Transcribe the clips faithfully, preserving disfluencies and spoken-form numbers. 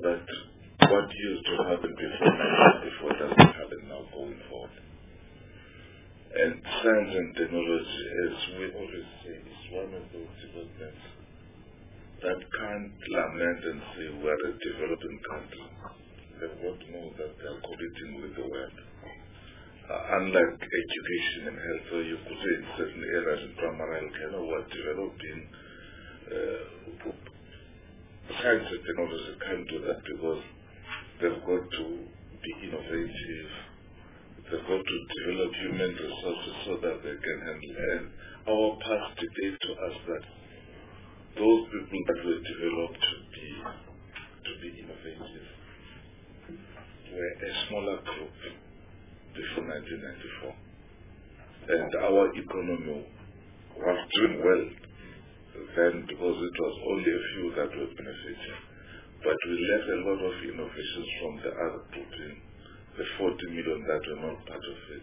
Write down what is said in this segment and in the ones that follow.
that what used to happen before nineteen ninety-four doesn't happen now going forward. And science and technology, as we always say, is one of those developments that can't lament and say we're a developing country. They've got to know that they're competing with the world. Uh, unlike education and health, where you could say in certain areas in primary health care, who are developing, uh, science and technology can't do that because they've got to be innovative. They've got to develop human resources so that they can handle. And our past dictates to us that those people that were developed to be to be innovative were a smaller group before nineteen ninety-four. And our economy was doing well then because it was only a few that were benefiting. But we left a lot of innovations from the other grouping, the forty million that were not part of it.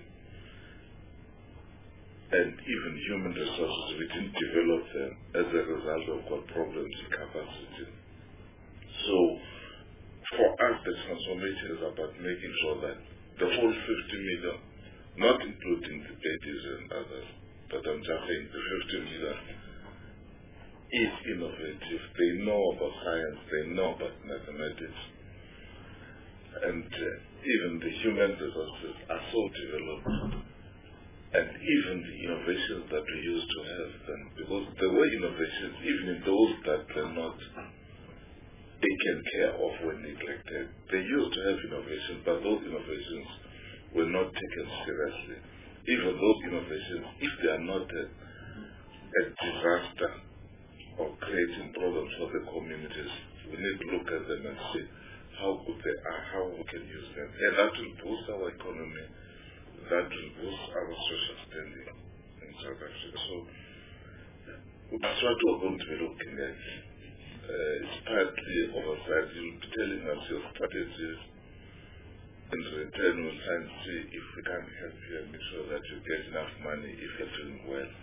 And even human resources, we didn't develop them as a result of what problems in capacity. So, for us, the transformation is about making sure that the whole fifty million, not including the babies and others, but I'm just saying the fifty million is innovative. They know about science, they know about mathematics, and uh, even the human resources are so developed. And even the innovations that we used to have then, because there were innovations, even in those that were not taken care of when neglected. They used to have innovations, but those innovations were not taken seriously. Even those innovations, if they are not a, a disaster or creating problems for the communities, we need to look at them and see how good they are, how we can use them. And that will boost our economy. That will boost our social standing in South Africa. So that's what we're going to be looking at. Uh, it's partly oversight. You'll be telling us your strategies. In return, we'll try and see if we can help you and make sure that you get enough money if you're doing well.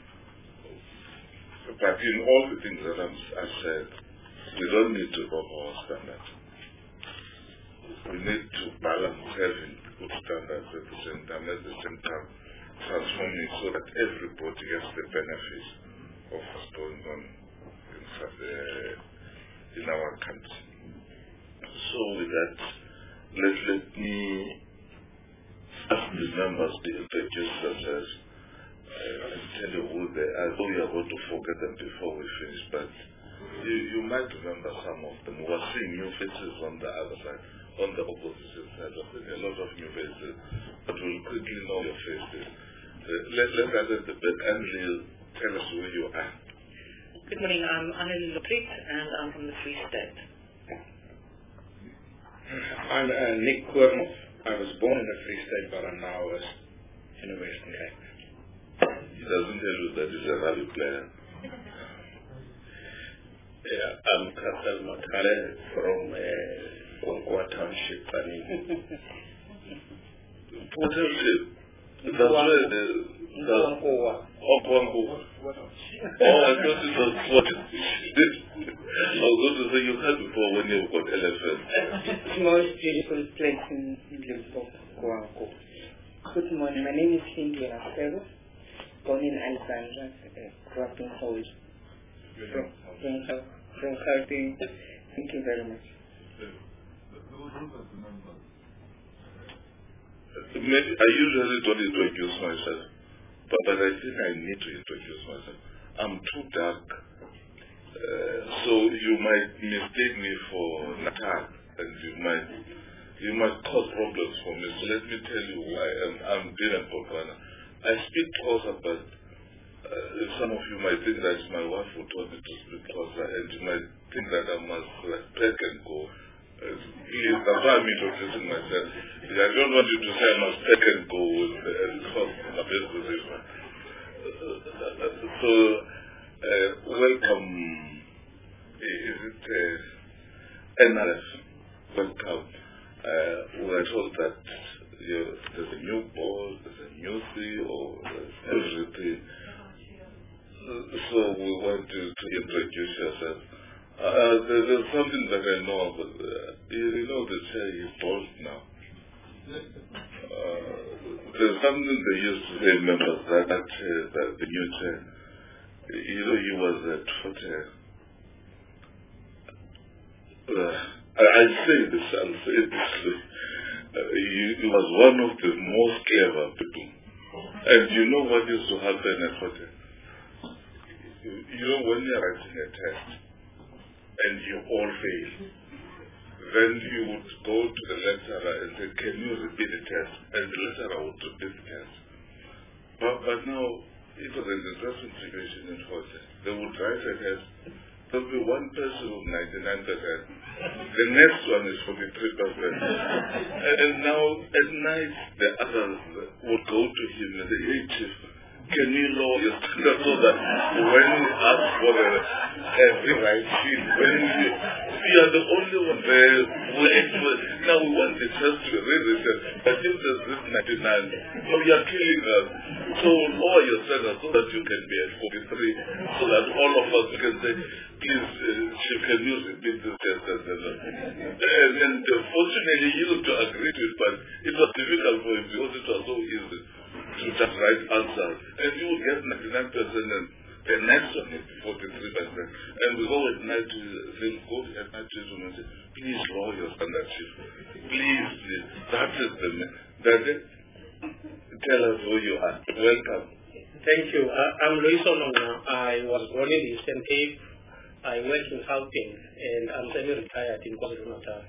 But in all the things that I'm, I said, we don't need to go for our standards. We need to balance having good standards at the same time, at the same time transforming so that everybody gets the benefits of what's going on in, uh, in our country. So with that, let, let me ask the members to introduce themselves uh, and tell you who they are. Though you are going to forget them before we finish, but you, you might remember some of them. We are seeing new faces on the other side. On the opposition side of it, a lot of new faces, but we'll quickly know your faces. Uh, let, let us at the back, Anneli, tell us who you are. Good morning, I'm Anneli Loprit, and I'm from the Free State. I'm uh, Nick Koormhof. I was born in the Free State, but I'm now in the Western Cape. He doesn't tell you that he's a rugby player. Yeah, I'm Kasal Makare from uh, Konkwa Township. What township? That's where the... Konkwa. Oh, Konkwa. Oh, I thought it was what? I was going to say you had before when you've got elephants. It's the most beautiful place in Limpopo, Konkwa. Good morning, my name is Cindy Asero, born in Alexandra, uh, grew up in Seoul. From, from, from Gauteng. Thank you very much. Maybe I usually don't introduce myself, but, but I think I need to introduce myself. I'm too dark, uh, so you might mistake me for Natal, and you might you might cause problems for me. So let me tell you who I am. I'm Dylan Bokwana. I speak closer, but uh, some of you might think that my wife who told me to speak closer, and you might think that I must like take and go. Uh, please, that's why I'm introducing myself. I don't want you to say I must take and go with uh, because the best position. Uh, so, uh, welcome. Is it uh, N R F? Welcome. Uh, we are told that you know, there's a new board, there's a new C E O, there's everything. So we want you to introduce yourself. Uh, there, there's something that I know about. Uh, you, you know the chair is bald now. Uh, there's something they used to say, members, that that chair, that the new chair, you know, he was a trotter. Uh, I, I say this, I'll say this. Uh, he, he was one of the most clever people. And you know what used to happen at Trotter? You know, when you're writing a test, and you all fail, then you would go to the lecturer and say, can you repeat the test? And the lecturer would repeat the test. But, but now, it was an interesting situation in Trotter. They would write a test, there would be one person of ninety-nine percent, the next one is forty-three percent. and, and now, at night, the others would go to him and say, hey, Chief, can you lower your standard so that when you ask for a, a rewrite sheet, when you, you are the only one there who actually, now we want the test to be rewritten, but if there's this ninety-nine, no, you are killing us. So lower your standard so that you can be at forty-three, so that all of us can say, please, uh, Chief, can you repeat this test? And, and, and uh, fortunately, he used to agree to it, but it was difficult for him because it was so easy to just write answers. And you would get ninety-nine percent and the next one is forty-three percent. And we go at night to, they'll go at night to him and say, please lower your standard, Chief. Please, please. That is the, that is, tell us who you are. Welcome. Thank you. Uh, I'm Luis Ononga. I was born in the Eastern Cape. I work in Gauteng, and I'm semi-retired in KwaZulu-Natal.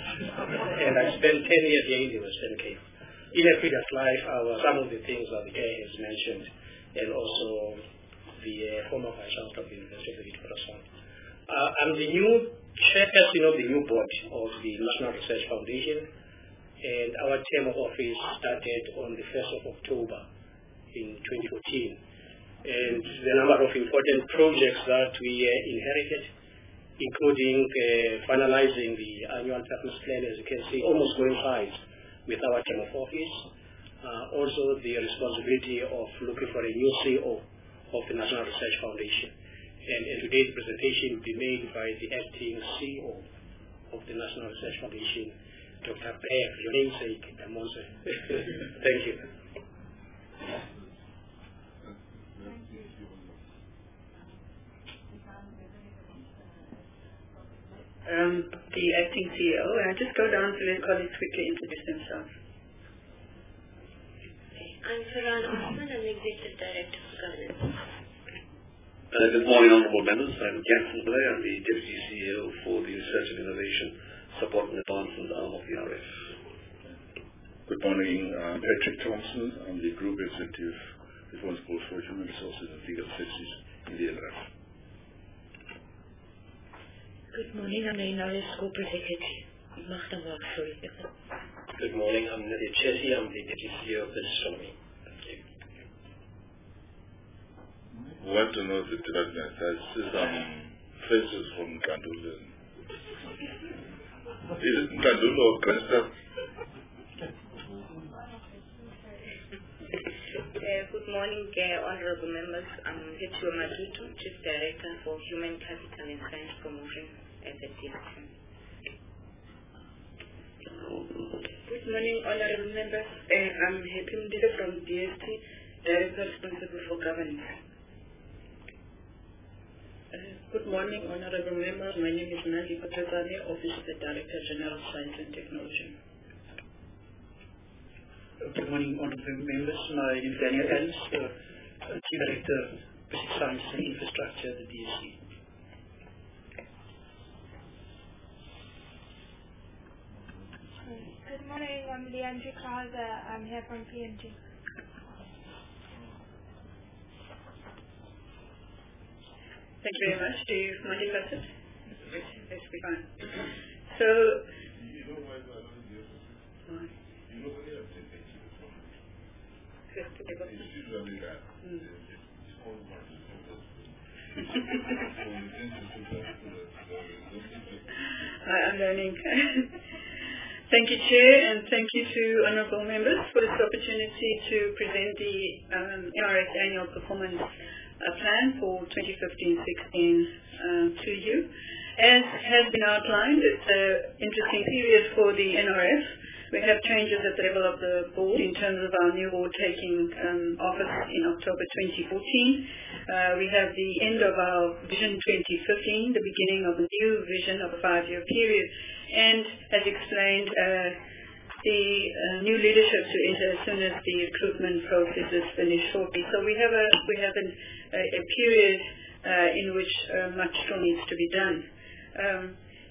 And I spent ten years here in the Western Cape. In a previous life, I was some of the things that the chair has mentioned, and also the uh, former vice chancellor of the University of the Witwatersrand. Uh, I'm the new chairperson of the new board of the National Research Foundation, and our term of office started on the first of October in twenty fourteen. And the number of important projects that we uh, inherited, including uh, finalizing the annual performance plan, as you can see, almost going live with our term of office. Uh, also the responsibility of looking for a new C E O of the National Research Foundation. And, and today's presentation will be made by the acting C E O of the National Research Foundation, Doctor Bev, your namesake, Damonse. Thank you. Um, the acting C E O, and I just go down to let colleagues quickly introduce themselves. I'm Farhan Osman, I'm the Executive Director for Governance. Uh, good morning, honourable members. I'm Jackson Blair. I'm the Deputy C E O for the Research and Innovation Support and Advancement arm of the R F. Good morning, I'm Patrick Thompson. I'm the Group Executive responsible for Human Resources and Legal Services in the N R F. Good morning, I'm Leonardo Corporate Secretary. Sorry. Good morning, I'm Nadia Chessy. I'm the Deputy C E O of Astronomy. Thank you. We want to know the development. I see some faces from Kandula. Is it Kandula or Krista? Uh, good morning, uh, honorable members. I'm Hetio Madutu, Chief Director for Human Capital and Science Promotion at the D S M. Good morning, honorable members. Uh, I'm Happy Mdida from D S T, Director responsible for governance. Uh, good morning, honorable members. My name is Nandi Patrazane, Office of the Director General of Science and Technology. Good morning, honorable members. My name is Daniel Ellis, uh, Chief Director, Basic Science and Infrastructure at the D S C. Good morning, I'm Leandri Krause. I'm here from P M G. Thank you very much. Do you mind if I sit? Yes, we fine. So, why? I'm learning. Thank you, Chair, and thank you to honourable members for this opportunity to present the um, N R S Annual Performance uh, Plan for twenty fifteen sixteen uh, to you. As has been outlined, it's an interesting period for the N R F. We have changes at the level of the board in terms of our new board taking um, office in October twenty fourteen. Uh, we have the end of our Vision twenty fifteen, the beginning of a new vision of a five-year period, and as explained, uh, the uh, new leadership to enter as soon as the recruitment process is finished shortly. So we have a we have an, a, a period uh, in which uh, much still needs to be done. Um,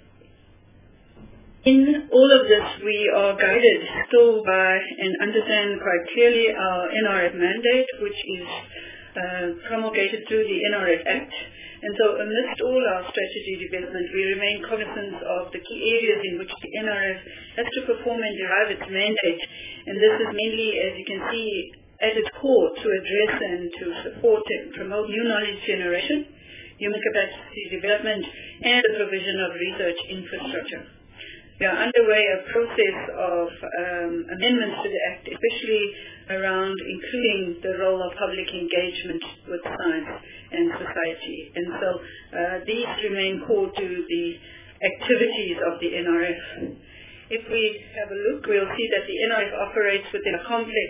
In all of this, we are guided still by and understand quite clearly our N R F mandate, which is uh, promulgated through the N R F Act. And so amidst all our strategy development, we remain cognizant of the key areas in which the N R F has to perform and derive its mandate. And this is mainly, as you can see, at its core to address and to support and promote new knowledge generation, human capacity development, and the provision of research infrastructure. We are underway a process of um, amendments to the Act, especially around including the role of public engagement with science and society. And so uh, these remain core to the activities of the N R F. If we have a look, we'll see that the N R F operates within a complex,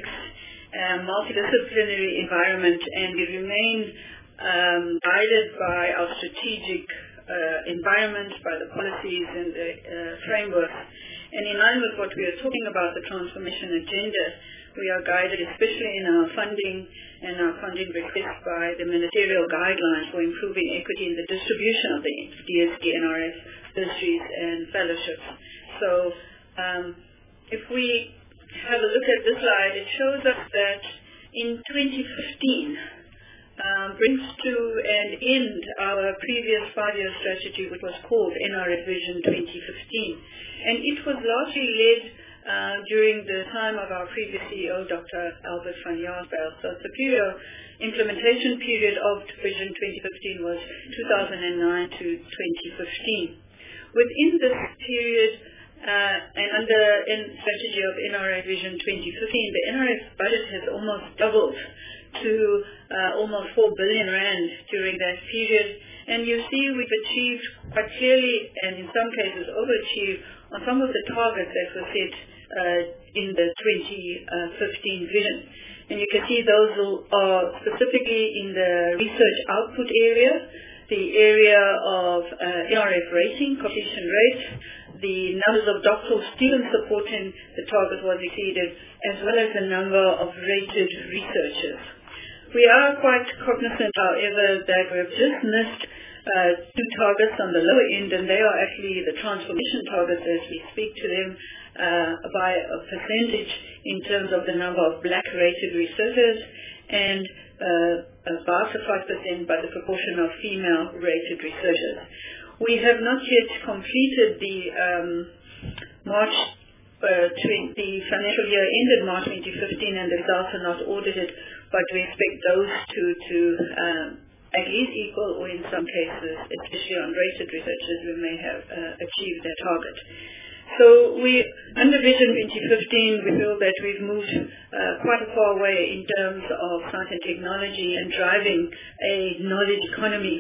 uh, multidisciplinary environment, and we remain um, guided by our strategic Uh, environment, by the policies and the uh, framework. And in line with what we are talking about, the transformation agenda, we are guided especially in our funding and our funding request by the ministerial guidelines for improving equity in the distribution of the D S K N R F bursaries and fellowships. So um, if we have a look at this slide, it shows us that in twenty fifteen, Um, brings to an end our previous five-year strategy, which was called N R F Vision twenty fifteen. And it was largely led uh, during the time of our previous C E O, Doctor Albert van Jaarsveld. So the period, implementation period of Vision twenty fifteen was two thousand nine to twenty fifteen. Within this period, uh, and under the strategy of N R F Vision twenty fifteen, the N R F budget has almost doubled to uh, almost four billion rand during that period. And you see we've achieved quite clearly, and in some cases overachieved, on some of the targets that were set uh, in the twenty fifteen vision. And you can see those are specifically in the research output area, the area of uh, N R F rating, completion rate, the numbers of doctoral students supporting the target was exceeded, as well as the number of rated researchers. We are quite cognizant, however, that we've just missed uh, two targets on the lower end, and they are actually the transformation targets as we speak to them uh, by a percentage in terms of the number of black-rated researchers, and uh, about five percent by the proportion of female-rated researchers. We have not yet completed the um, March uh, the financial year ended March twenty fifteen, and the results are not audited, but we expect those to, to um, at least equal, or in some cases, especially on rated researchers, we may have uh, achieved their target. So we, under Vision twenty fifteen, we feel that we've moved uh, quite a far way in terms of science and technology and driving a knowledge economy.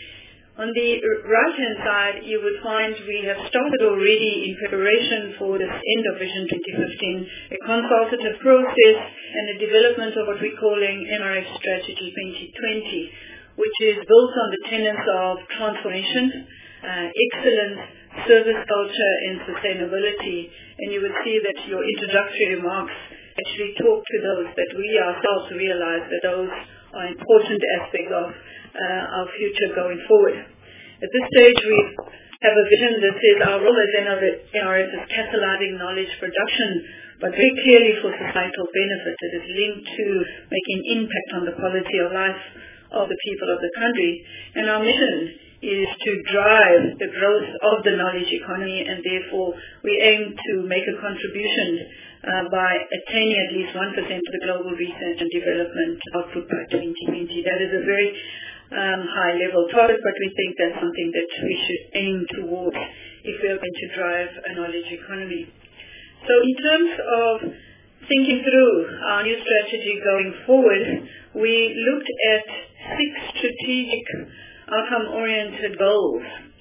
On the right-hand side, you would find we have started already in preparation for this end of Vision twenty fifteen, a consultative process and the development of what we're calling N R F Strategy twenty twenty, which is built on the tenets of transformation, uh, excellence, service culture, and sustainability. And you would see that your introductory remarks actually talk to those that we ourselves realize that those are important aspects of uh, our future going forward. At this stage, we have a vision that says our role as N R F is catalyzing knowledge production, but very clearly for societal benefit. It is linked to making impact on the quality of life of the people of the country. And our mission is to drive the growth of the knowledge economy, and therefore we aim to make a contribution uh, by attaining at least one percent of the global research and development output by twenty twenty. That is a very um, high-level target, but we think that's something that we should aim towards if we are going to drive a knowledge economy. So in terms of thinking through our new strategy going forward, we looked at six strategic outcome-oriented goals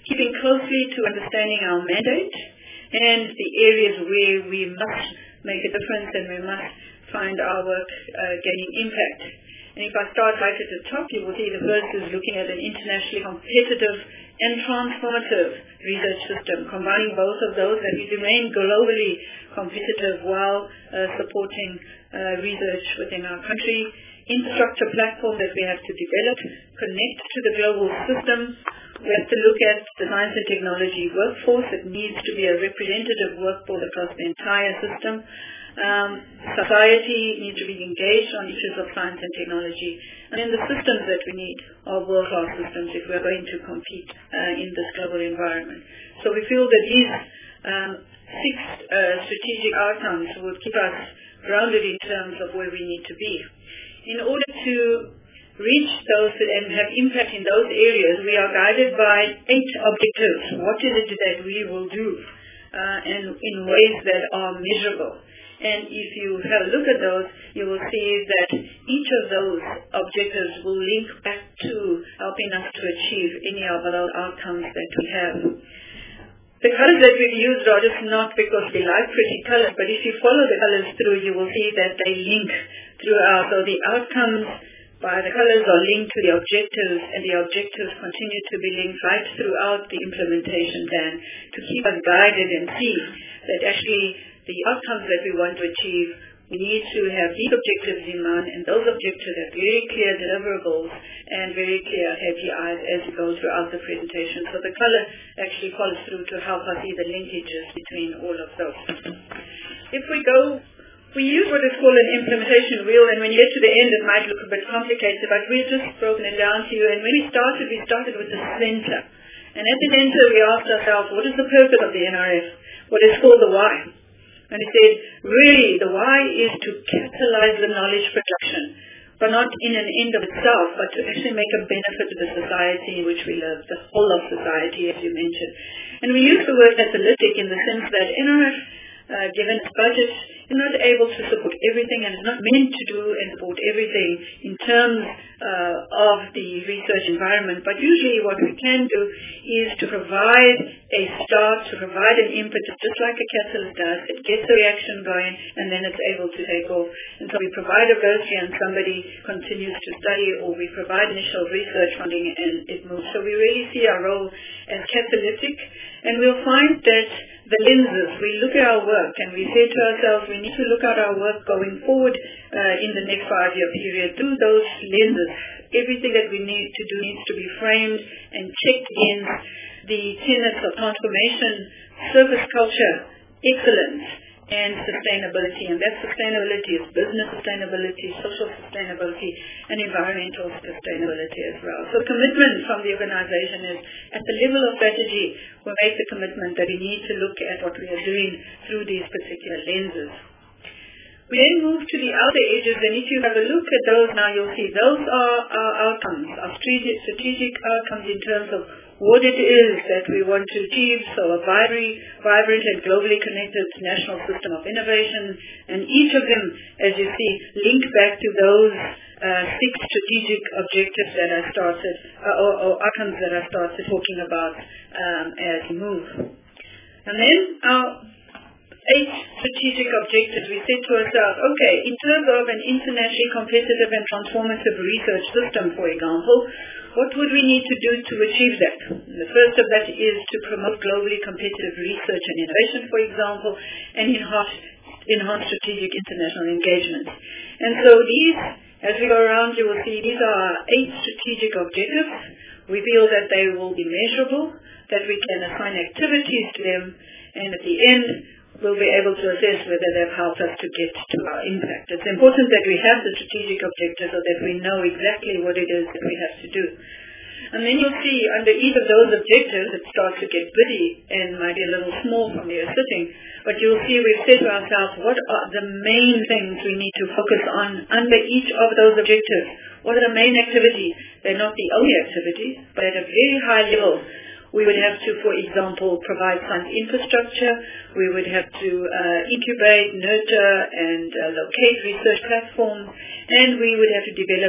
keeping closely to understanding our mandate and the areas where we must make a difference and we must find our work uh, gaining impact. And if I start right at the top, you will see the first is looking at an internationally competitive and transformative research system, combining both of those, that we remain globally competitive while uh, supporting uh, research within our country. Infrastructure platform that we have to develop, connect to the global system. We have to look at the science and technology workforce. It needs to be a representative workforce across the entire system. Um, society needs to be engaged on issues of science and technology. And then the systems that we need are world-class systems if we are going to compete uh, in this global environment. So we feel that these um, six uh, strategic outcomes will keep us grounded in terms of where we need to be. In order to reach those and have impact in those areas, we are guided by eight objectives. What is it that we will do uh, and in ways that are measurable? And if you have a look at those, you will see that each of those objectives will link back to helping us to achieve any of those outcomes that we have. The colors that we've used are just not because we like pretty colors, but if you follow the colors through, you will see that they link throughout. So the outcomes by the colors are linked to the objectives, and the objectives continue to be linked right throughout the implementation plan to keep us guided and see that actually the outcomes that we want to achieve, we need to have these objectives in mind, and those objectives have very clear deliverables and very clear K P Is as we go throughout the presentation. So the color actually follows through to help us see the linkages between all of those. If we go, we use what is called an implementation wheel, and when you get to the end it might look a bit complicated, but we've just broken it down to you. And when we started, we started with the center. And at the center we asked ourselves, what is the purpose of the N R F? What is called the why? And he said, really, the why is to catalyze the knowledge production, but not in an end of itself, but to actually make a benefit to the society in which we live, the whole of society, as you mentioned. And we use the word catalytic in the sense that N R F, uh, given its budget, is not able to support everything and is not meant to do and support everything in terms uh, of the research environment. But usually what we can do is to provide a start, to provide an impetus, just like a catalyst does. It gets a reaction going and then it's able to take off. And so we provide a bursary and somebody continues to study, or we provide initial research funding and it moves. So we really see our role as catalytic, and we'll find that the lenses, we look at our work and we say to ourselves, we need to look at our work going forward uh, in the next five-year period through those lenses. Everything that we need to do needs to be framed and checked against the tenets of transformation, service culture, excellence, and sustainability. And that sustainability is business sustainability, social sustainability, and environmental sustainability as well. So commitment from the organization is, at the level of strategy, we make the commitment that we need to look at what we are doing through these particular lenses. We then move to the outer edges, and if you have a look at those now, you'll see those are our outcomes, our strategic outcomes in terms of what it is that we want to achieve. So a vibrant, vibrant and globally connected national system of innovation, and each of them, as you see, link back to those uh, six strategic objectives that I started, uh, or, or outcomes that I started talking about um, as we move. And then our eight strategic objectives, we said to ourselves, okay, in terms of an internationally competitive and transformative research system, for example, what would we need to do to achieve that? And the first of that is to promote globally competitive research and innovation, for example, and enhance, enhance strategic international engagement. And so these, as we go around, you will see these are our eight strategic objectives. We feel that they will be measurable, that we can assign activities to them, and at the end, we'll be able to assess whether they've helped us to get to our impact. It's important that we have the strategic objectives so that we know exactly what it is that we have to do. And then you'll see under each of those objectives, it starts to get bitty and might be a little small from where you're sitting, but you'll see we've said to ourselves, what are the main things we need to focus on under each of those objectives? What are the main activities? They're not the only activities, but at a very high level, we would have to, for example, provide science infrastructure. We would have to uh, incubate, nurture, and uh, locate research platforms. And we would have to develop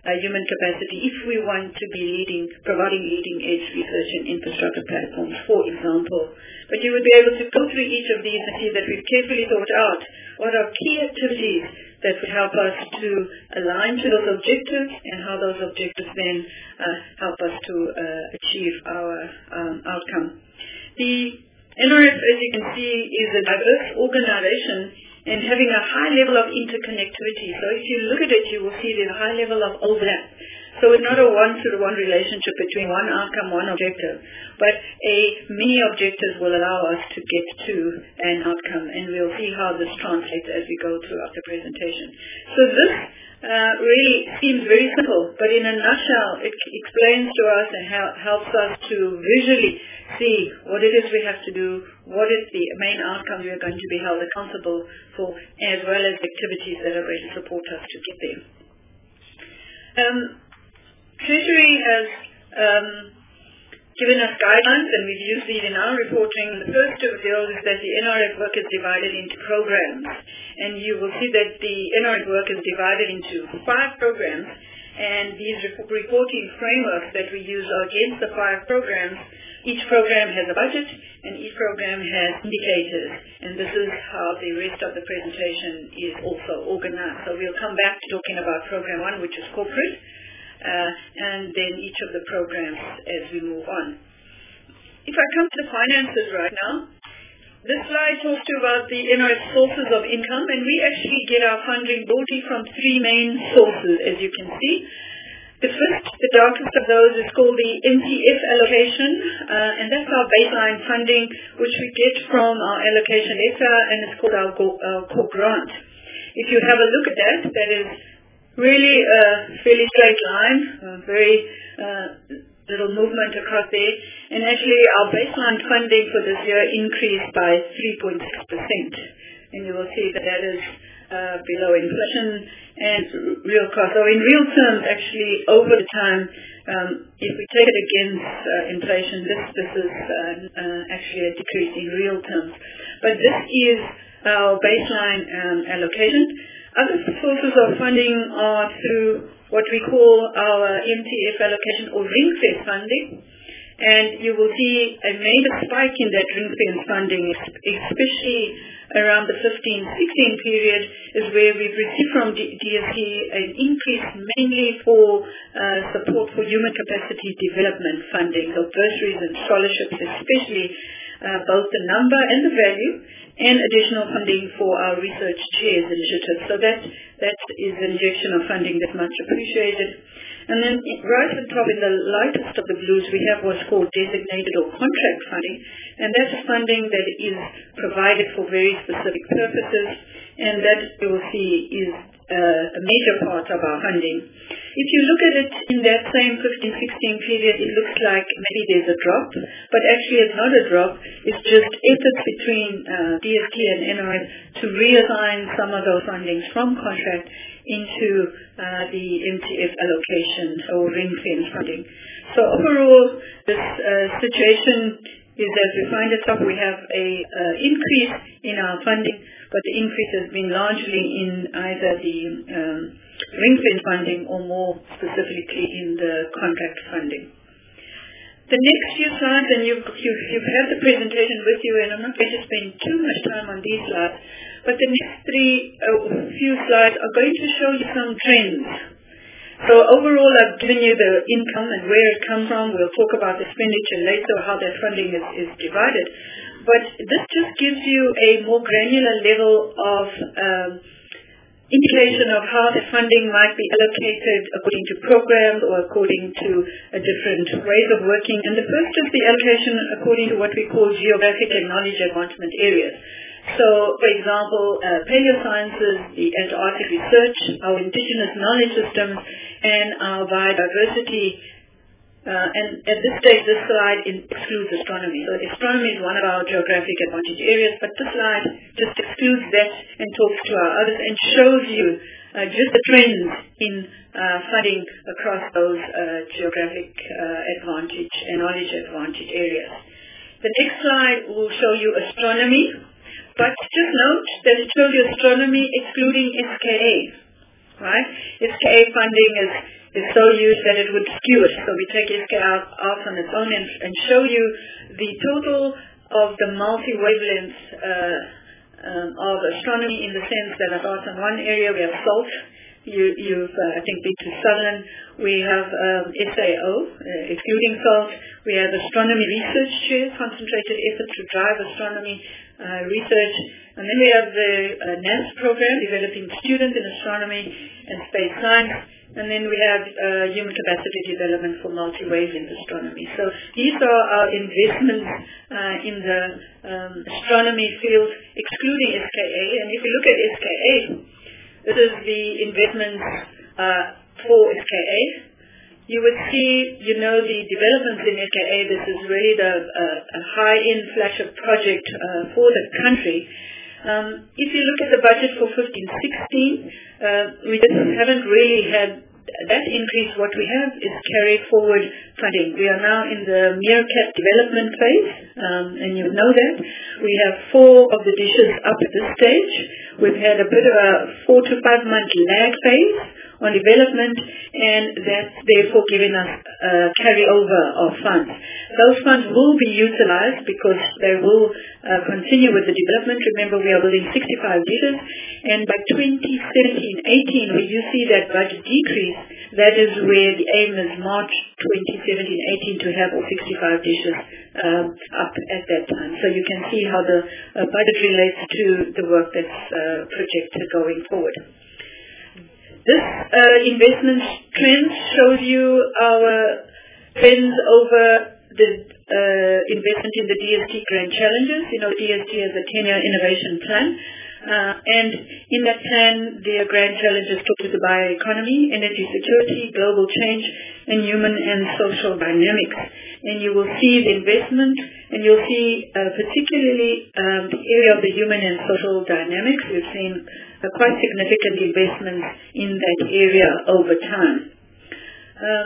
uh, human capacity if we want to be leading, providing leading-edge research and infrastructure platforms, for example. But you would be able to go through each of these and see that we've carefully thought out what are key activities that would help us to align to those objectives and how those objectives then uh, help us to uh, achieve our um, outcome. The N R F, as you can see, is a diverse organization and having a high level of interconnectivity. So if you look at it, you will see there's a high level of overlap. So it's not a one-to-one relationship between one outcome, one objective, but a many objectives will allow us to get to an outcome, and we'll see how this translates as we go throughout the presentation. So this uh, really seems very simple, but in a nutshell, it explains to us and ha- helps us to visually see what it is we have to do, what is the main outcome we are going to be held accountable for, as well as activities that are going to support us to get there. Um, Treasury has um, given us guidelines, and we've used these in our reporting. The first of those is that the N R F work is divided into programs, and you will see that the N R F work is divided into five programs, and these re- reporting frameworks that we use are against the five programs. Each program has a budget, and each program has indicators, and this is how the rest of the presentation is also organized. So we'll come back to talking about program one, which is corporate, uh, and then each of the programs as we move on. If I come to the finances right now, this slide talks to you about the N R F sources of income, and we actually get our funding broadly from three main sources, as you can see. The first, the darkest of those, is called the M T F allocation, uh, and that's our baseline funding, which we get from our allocation letter, and it's called our, go, our core grant. If you have a look at that, that is really a fairly straight line, a very uh, little movement across there, and actually our baseline funding for this year increased by three point six percent, and you will see that that is Uh, below inflation and real cost. So in real terms, actually, over the time, um, if we take it against uh, inflation, this, this is uh, uh, actually a decrease in real terms. But this is our baseline um, allocation. Other sources of funding are through what we call our M T F allocation or ring-fence funding. And you will see a major spike in that ring-fence funding, especially around the fifteen sixteen period, is where we've received from D S T an increase mainly for uh, support for human capacity development funding, so bursaries and scholarships, especially uh, both the number and the value, and additional funding for our research chairs initiative. So that, that is an injection of funding that's much appreciated. And then right at the top in the lightest of the blues, we have what's called designated or contract funding, and that's funding that is provided for very specific purposes, and that you will see is uh, a major part of our funding. If you look at it in that same fifteen sixteen period, it looks like maybe there's a drop, but actually it's not a drop. It's just efforts between uh, D S T and N R F to reassign some of those fundings from contract into uh, the M T F allocation or ring-fence funding. So overall, this uh, situation is as we find ourselves, we have a uh, increase in our funding, but the increase has been largely in either the um, ring-fence funding or more specifically in the contract funding. The next few slides, and you've, you've, you've had the presentation with you, and I'm not going to spend too much time on these slides, but the next three uh, few slides are going to show you some trends. So overall, I've given you the income and where it comes from. We'll talk about expenditure later, how that funding is, is divided. But this just gives you a more granular level of um, indication of how the funding might be allocated according to programs or according to a different ways of working. And the first is the allocation according to what we call geographic and knowledge advancement areas. So, for example, uh, paleosciences, the Antarctic research, our indigenous knowledge systems, and our biodiversity. Uh, and at this stage, this slide excludes astronomy. So astronomy is one of our geographic advantage areas, but this slide just excludes that and talks to our others and shows you uh, just the trends in uh, funding across those uh, geographic uh, advantage and knowledge advantage areas. The next slide will show you astronomy. But just note that it shows you astronomy excluding S K A. right? S K A funding is, is so used that it would skew it. So we take S K A out, out on its own and, and show you the total of the multi-wavelengths uh, um, of astronomy, in the sense that apart from one area we have SALT. You, you've, uh, I think, been to Southern. We have um, S A O, uh, excluding SALT. We have astronomy research chair, concentrated effort to drive astronomy uh, research. And then we have the uh, N A S program, developing students in astronomy and space science. And then we have uh, human capacity development for multi-wavelength astronomy. So these are our investments uh, in the um, astronomy field, excluding S K A. And if you look at S K A, this is the investments uh, for S K A. You would see, you know, the developments in S K A. This is really the uh, a high-end flagship project uh, for the country. Um, if you look at the budget for fifteen sixteen, uh, we just haven't really had that increase. What we have is carried forward funding. We are now in the Meerkat development phase, um, and you know that. We have four of the dishes up at this stage. We've had a bit of a four to five month lag phase on development, and that's therefore giving us uh, carryover of funds. Those funds will be utilized because they will uh, continue with the development. Remember, we are building sixty-five dishes, and by twenty seventeen eighteen, where you see that budget decrease, that is where the aim is March twenty seventeen eighteen to have all sixty-five dishes um, up at that time. So you can see how the uh, budget relates to the work that's uh, projected going forward. This uh, investment trend shows you our trends over the uh, investment in the D S T Grand Challenges. You know, D S T has a ten-year innovation plan. Uh, and in that plan, the Grand Challenges talk to the bioeconomy, energy security, global change, and human and social dynamics. And you will see the investment, and you'll see uh, particularly um, the area of the human and social dynamics. We've seen uh, quite significant investments in that area over time. Um,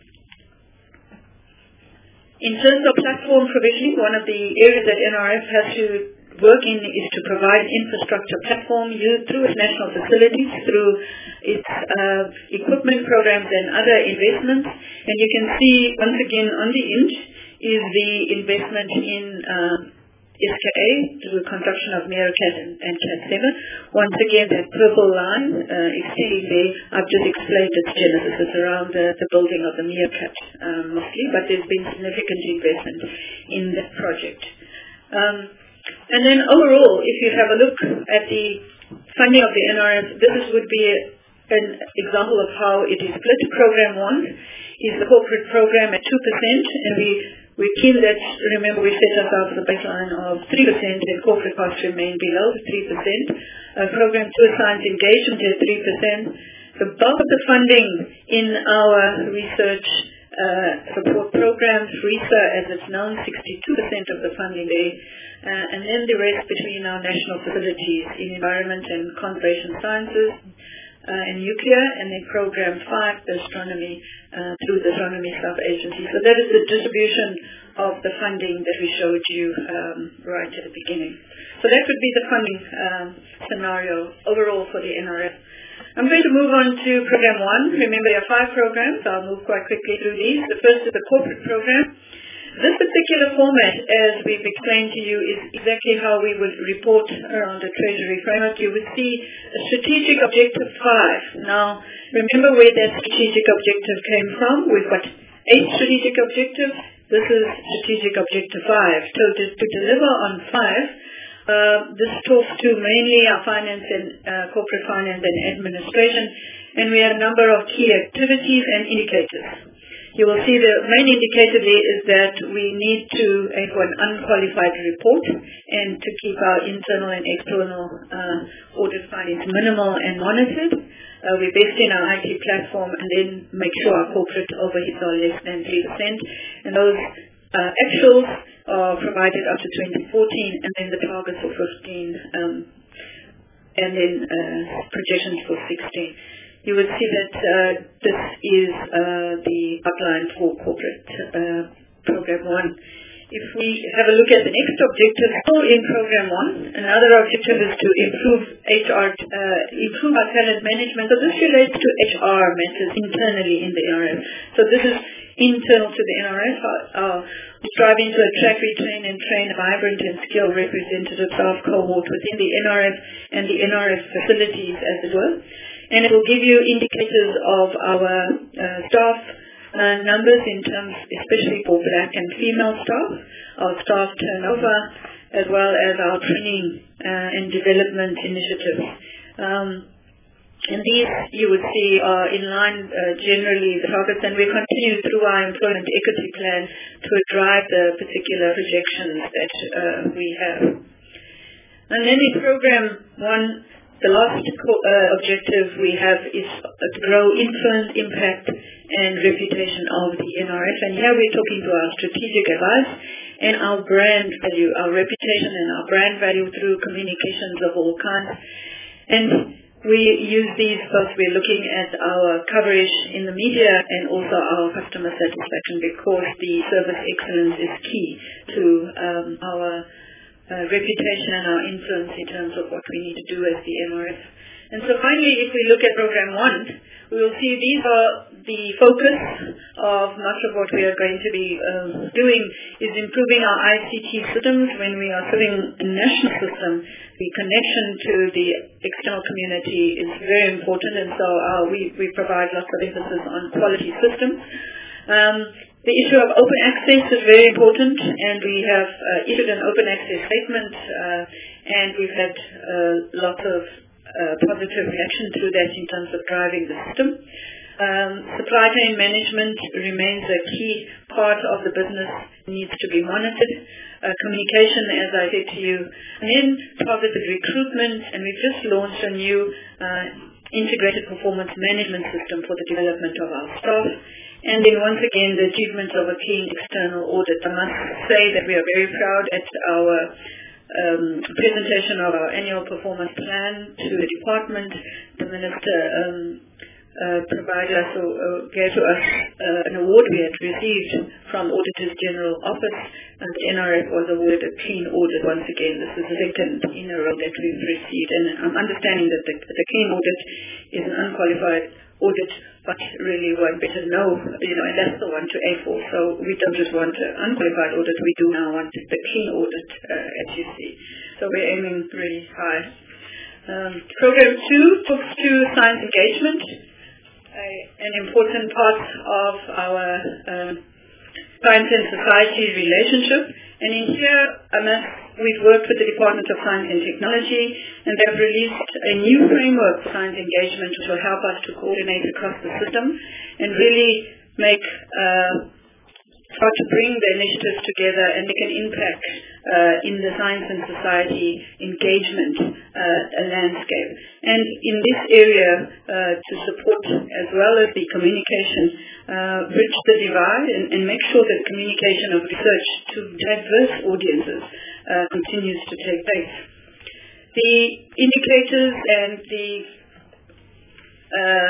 in terms of platform provisioning, one of the areas that N R F has to work in is to provide infrastructure platform used through its national facilities, through its uh, equipment programs and other investments. And you can see, once again, on the inch is the investment in uh, S K A, through the construction of Meerkat and, and Cat seven. Once again, that purple line uh, extending there, I've just explained its genesis. It's around the, the building of the Meerkat um, mostly, but there's been significant investment in that project. Um, And then overall, if you have a look at the funding of the N R F, this would be a, an example of how it is split. Program one is the corporate program at two percent, and we, we keen that, remember we set ourselves the baseline of three percent, and corporate costs remain below three percent. Uh, program two assigns engagement at three percent. The bulk of the funding in our research Uh, support programs, RISA as it's known, sixty-two percent of the funding there, uh, and then the rest between our national facilities in environment and conservation sciences uh, and nuclear, and then program five, the astronomy, uh, through the astronomy sub-agency. So that is the distribution of the funding that we showed you um, right at the beginning. So that would be the funding um, scenario overall for the N R F. I'm going to move on to program one. Remember, there are five programs. I'll move quite quickly through these. The first is the corporate program. This particular format, as we've explained to you, is exactly how we would report around the Treasury framework. You would see a strategic objective five. Now, remember where that strategic objective came from. We've got eight strategic objectives. This is strategic objective five. So to, to deliver on five, Uh, this talks to mainly our finance and uh, corporate finance and administration, and we have a number of key activities and indicators. You will see the main indicator there is that we need to aim for an unqualified report and to keep our internal and external uh, audit findings minimal and monitored. Uh, we best in our I T platform and then make sure our corporate overheads are less than three percent, and those uh, actuals are provided up to twenty fourteen, and then the targets for fifteen, um, and then uh, projections for sixteen. You would see that uh, this is uh, the outline for corporate uh, program one. if we have a look at the next objective, still in Program one, another objective is to improve H R, uh, improve our talent management. So this relates to H R matters internally in the N R F. So this is internal to the N R F. Uh, we're striving to attract, retrain, and train a vibrant and skilled representative staff cohort within the N R F and the N R F facilities, as it were. And it will give you indicators of our uh, staff Uh, numbers in terms, especially for black and female staff, our staff turnover, as well as our training uh, and development initiatives. Um, and these, you would see, are in line uh, generally the targets, and we continue through our employment equity plan to drive the particular projections that uh, we have. And then in Program one, the last uh, objective we have is to grow influence, impact, and reputation of the N R F. And here we're talking to our strategic advice and our brand value, our reputation and our brand value through communications of all kinds. And we use these because we're looking at our coverage in the media and also our customer satisfaction, because the service excellence is key to um, our Uh, reputation and our influence in terms of what we need to do as the N R F. And so finally, if we look at Program one, we will see these are the focus of much of what we are going to be um, doing is improving our I C T systems. When we are serving a national system, the connection to the external community is very important, and so uh, we, we provide lots of emphasis on quality systems. Um, The issue of open access is very important, and we have uh, issued an open access statement, uh, and we've had uh, lots of uh, positive reaction to that in terms of driving the system. Um, supply chain management remains a key part of the business, needs to be monitored. Uh, communication, as I said to you, and then targeted recruitment, and we've just launched a new uh, integrated performance management system for the development of our staff. And then once again, the achievement of a clean external audit. I must say that we are very proud at our um, presentation of our annual performance plan to the department. The Minister um, uh, provided us, or uh, gave to us uh, an award we had received from Auditors General Office, and the N R F was awarded a clean audit once again. This is the second in a row that we've received, and I'm understanding that the, the clean audit is an unqualified audit, but really one better know, you know, and that's the one to aim for. So we don't just want an unqualified audit, we do now want the clean audit, uh, as you see. So we're aiming really high. Um, program two talks to science engagement, a, an important part of our um, science and society relationship. And in here, I must, we've worked with the Department of Science and Technology, and they've released a new framework for science engagement which will help us to coordinate across the system and really make, uh, start to bring the initiatives together and make an impact uh, in the science and society engagement uh, landscape. And in this area, uh, to support as well as the communication, uh, bridge the divide and, and make sure that communication of research to diverse audiences uh, continues to take place. The indicators and the uh,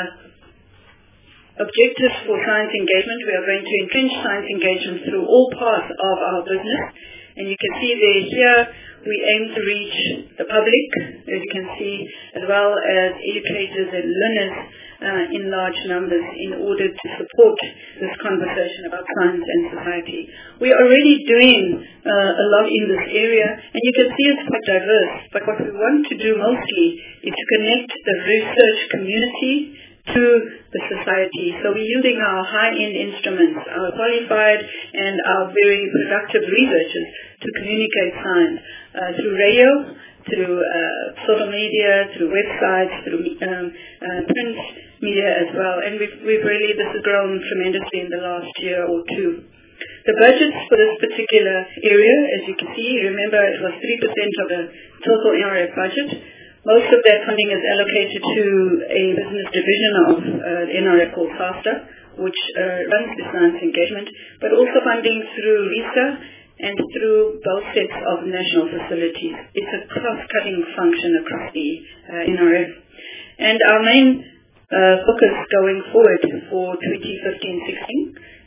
objectives for science engagement, we are going to entrench science engagement through all parts of our business. And you can see there here, we aim to reach the public, as you can see, as well as educators and learners uh, in large numbers in order to support this conversation about science and society. We are already doing uh, a lot in this area, and you can see it's quite diverse. But what we want to do mostly is to connect the research community to the society. So we're using our high-end instruments, our qualified and our very productive researchers to communicate science uh, through radio, through uh, social media, through websites, through um, uh, print media as well. And we've, we've really, this has grown tremendously in the last year or two. The budgets for this particular area, as you can see, remember it was three percent of the total N R F budget. Most of that funding is allocated to a business division of uh, the N R F called FASTA, which uh, runs the science engagement, but also funding through RISA and through both sets of national facilities. It's a cross-cutting function across the uh, N R F. And our main uh, focus going forward for twenty fifteen sixteen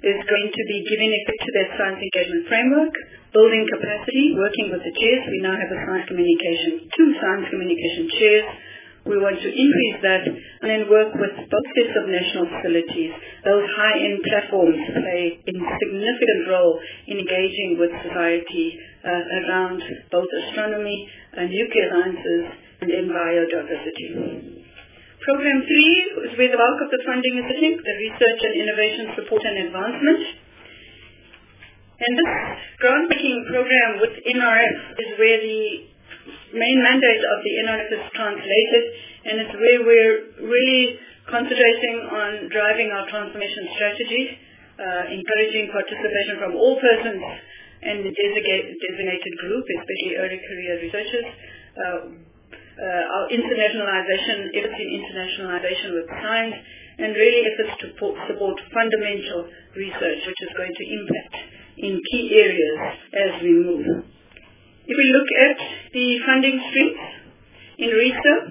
is going to be giving effect to that science engagement framework, building capacity, working with the chairs. We now have a science communication, two science communication chairs. We want to increase that and then work with both sets of national facilities. Those high-end platforms play a significant role in engaging with society uh, around both astronomy, uh, nuclear sciences, and then biodiversity. Program three is where the bulk of the funding is sitting, the research and innovation support and advancement. And this groundbreaking program with N R F is where the main mandate of the N R F is translated, and it's where we're really concentrating on driving our transformation strategy, uh, encouraging participation from all persons and the designated group, especially early career researchers, uh, uh, our internationalization, efforts in internationalization with science, and really efforts to support fundamental research, which is going to impact in key areas as we move. If we look at the funding streams in research,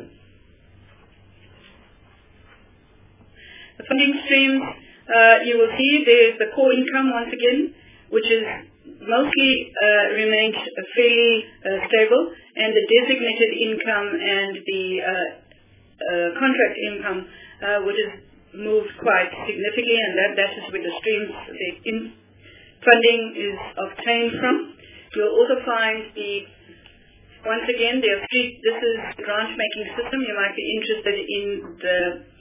the funding streams, uh, you will see there's the core income once again, which is mostly uh, remained fairly uh, stable, and the designated income and the uh, uh, contract income, uh, which has moved quite significantly, and that, that is where the streams, the in funding is obtained from. You'll also find the, once again, there are three, this is the grant-making system. You might be interested in the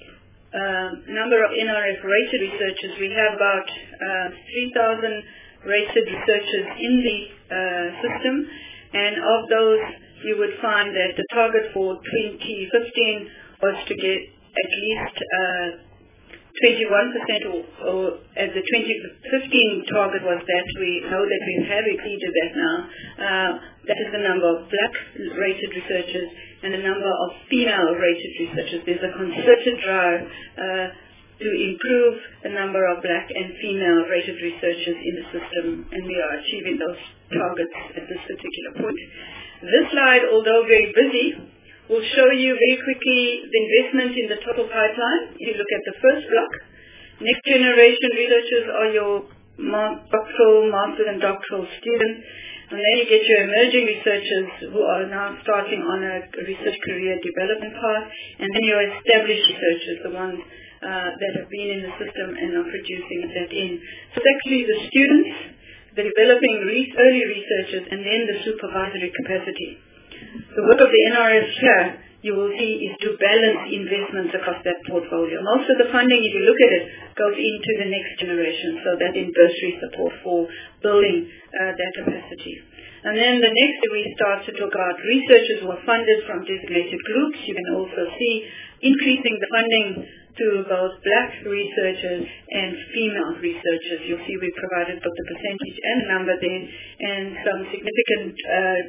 uh, number of N R F rated researchers. We have about uh, three thousand rated researchers in the uh, system, and of those, you would find that the target for twenty fifteen was to get at least uh, twenty-one percent, or, or as the twenty fifteen target was that. We know that we have exceeded that now. Uh, that is the number of black-rated researchers and the number of female-rated researchers. There's a concerted drive uh, to improve the number of black and female-rated researchers in the system, and we are achieving those targets at this particular point. This slide, although very busy, will show you very quickly the investment in the total pipeline. If you look at the first block, next generation researchers are your doctoral, master's and doctoral students, and then you get your emerging researchers who are now starting on a research career development path, and then your established researchers, the ones uh, that have been in the system and are producing that in. So it's actually the students, the developing re- early researchers, and then the supervisory capacity. The work of the N R F here, you will see, is to balance investments across that portfolio. Most of the funding, if you look at it, goes into the next generation, so that in bursary support for building uh, that capacity. And then the next, we start to talk about researchers who are funded from designated groups. You can also see increasing the funding to both black researchers and female researchers. You'll see we provided both the percentage and the number there, and some significant uh,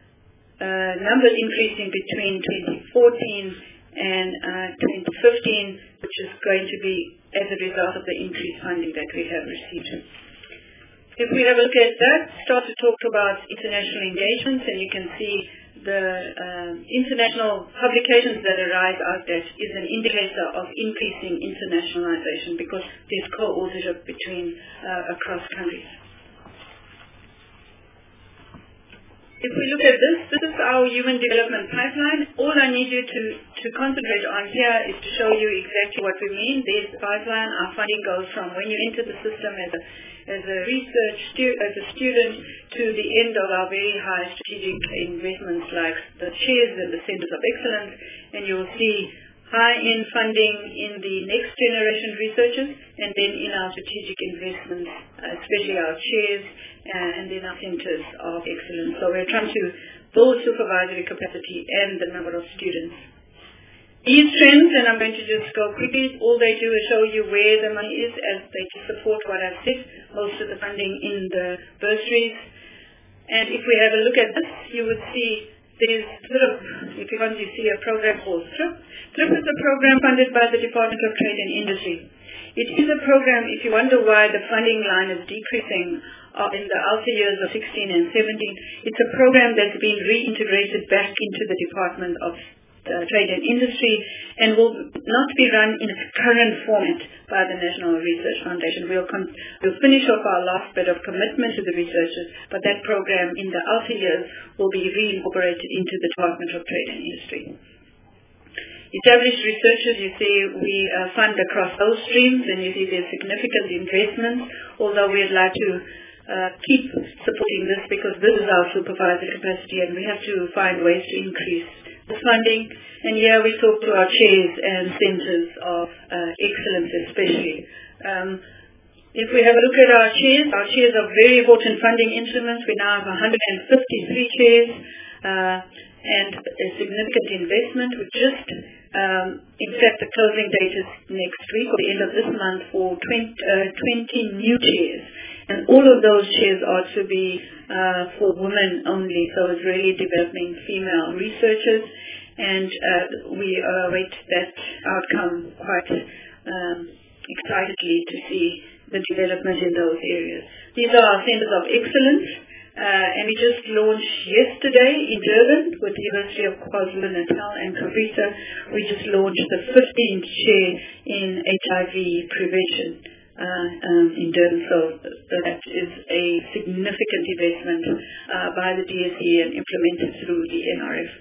uh, numbers increasing between twenty fourteen and uh, twenty fifteen, which is going to be as a result of the increased funding that we have received. If we have a look at that, start to talk about international engagements, and you can see the uh, international publications that arise out there is an indicator of increasing internationalization, because there's co-authorship between uh, across countries. If we look at this, this is our human development pipeline. All I need you to, to concentrate on here is to show you exactly what we mean. There's the pipeline. Our funding goes from when you enter the system as a, as a research stu- as a student to the end of our very high strategic investments like the chairs and the centers of excellence. And you'll see high-end funding in the next generation researchers, and then in our strategic investments, uh, especially our chairs, uh, and then our centers of excellence. So we're trying to build supervisory capacity and the number of students. These trends, and I'm going to just go quickly, all they do is show you where the money is as they support what I've said, most of the funding in the bursaries. And if we have a look at this, you would see there's T R I P. If you want to see a program called T R I P. T R I P is a program funded by the Department of Trade and Industry. It is a program, if you wonder why the funding line is decreasing uh, in the outer years of sixteen and seventeen, it's a program that's been reintegrated back into the Department of uh, Trade and Industry, and will not be run in its current format by the National Research Foundation. We'll, con- we'll finish off our last bit of commitment to the researchers, but that program in the outer years will be reincorporated into the Department of Trade and Industry. Established researchers, you see, we uh, fund across those streams, and you see there's significant investments, although we'd like to uh, keep supporting this because this is our supervisor capacity, and we have to find ways to increase the funding. And here we talk to our chairs and centers of uh, excellence especially. Um, if we have a look at our chairs, our chairs are very important funding instruments. We now have one hundred fifty-three chairs. Uh, and a significant investment. We just, um, in fact, the closing date is next week or the end of this month for twenty, uh, twenty new chairs. And all of those chairs are to be uh, for women only, so it's really developing female researchers, and uh, we await that outcome quite um, excitedly to see the development in those areas. These are our centers of excellence. Uh, and we just launched yesterday in Durban with the University of KwaZulu-Natal and Kavita. We just launched the fifteenth chair in H I V prevention uh, um, in Durban. So that is a significant investment uh, by the D S E and implemented through the N R F.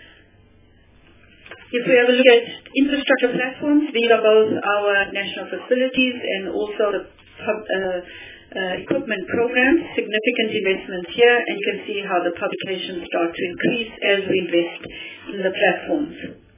If we have a look at infrastructure platforms, these are both our national facilities and also the pub, uh, Uh, equipment programs, significant investments here, and you can see how the publications start to increase as we invest in the platforms.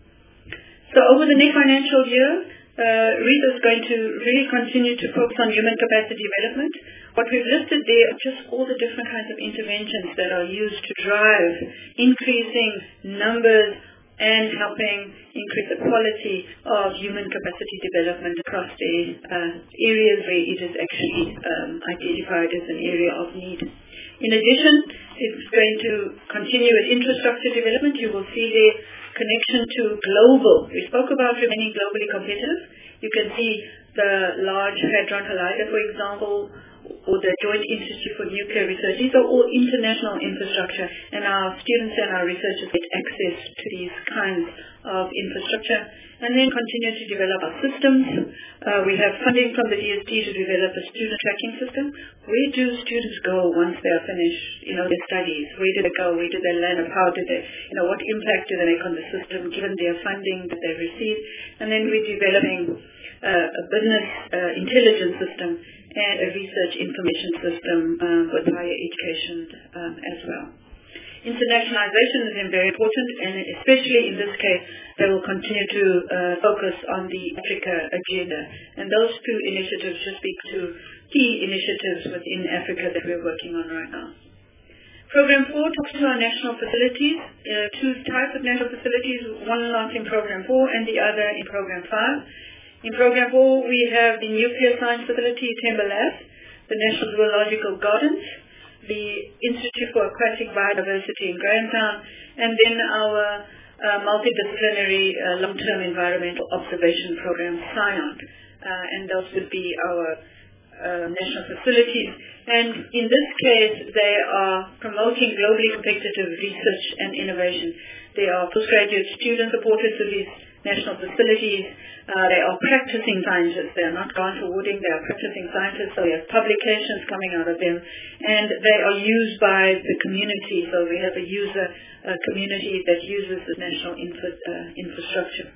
So over the next financial year, uh, RISA is going to really continue to focus on human capacity development. What we've listed there are just all the different kinds of interventions that are used to drive increasing numbers and helping increase the quality of human capacity development across the uh, areas where it is actually um, identified as an area of need. In addition, it's going to continue with infrastructure development. You will see the connection to global. We spoke about remaining globally competitive. You can see the Large Hadron Collider, for example, or the Joint Institute for Nuclear Research. These are all international infrastructure, and our students and our researchers get access to these kinds of infrastructure, and then continue to develop our systems. Uh, we have funding from the D S T to develop a student tracking system. Where do students go once they are finished, you know, their studies? Where do they go? Where do they learn? How do they, you know, what impact do they make on the system given their funding that they receive? And then we're developing uh, a business uh, intelligence system and a research information system um, with higher education um, as well. Internationalization is very important, and especially in this case, they will continue to uh, focus on the Africa agenda. And those two initiatives just speak to key initiatives within Africa that we're working on right now. Program four talks to our national facilities, uh, two types of national facilities, one launching Program four and the other in Program five. In Program four, we have the Nuclear Science Facility, Temba Lab, the National Zoological Gardens, the Institute for Aquatic Biodiversity in Grahamstown, and then our uh, multidisciplinary uh, long-term environmental observation program, SCION. Uh, and those would be our uh, national facilities. And in this case, they are promoting globally competitive research and innovation. They are postgraduate student supported to these national facilities. Uh, they are practicing scientists. They are not grant awarding. They are practicing scientists. So we have publications coming out of them. And they are used by the community. So we have a user uh, community that uses the national infra, uh, infrastructure.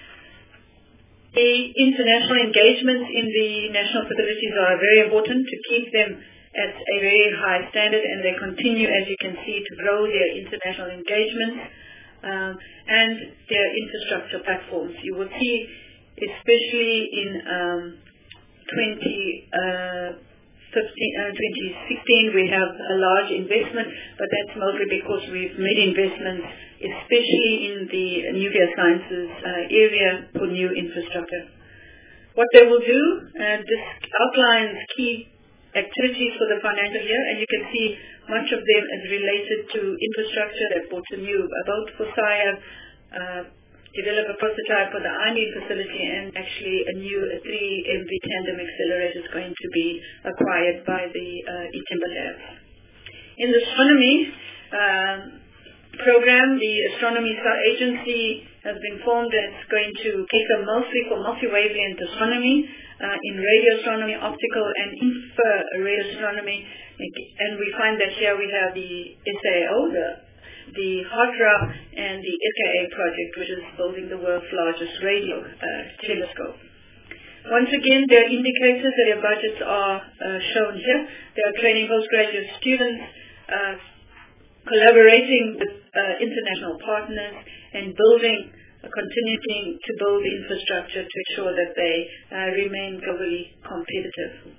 The international engagements in the national facilities are very important to keep them at a very high standard, and they continue, as you can see, to grow their international engagements um, and their infrastructure platforms. You will see, especially in um, twenty sixteen, we have a large investment, but that's mostly because we've made investments, especially in the nuclear sciences uh, area for new infrastructure. What they will do, uh, this outlines key activities for the financial year, and you can see much of them is related to infrastructure. They bought a new boat for SIAB, uh, develop a prototype for the I N E facility, and actually a new a three M V tandem accelerator is going to be acquired by the uh, Itimba Labs. In astronomy, um, program, the Astronomy Sub-Agency has been formed, and it's going to cater mostly for multi-wavelength astronomy uh, in radio astronomy, optical and infrared astronomy. And we find that here we have the S A O, the, the HOTRA, and the S K A project, which is building the world's largest radio uh, telescope. Once again, there are indicators that their budgets are uh, shown here. They are training postgraduate students, uh, collaborating with uh, international partners, and building, uh, continuing to build the infrastructure to ensure that they uh, remain globally competitive.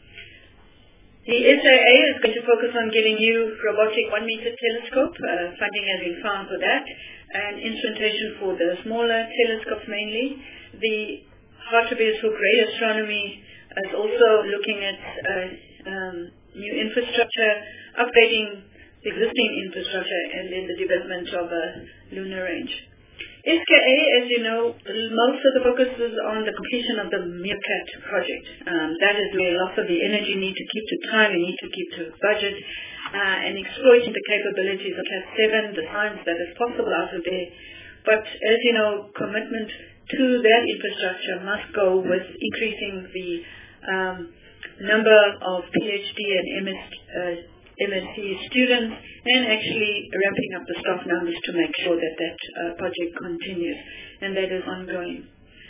The S A A is going to focus on getting new robotic one-meter telescope. Uh, funding has been found for that, and instrumentation for the smaller telescopes mainly. The Hartebees for Gray Astronomy is also looking at uh, um, new infrastructure, upgrading existing infrastructure, and then the development of a lunar range. S K A, as you know, most of the focus is on the completion of the Meerkat project. Um, that is where lots of the energy need to keep to time, we need to keep to budget, uh, and exploiting the capabilities of Cat seven, the science that is possible out of there. But as you know, commitment to that infrastructure must go with increasing the um, number of PhD and M S, uh, M S c students, and actually ramping up the staff numbers to make sure that that uh, project continues, and that is ongoing.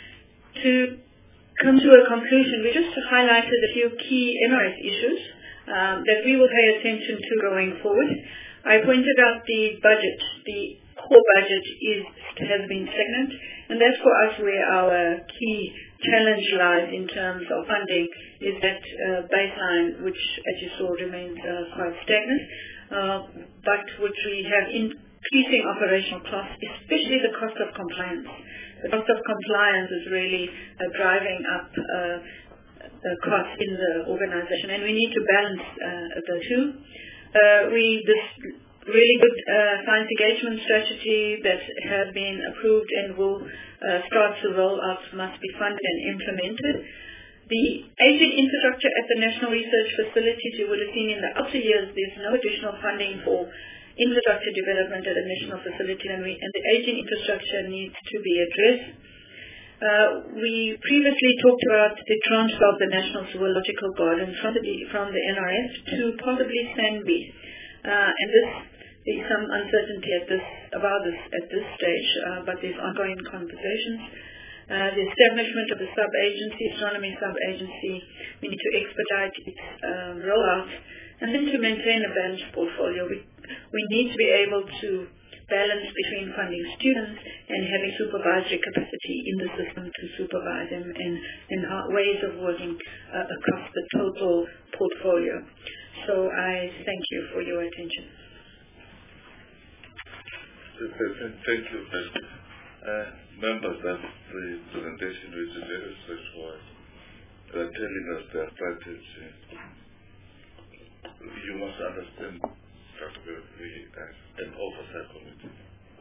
To come to a conclusion, we just highlighted a few key N R S issues um, that we will pay attention to going forward. I pointed out the budget. The core budget is has been stagnant, and that's for us where our key challenge lies in terms of funding, is that uh, baseline, which, as you saw, remains uh, quite stagnant, uh, but which we have increasing operational costs, especially the cost of compliance. The cost of compliance is really uh, driving up uh, the costs in the organization, and we need to balance uh, the two. Uh, we this really good uh, science engagement strategy that has been approved and will uh, start to roll out must be funded and implemented. The aging infrastructure at the National Research Facilities, you would have seen in the outer years, there's no additional funding for infrastructure development at the national facility, and, we, and the aging infrastructure needs to be addressed. Uh, we previously talked about the transfer of the National Zoological Garden from the, from the N R F to possibly SANBI. Uh, and this, there's some uncertainty at this, about this at this stage, uh, but there's ongoing conversations. Uh, the establishment of the sub-agency, astronomy sub-agency, we need to expedite its uh, rollout, and then to maintain a balanced portfolio. We, we need to be able to balance between funding students and having supervisory capacity in the system to supervise them, and, and ways of working uh, across the total portfolio. So I thank you for your attention. Thank you. Uh, members, that's the presentation which is very straightforward. They're telling us their strategy. You must understand that we, as an oversight committee,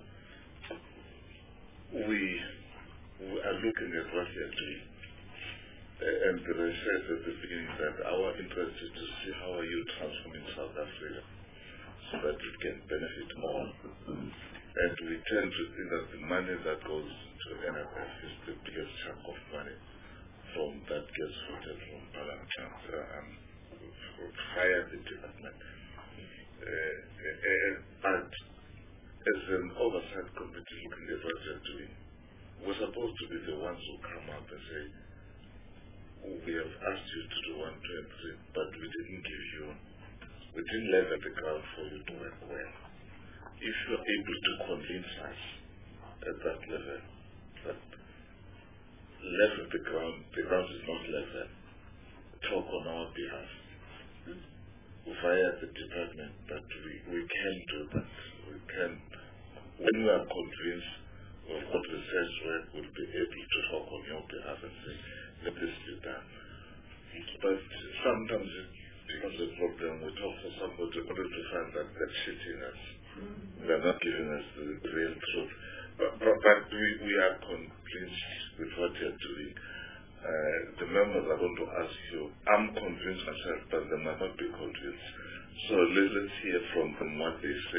we, we are looking at what we are doing. And I said at the beginning that our interest is to see how are you transforming South Africa so that it can benefit more. And we tend to think that the money that goes to N F F is the biggest chunk of money from that gets voted from Parliament uh, um, via the department. Uh, uh, but as an oversight committee looking at what they're doing, we're supposed to be the ones who come up and say, we have asked you to do one, two, and three, but we didn't give you, we didn't level the ground for you to work well. If you're able to convince us at that level, that level the ground, the ground is not level, talk on our behalf, via the department, that we, we can do that. We can, when we are convinced of what research work, we'll be able to talk on your behalf and say, let this be done. But sometimes it becomes a problem. We talk for somebody only to find that they're cheating us. Mm-hmm. They're not giving us the, the real truth. But, but, but we, we are convinced with what you're doing. Uh, the members are going to ask you, I'm convinced myself, but they might not be convinced. So let, let's hear from them what they say,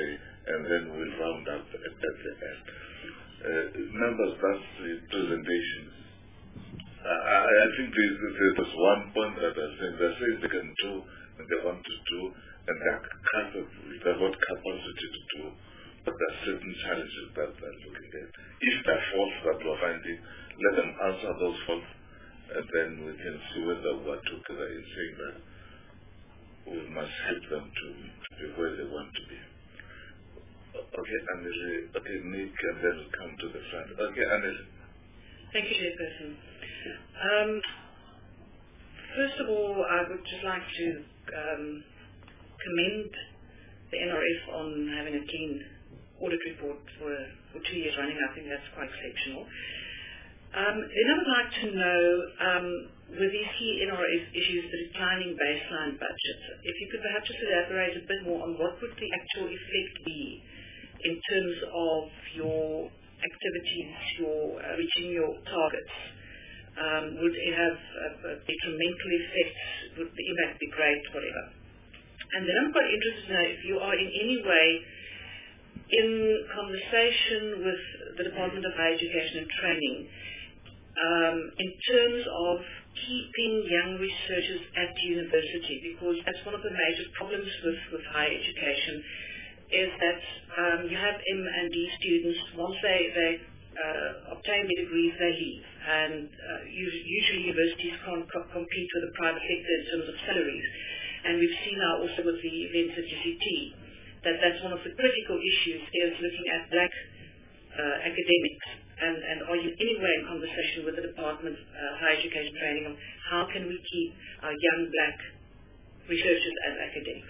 and then we'll round up at, at the end. Uh, members, that's the presentation. Uh, I, I think there's, there's one point that I think they're saying they can do and they want to do, and they're capable, they've got capacity to do, but there are certain challenges that they're looking at. If there are faults that we're finding, let them answer those faults, and then we can see whether we're together in saying that we must help them to be where they want to be. Okay, Anneli. Okay, Nick, and then we'll come to the front. Okay, Anneli. Thank you, Chairperson. Um, first of all, I would just like to um, commend the N R F on having a clean audit report for, for two years running. I think that's quite exceptional. Um, then I would like to know, um, with these key N R F issues, the declining baseline budget, if you could perhaps just elaborate a bit more on what would the actual effect be in terms of your activities, your uh, reaching your targets. Um, would it have a, a detrimental effect? Would the impact be great, whatever? And then I'm quite interested to know if you are in any way in conversation with the Department of Higher Education and Training um, in terms of keeping young researchers at university, because that's one of the major problems with, with higher education, is that um, you have M and D students, once they, they uh, obtain their degrees, they leave. And uh, usually universities can't co- compete with the private sector in terms of salaries. And we've seen now also with the events at U C T that that's one of the critical issues, is looking at black uh, academics. And, and are you anyway in conversation with the Department of uh, Higher Education Training on how can we keep our young black researchers as academics?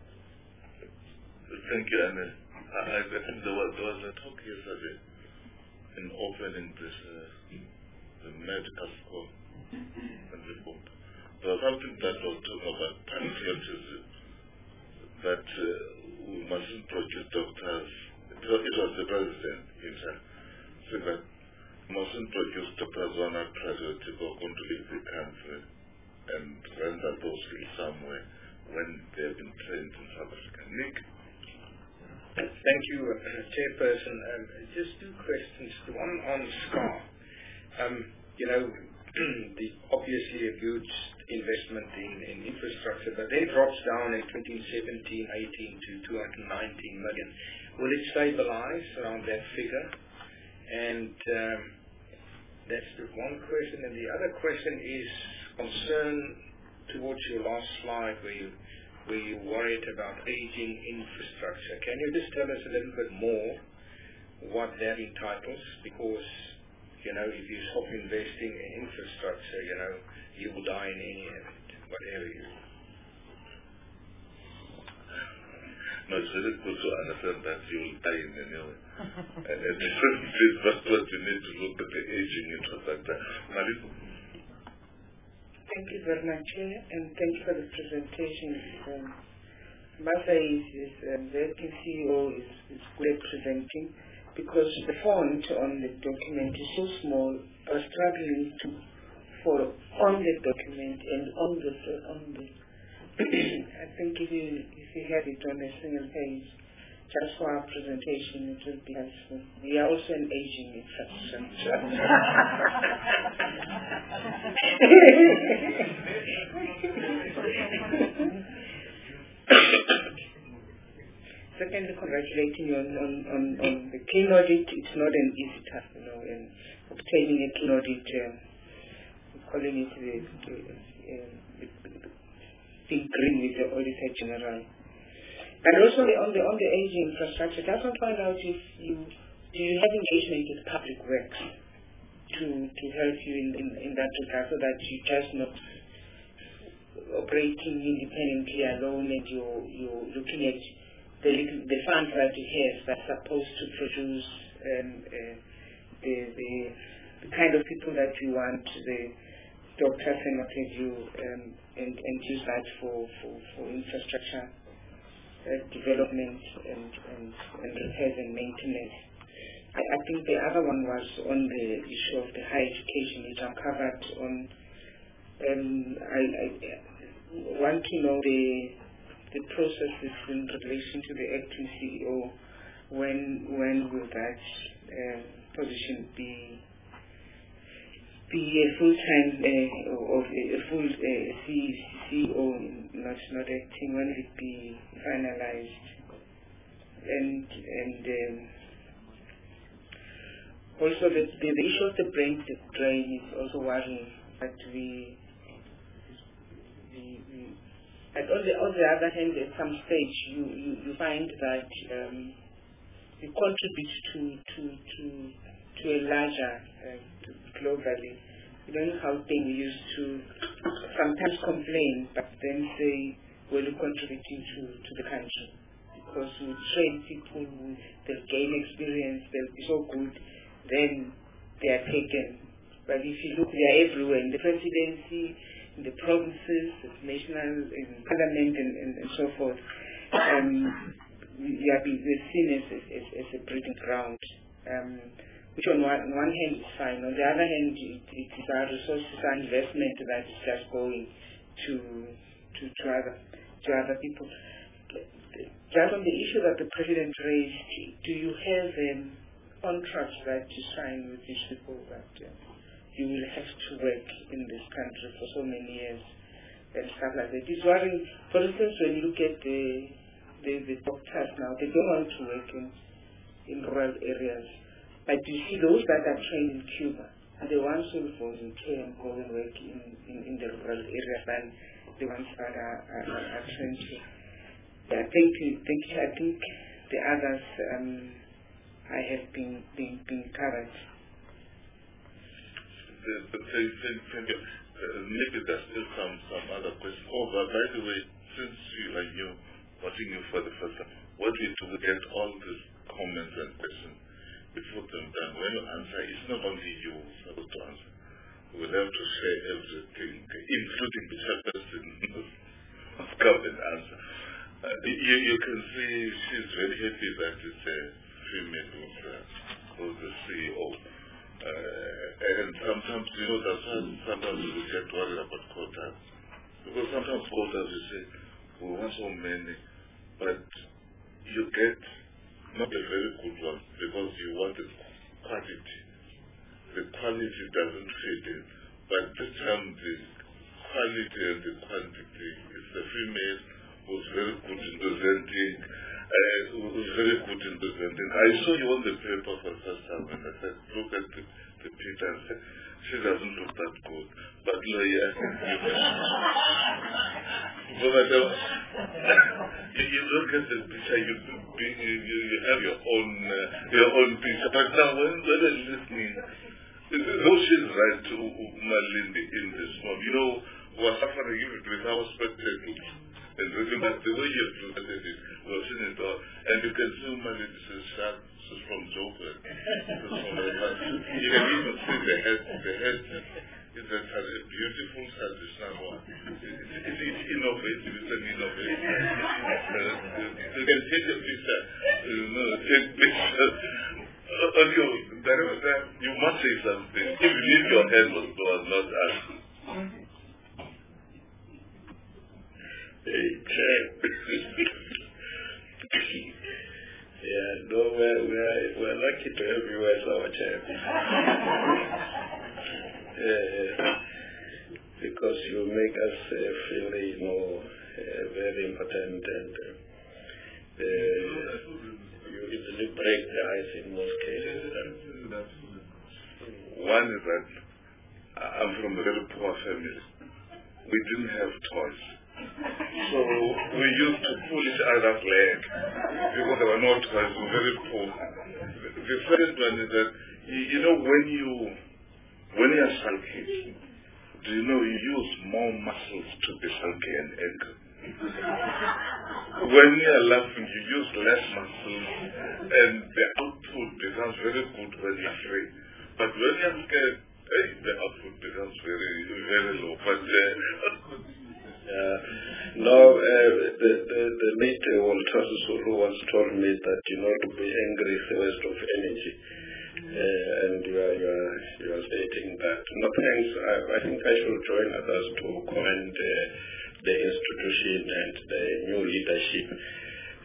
Thank you, Anna. I, I think there was, there was a talk yesterday in opening this uh, the medical school and the book. There was something that was talking about patriotism, that uh, we mustn't produce doctors. It was, it was the president himself said that we mustn't produce doctors who are not patriotic or going to leave the country and render those skills somewhere when they have been trained in South Africa. Nick? Thank you, uh, Chairperson. Um, just two questions. The one on SCAR. Um, you know, the obviously a huge investment in, in infrastructure, but then drops down in twenty seventeen eighteen to two hundred nineteen million. Will it stabilize around that figure? And um, that's the one question. And the other question is concern towards your last slide where you where you worried about aging infrastructure. Can you just tell us a little bit more what that entitles? Because, you know, if you stop investing in infrastructure, you know, you will die in any event, whatever you do. No, it's very good to understand that you will die in any way. And that's what you need to look at the aging infrastructure. Mariko? Thank you very much, Chair, and thank you for the presentation. Um, Martha is, is um, the acting C E O is, is great presenting, because the font on the document is so small. I was struggling to follow on the document and on the on the. I think if you if you had it on a single page, just for our presentation, it would be helpful. We are also an aging infrastructure. Secondly, congratulating you on, on, on, on the clean audit. It's not an easy task, you know, and obtaining a clean audit, um, calling it the, the, uh, the, the, being green with the Auditor General. And also on the on the aging infrastructure, just want to find out if you do you have engagement with public works to to help you in, in, in that regard, so that you just not operating independently alone and you're you're looking at the the funds that you have that's supposed to produce um, uh, the, the the kind of people that you want, the doctors and what have you, um, and and use that for for, for infrastructure. Uh, development and, and, and repairs and maintenance. I, I think the other one was on the issue of the higher education, which I've covered on. Um, I, I want to know the the processes in relation to the acting C E O when when will that um, position be be a full-time uh, or a full uh, C E O, not not acting? When will it be finalized? And and um, also the, the the issue of the brain drain is also worrying. But we, we, we and on the on the other hand, at some stage you you, you find that um, you contribute to to to to a larger uh, globally. You know how things used to sometimes complain, but then say, well, you're contributing to, to the country. Because we train people, who, they'll gain experience, they'll be so good, then they are taken. But if you look, they are everywhere, in the presidency, in the provinces, national, in parliament, and, and, and so forth. Um, we are being seen as, as, as a breeding ground. Um, which on one, on one hand is fine. On the other hand, it, it is our resources, our investment that is just going to to, to other to other people. Just on the issue that the President raised, do you have um, contracts that you sign with these people that uh, you will have to work in this country for so many years and stuff like that? It's worrying. For instance, when you look at the the, the doctors now, they don't want to work in, in rural areas. But you see those that are trained in Cuba, and the ones who will volunteer and go and work in, in, in the rural areas than the ones that are, are, are trained here. Yeah, thank you, thank you. I think the others um, I have been, been, been covered. The, the, the, the, the, uh, maybe there's still some, some other questions. Oh, but by the way, since you are new, watching you for the first time, what we do, we get all these comments and questions. We put them down. When you answer, it's not only you supposed to answer. We will have to share everything, including the chairperson must come and answer. Uh, you, you can see she's very happy that it's a female who's, uh, who's the C E O. Uh, and sometimes, you know, that's why sometimes we get worried about quotas. Because sometimes quotas, you say, we want so many, but you get not a very good one because you want the quality. The quality doesn't fit in. But this time the quality and the quantity is the female who's very good in presenting, uh, who's very good in presenting. I saw you on the paper for the first time and I said, look at the, the picture and said, she doesn't look that good. But no, yeah, I think you can. But uh, you, you look at the picture, you, you, you have your own uh, your own picture. But now when, when I'm listening, though she's right to Malindi in this one, you know, we're suffering even with our spectators. And remember the way you presented it, we're seeing it all. And you can see Malindi says sharp, this is from Joburg. You can even see the head, the head. It's a, a beautiful traditional one. It's, it's, it's innovative, it's an innovation. Uh, you can take a picture, you know, take pictures. Uh, you, there, there, you must say something, even if your head was, was not asked. Hey, Chair. Yeah, no, we're, we're, we're lucky to have you as our chair. Uh, because you make us uh, feel, you know, uh, very important, and uh, uh, you easily break the ice in most cases. One is that I'm from a very poor family. We didn't have toys. So we used to pull each other's leg because there were no toys. We were very poor. The first one is that, you know, when you When you are sulky, do you know you use more muscles to be sulky and angry? When you are laughing, you use less muscles, and the output becomes very good when you are free. But when you are scared, eh, the output becomes very, very low. But uh, uh, no, uh, the, the, the late uh, Walter Sisulu once told me that, you know, to be angry is a waste of energy. Uh, and you are, you, are, you are stating that. No, thanks. I, I think I should join others to commend uh, the institution and the new leadership.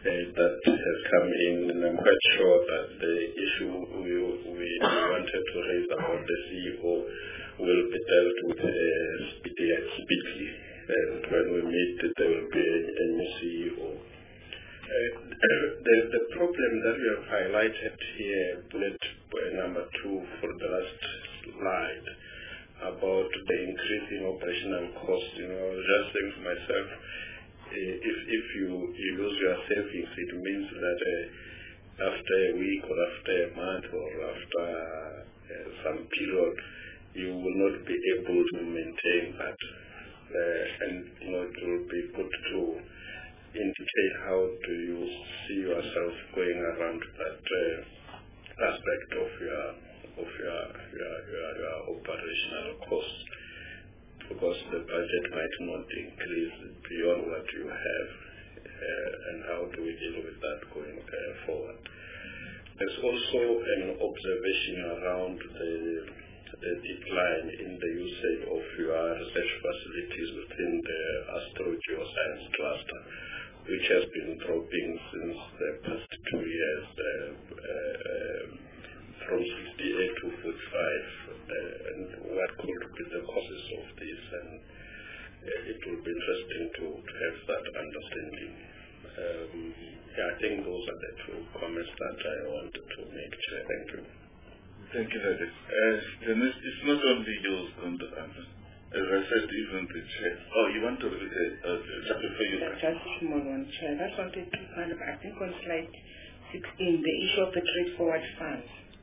uh, that has come in, and I'm quite sure that the issue we, we wanted to raise about the C E O will be dealt with uh, speedily, and when we meet, there will be a, a new C E O. Uh, the, the problem that we have highlighted here, bullet number two for the last slide, about the increase in operational costs, you know, I was just saying to myself, uh, if, if you, you lose your savings, it means that uh, after a week or after a month or after uh, some period, you will not be able to maintain that. Uh, and, you know, it will be good to indicate how do you see yourself going around that uh, aspect of your of your your, your, your operational costs, because the budget might not increase beyond what you have, uh, and how do we deal with that going uh, forward? There's also an observation around the the decline in the usage of your research facilities within the Astro-Geoscience cluster, which has been dropping since the past two years, uh, uh, from sixty-eight to forty-five, uh, and what could be the causes of this, and uh, it will be interesting to, to have that understanding. Um, yeah, I think those are the two comments that I wanted to make. Thank you. Thank you, Daddy. Uh, Dennis, it's not only yours on the answer. As I said, even the chair. Oh, you want to uh, uh, just before you. Just a small one, Chair. I just wanted to find out, I think on slide sixteen, the issue of the trade forward funds.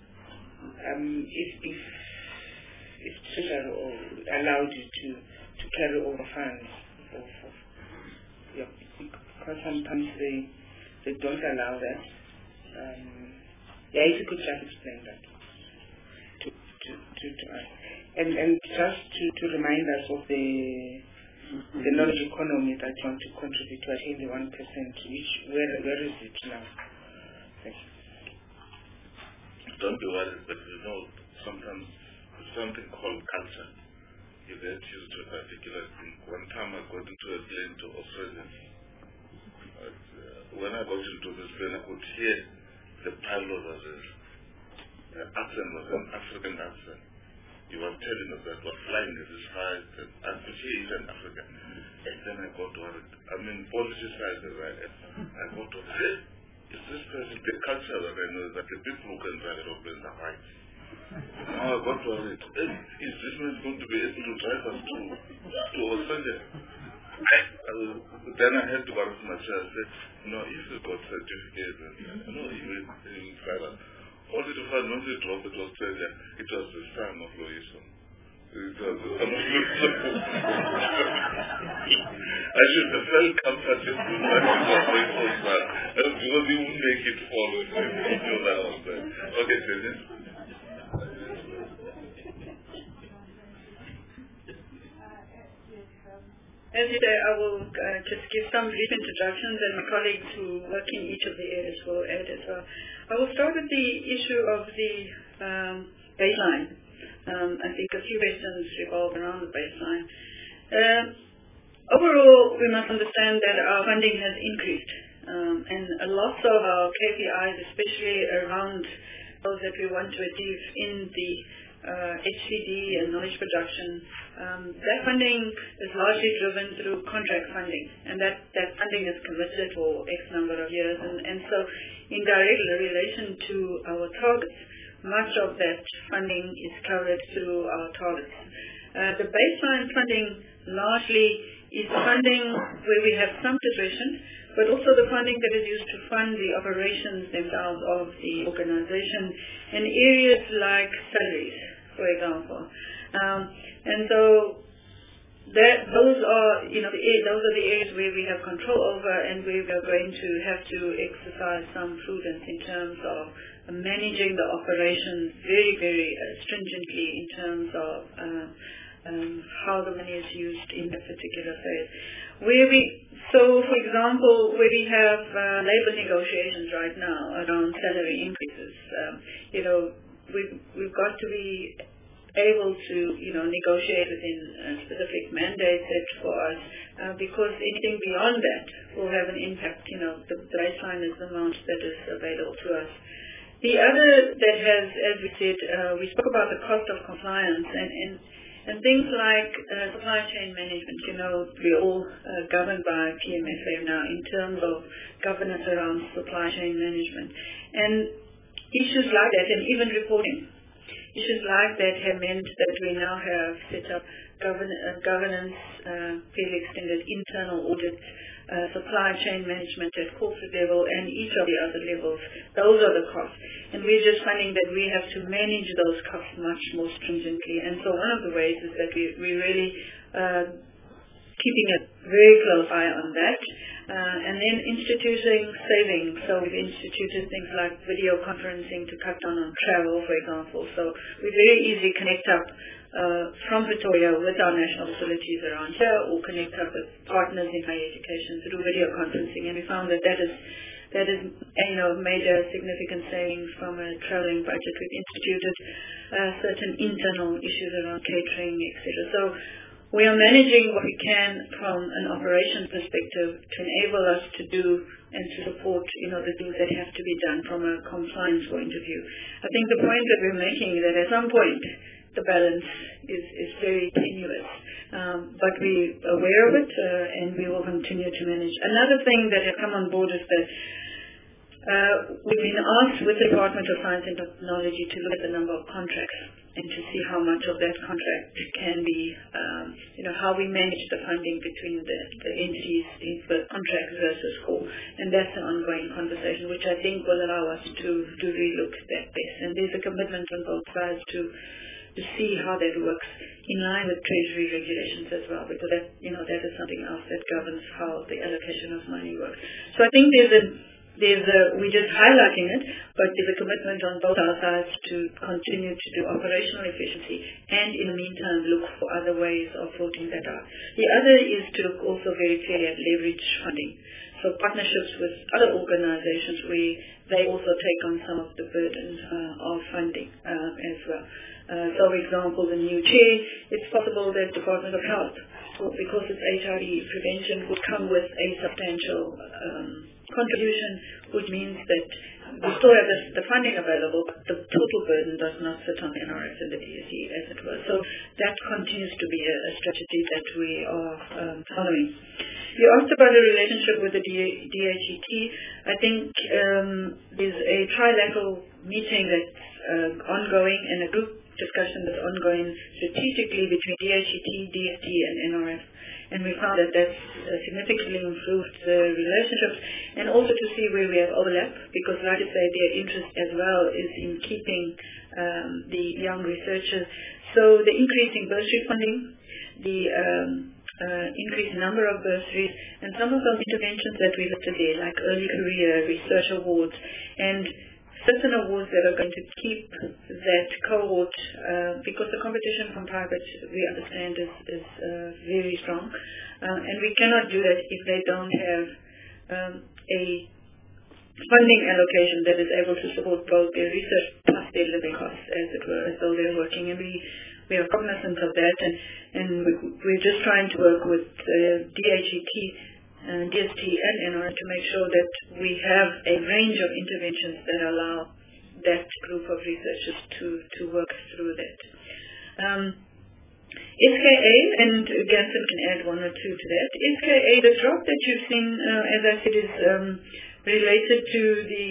Um, if if if Treasury allowed you to, to carry over funds, for, for, yeah, because sometimes they they don't allow that. Um, yeah, if you could just explain that to to to, to us, and and just to, to remind us of the the knowledge economy that you want to contribute to attain the one percent. Which where where is it now? Thank you. Don't be worried, but you know, sometimes there's something called culture. You get used to a particular thing. One time I got into a plane to Australia. But, uh, when I got into this plane, I could hear the pilot was a, the accent was an African accent. He was telling us that we're flying at this high, and could hear he's an African. And then I got worried. I mean, politicized as I am. I got to hey, is this person, the culture that I know is that the people who can drive aeroplanes are white. Now I got worried. Hey, is this man going to be able to drive us to, to Australia? I, uh, then I had to go to my chair and say, no, if you got certificate, no, he will drive us. Only to find when they dropped it to Australia, it was the son of Loison. It was the son of Loison. I should have felt comforted with my Loison son, because he wouldn't make it forward. He knew that was there. Okay, Dennis. As you say, I will uh, just give some brief introductions, and my colleagues who work in each of the areas will add as well. I will start with the issue of the um, baseline. Um, I think a few questions revolve around the baseline. Uh, overall, we must understand that our funding has increased, um, and a lot of our K P Is, especially around those that we want to achieve in the uh, H C D and knowledge production, um, that funding is largely driven through contract funding, and that, that funding is committed for X number of years, and, and so in direct relation to our targets, much of that funding is covered through our targets. Uh, the baseline funding largely is funding where we have some situation, but also the funding that is used to fund the operations themselves of the organization in areas like salaries, for example. Um, and so that, those are, you know, the, those are the areas where we have control over, and where we are going to have to exercise some prudence in terms of managing the operations very, very uh, stringently in terms of uh, um, how the money is used in that particular phase. Where we, so for example, where we have uh, labor negotiations right now around salary increases, um, you know, we've, we've got to be able to, you know, negotiate within a specific mandate set for us, uh, because anything beyond that will have an impact. You know, the, the baseline is the amount that is available to us. The other that has, as we said, uh, we spoke about the cost of compliance and, and, and things like uh, supply chain management. You know, we're all uh, governed by P M F A now in terms of governance around supply chain management. And issues like that, and even reporting, issues like that have meant that we now have set up govern, uh, governance, uh, fairly extended internal audits, uh, supply chain management at corporate level, and each of the other levels. Those are the costs. And we're just finding that we have to manage those costs much more stringently. And so one of the ways is that we, we really uh, keeping a very close eye on that. Uh, and then instituting savings. So we've instituted things like video conferencing to cut down on travel, for example. So we very easily connect up uh, from Pretoria with our national facilities around here, or connect up with partners in higher education through video conferencing. And we found that that is that is you know made a significant savings from a traveling budget. We've instituted uh, certain internal issues around catering, et cetera. So we are managing what we can from an operations perspective to enable us to do and to support, you know, the things that have to be done from a compliance point of view. I think the point that we're making is that at some point the balance is, is very tenuous, um, but we're aware of it uh, and we will continue to manage. Another thing that has come on board is that uh, we've been asked with the Department of Science and Technology to look at the number of contracts and to see how much of that contract can be, um, you know, how we manage the funding between the, the entities in the contract versus core. And that's an ongoing conversation, which I think will allow us to, to relook at that best. And there's a commitment on both sides to to see how that works in line with Treasury regulations as well, because that, you know, that is something else that governs how the allocation of money works. So I think there's a There's a, we're just highlighting it, but there's a commitment on both our sides to continue to do operational efficiency and in the meantime look for other ways of sorting that out. The other is to look also very clearly at leverage funding. So partnerships with other organizations where they also take on some of the burden uh, of funding uh, as well. Uh, so for example, the new chair, it's possible that Department of Health, because it's H I V prevention, would come with a substantial um, contribution, which means that we still have this, the funding available, but the total burden does not sit on N R S and the D S E, as it were. So that continues to be a, a strategy that we are um, following. You asked about the relationship with the D H E T. I think um, there's a trilateral meeting that's uh, ongoing and a group discussion that's ongoing strategically between D H E T, D S T, and N R F. And we found that that's uh, significantly improved the relationships, and also to see where we have overlap, because like I say, their interest as well is in keeping um, the young researchers. So the increasing bursary funding, the um, uh, increased number of bursaries, and some of those interventions that we listed there, like early career, research awards, and certain awards that are going to keep that cohort, uh, because the competition from private, we understand, is, is uh, very strong. Uh, and we cannot do that if they don't have um, a funding allocation that is able to support both their research plus their living costs, as it were, as though they're working. And we, we are cognizant of that, and, and we, we're just trying to work with uh, D H E T, Uh, D S T and N R to make sure that we have a range of interventions that allow that group of researchers to, to work through that. Um, S K A, and Ganson can add one or two to that. S K A, the drop that you've seen, uh, as I said, is um, related to the,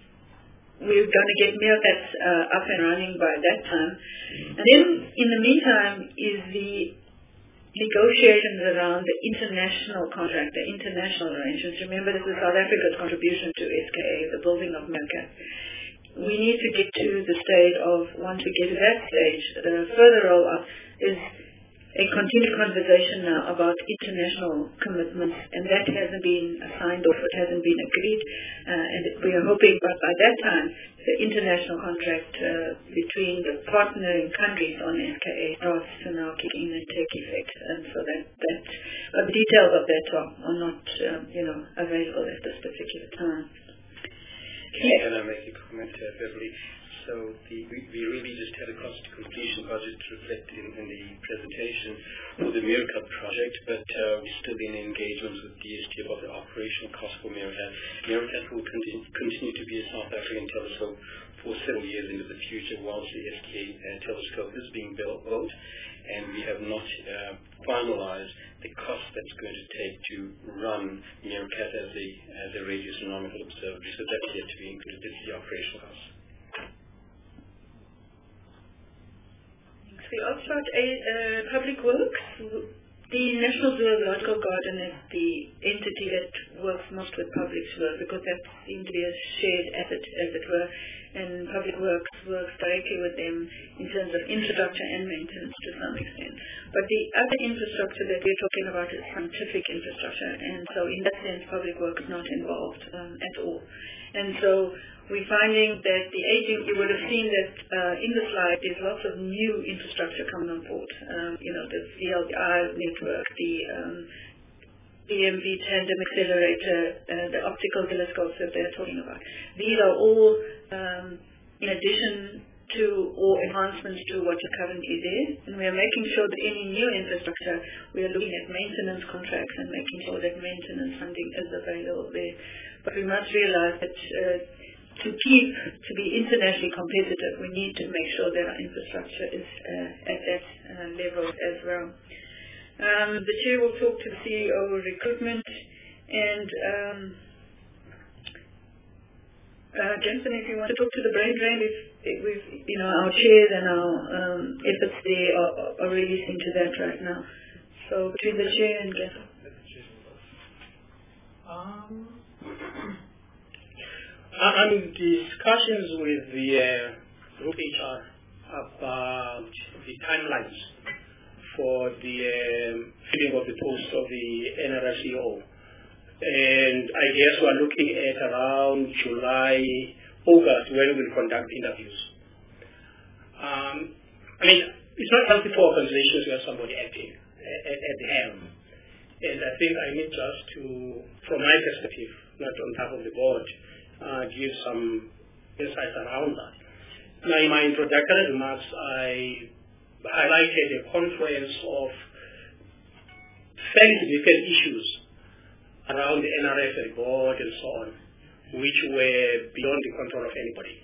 we're going to get Meerkats uh, up and running by that time. And then, in the meantime, is the negotiations around the international contract, the international arrangements. Remember, this is South Africa's contribution to S K A, the building of Meerkat. We need to get to the stage of, once we get to that stage, the further roll-up is a continued conversation now about international commitments, and that hasn't been signed off, it hasn't been agreed, uh, and we are hoping that by that time, the international contract uh, between the partnering countries on S K A starts to now kick in and take effect, and so that, that uh, the details of that are, are not, um, you know, available at this particular time. Can I make a comment, uh, Beverly? So So the, we, we really just had a cost to completion budget reflected in, in the presentation for the Meerkat project, but uh, we're still in engagements with D S T about the operational cost for Meerkat. Meerkat will continue, continue to be a South African telescope for several years into the future whilst the S K uh, telescope is being built, built, and we have not uh, finalized the cost that's going to take to run Meerkat as a, as a radio astronomical observatory, so that's yet to be included in the operational costs. We also had a uh, public works. The National Zoological Garden is the entity that works most with public work because that seems to be a shared effort, as it were, and public works works directly with them in terms of infrastructure and maintenance to some extent. But the other infrastructure that we're talking about is scientific infrastructure, and so in that sense, public work is not involved um, at all. And so we're finding that the aging, you would have seen that uh, in the slide, there's lots of new infrastructure coming on board. Um, you know, the V L D I network, the um, B M V tandem accelerator, uh, the optical telescopes that they're talking about. These are all um, in addition to or enhancements to what is currently there. And we are making sure that any new infrastructure, we are looking at maintenance contracts and making sure that maintenance funding is available there. But we must realize that uh, to keep, to be internationally competitive, we need to make sure that our infrastructure is uh, at that uh, level as well. Um, the chair will talk to the C E O recruitment, and um, uh, Jensen, if you want to talk to the brain drain, if, if we've, you know, our chairs and our um, efforts there are, are really into that right now. So between the chair and Jensen. Um, I'm in discussions with the uh, Group H R about the timelines for the um, filling of the post of the N R S C O. And I guess we're looking at around July, August when we'll conduct interviews. Um, I mean, it's not healthy for organizations to have somebody acting at, at the helm. And I think I need just to, from my perspective, not on behalf of the board, uh, give some insights around that. Now, in my introductory remarks, I highlighted a confluence of fairly significant issues around the N R F report and so on, which were beyond the control of anybody,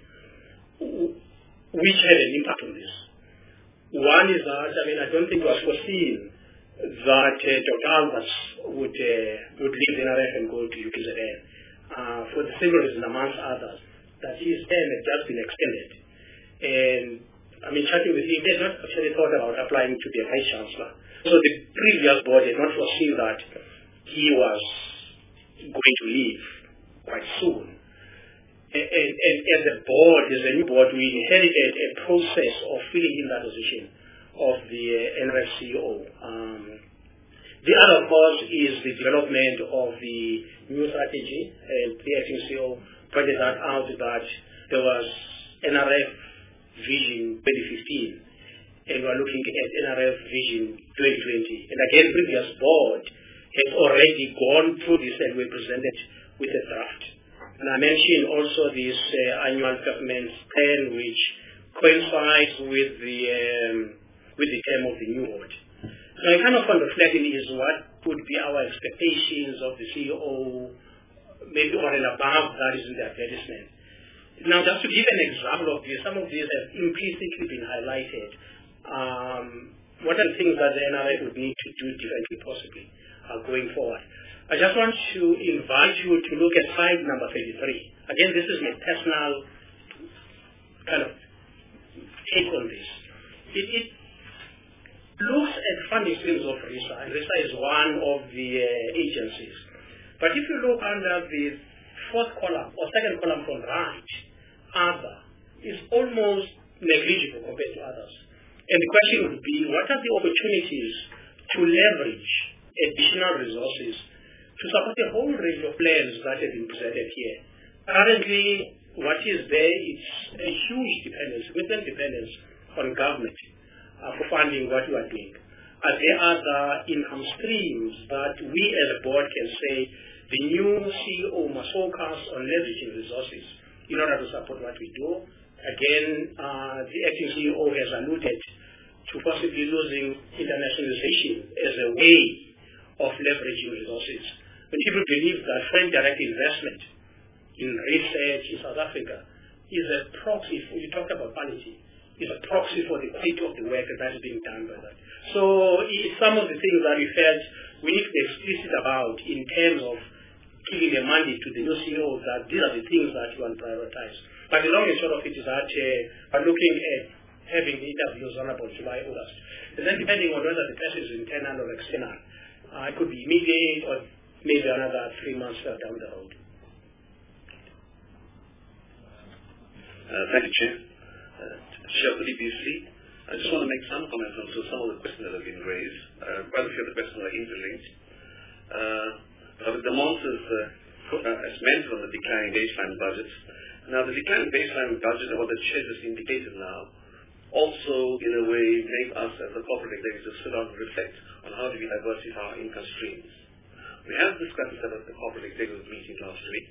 which had an impact on this. One is that, I mean, I don't think it was foreseen that uh, Doctor Alberts would, uh, would leave the N R F and go to U K Z N uh, for the simple reason, amongst others, that his term had just been extended. And I mean, chatting with him, they had not actually thought about applying to be a Vice Chancellor. So the previous board had not foreseen that he was going to leave quite soon. And, and, and as a board, as a new board, we inherited a process of filling in that position of the uh, N R F C O. Um, the other, of course, is the development of the new strategy. And the acting C O pointed that out that there was N R F Vision twenty fifteen, and we're looking at N R F Vision twenty twenty. And again, previous board has already gone through this and we presented with a draft. And I mentioned also this uh, annual government plan, which coincides with the um, with the term of the new board. Now, kind of on reflecting is what would be our expectations of the C E O, maybe over and above that is in the advertisement. Now, just to give an example of this, some of these have implicitly been highlighted. Um, what are the things that the N R F would need to do differently, possibly, uh, going forward? I just want to invite you to look at slide number thirty-three. Again, this is my personal kind of take on this. It, it looks at funding streams of RISA, and RISA is one of the uh, agencies. But if you look under the fourth column, or second column from right, other, is almost negligible compared to others. And the question would be, what are the opportunities to leverage additional resources to support a whole range of plans that have been presented here? Currently, what is there is a huge dependence, significant dependence on government uh, for funding what we are doing. Are there other income streams that we as a board can say the new C E O must focus on leveraging resources in order to support what we do? Again, uh, the acting C E O has alluded to possibly losing internationalization as a way of leveraging resources. When people believe that foreign direct investment in research in South Africa is a proxy for, you talked about quality, is a proxy for the quality of the work that is being done by that. So it's some of the things that we felt we need to be explicit about in terms of giving a mandate to the new C E O that these are the things that you want to prioritize. But the long and short of it is that uh, we're looking at having the interviews on about July, August. And then depending on whether the person is internal or external, uh, it could be immediate or maybe another three months down the road. Uh, thank you, Chair. Uh, Chair of the D P C, I just want to make some comments on some of the questions that have been raised. Uh, quite a few of the questions are interlinked. Uh, but the amounts is, uh, uh, as mentioned on the declining baseline budgets. Now, the declining baseline budget, and what the Chair has indicated now, also, in a way, make us as a corporate executive sit down and reflect on how do we diversify our income streams. We have discussed that at the corporate executive meeting last week,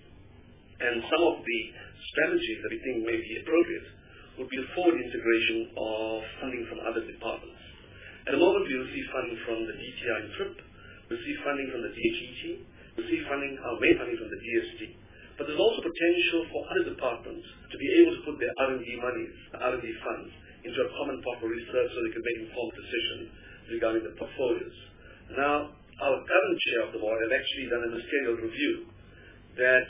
and some of the strategies that we think may be appropriate would be a forward integration of funding from other departments. At the moment, we receive funding from the D T I and TRIP, we receive funding from the D H E T, we receive funding, our main funding from the D S T, but there's also potential for other departments to be able to put their R and D monies, R and D funds, into a common pot for research so they can make informed decisions regarding the portfolios. Now, our current chair of the board has actually done a ministerial review that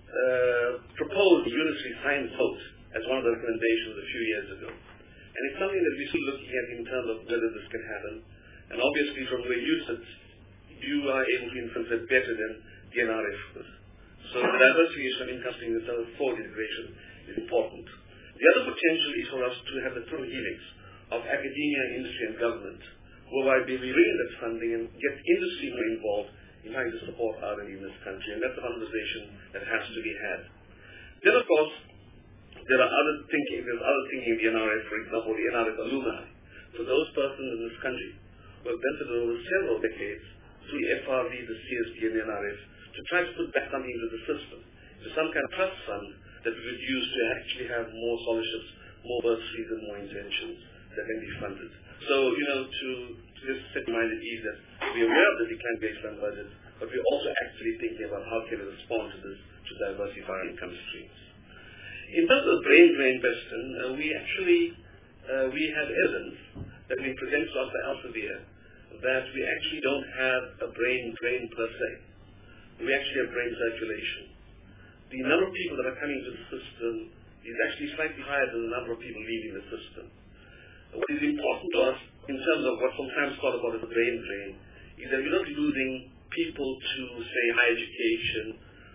uh, proposed the unitary sign vote as one of the recommendations a few years ago. And it's something that we're still looking at in terms of whether this can happen. And obviously from where you sit, you are able to influence it better than the N R F could. So the diversification of income streams in terms of forward integration is important. The other potential is for us to have the total helix of academia, industry, and government, whereby we bring that funding and get industry more involved in trying to support R and D in this country, and that's a conversation that has to be had. Then, of course, there are other thinking, there's other thinking in the N R F, for example, the N R F alumni. For those persons in this country who have benefited over several decades through the F R V, the C S D, and the N R F, to try to put back something into the system, to some kind of trust fund that we could use to actually have more scholarships, more bursaries, and more interventions that can be funded. So, you know, to, to just set in mind at ease that we're aware of the decline baseline budget, but we're also actually thinking about how can we respond to this to diversify our income streams. In terms of brain drain question, uh, we actually, uh, we have evidence that we present to us by Elsevier that we actually don't have a brain drain per se. We actually have brain circulation. The number of people that are coming into the system is actually slightly higher than the number of people leaving the system. What is important to us in terms of what sometimes called about as a brain drain is that we're not losing people to, say, higher education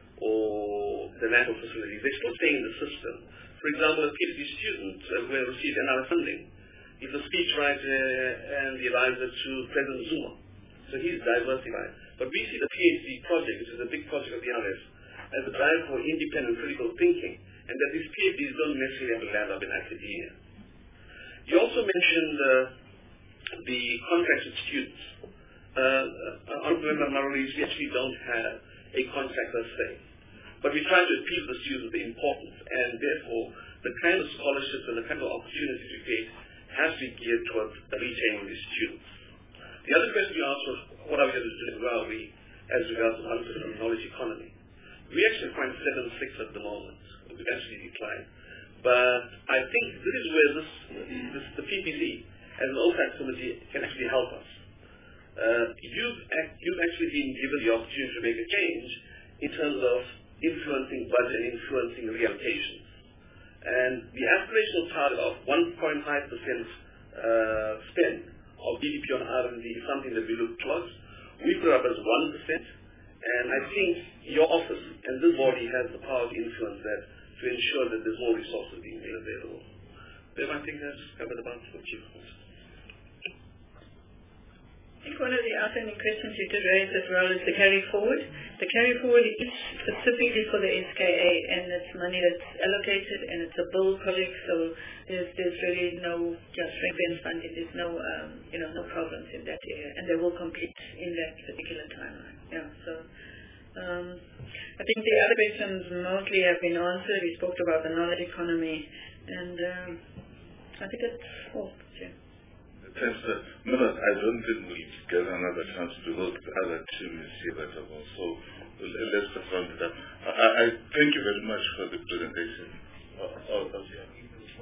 or the natural facilities. They're still staying in the system. For example, a PhD student uh, who has received N R F funding is a speechwriter and the advisor to President Zuma. So he's diversified. But we see the PhD project, which is a big project of the N R F, as a drive for independent critical thinking, and that these PhDs don't necessarily have to land up in academia. You also mentioned uh, the contracts with students. Uh, I remember Maurice, we actually don't have a contract per se, but we try to appeal to the students the importance, and therefore the kind of scholarships and the kind of opportunities we create has to be geared towards retaining these students. The other question you asked was, what are we going to do well we, as regards to the knowledge economy? We actually find seven six at the moment. We've actually declined. But I think this is where this, this the P P C as an oversight committee can actually help us. Uh, you've, act, you've actually been given the opportunity to make a change in terms of influencing budget and influencing reallocations. And the aspirational target of one point five percent uh, spend of G D P on R and D is something that we look towards. We put up as one percent, and I think your office and this body has the power to influence that to ensure that there's more resources being made available. Bev, I think that's covered about what you've asked. I think one of the outstanding questions you did raise as well is the carry forward. The carry forward is specifically for the S K A, and it's money that's allocated, and it's a build project, so there's there's really no just ring funding. There's no um, you know no problems in that area, and they will compete in that particular timeline. Yeah, so. Um, I think the other questions mostly have been answered. We spoke about the knowledge economy, And um, I think that's all. Yeah. Thanks, sir. No, no, I don't think we'll get another chance because the other team is here that well. So let's just round it up. I, I thank you very much for the presentation. Uh, oh, oh, yeah.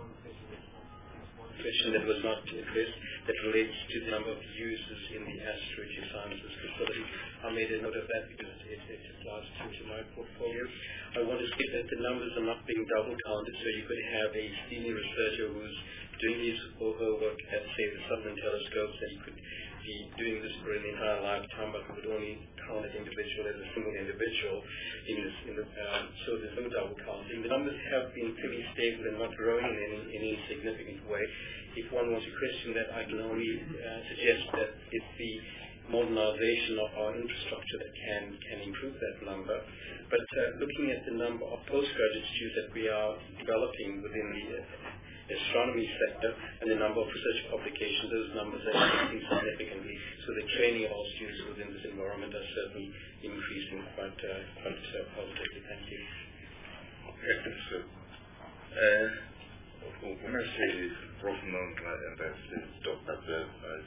Question that was not addressed that relates to the number of users in the Astro Geosciences facility. I made a note of that because it, it applies to, to my portfolio. I want to state that the numbers are not being double counted, so you could have a senior researcher who's doing his or her work at, say, the Southern Telescopes, and he could be doing this for an entire lifetime, but would only count an individual as a single individual. In this, in the, uh, so there's no double counting. The numbers have been pretty stable and not growing in any, any significant way. If one wants to question that, I can only uh, suggest that it's the modernization of our infrastructure that can, can improve that number. But uh, looking at the number of postgraduate students that we are developing within the uh, astronomy sector and the number of research publications, those numbers are increasing significantly. So the training of our students within this environment are certainly increasing quite, uh, quite uh, positively. Thank you. Okay, thanks, sir. Uh, when I say Prof Nonka and I say Doctor Bell,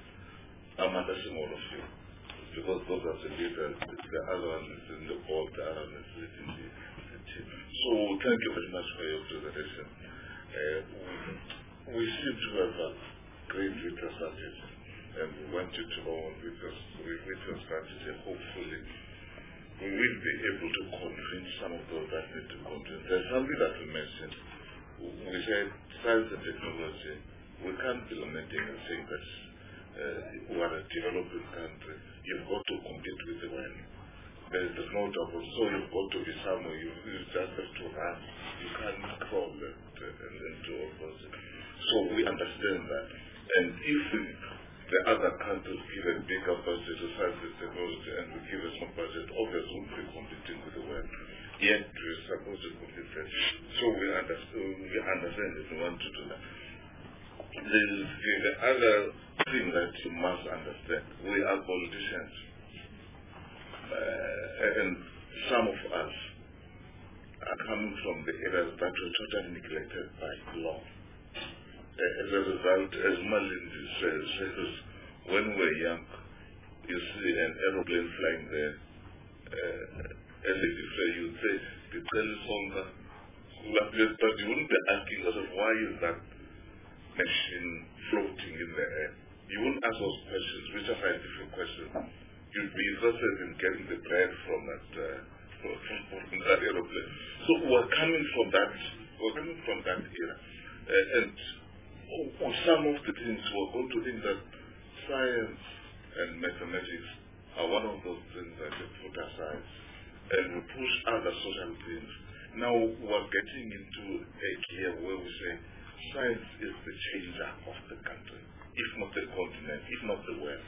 I'm addressing all of you because those are the leaders. The other one is in the board, the other one is in the, the team. So thank you very much for your presentation. Uh, we, we seem to have a great future strategy, and we want you to go on with us with your strategy. Hopefully, we will be able to convince some of those that need to convince. There's something that we mentioned. We said science and technology. We can't be lamenting and saying that uh, we are a developing country. You've got to compete with the world. There is no double. So you've got to be somewhere. You, you just have to run. You can't crawl and, and, and do all those things. So we understand that. And if we, the other countries give a bigger budget to science and technology and we give a small budget, obviously we'll be competing with the world. Yet we're supposed to compete. So we understand, we understand that we want to do that. There is the other thing that you must understand. We are politicians. Uh, and some of us are coming from the areas that were totally neglected by law. Uh, as a result, as Malindi says, says, when we were young, you see an aeroplane flying there, uh, and if you say, you say, the telephone, but you wouldn't be asking yourself, why is that machine floating in the air? You wouldn't ask those questions, which are scientific questions. You'd be interested in getting the bread from that, uh, from, from that aeroplane. So we're coming from that, we're coming from that era. Uh, and oh, some of the things we're going to think that science and mathematics are one of those things that they put aside. And we push other social things. Now we're getting into a gear where we say science is the changer of the country, if not the continent, if not the world.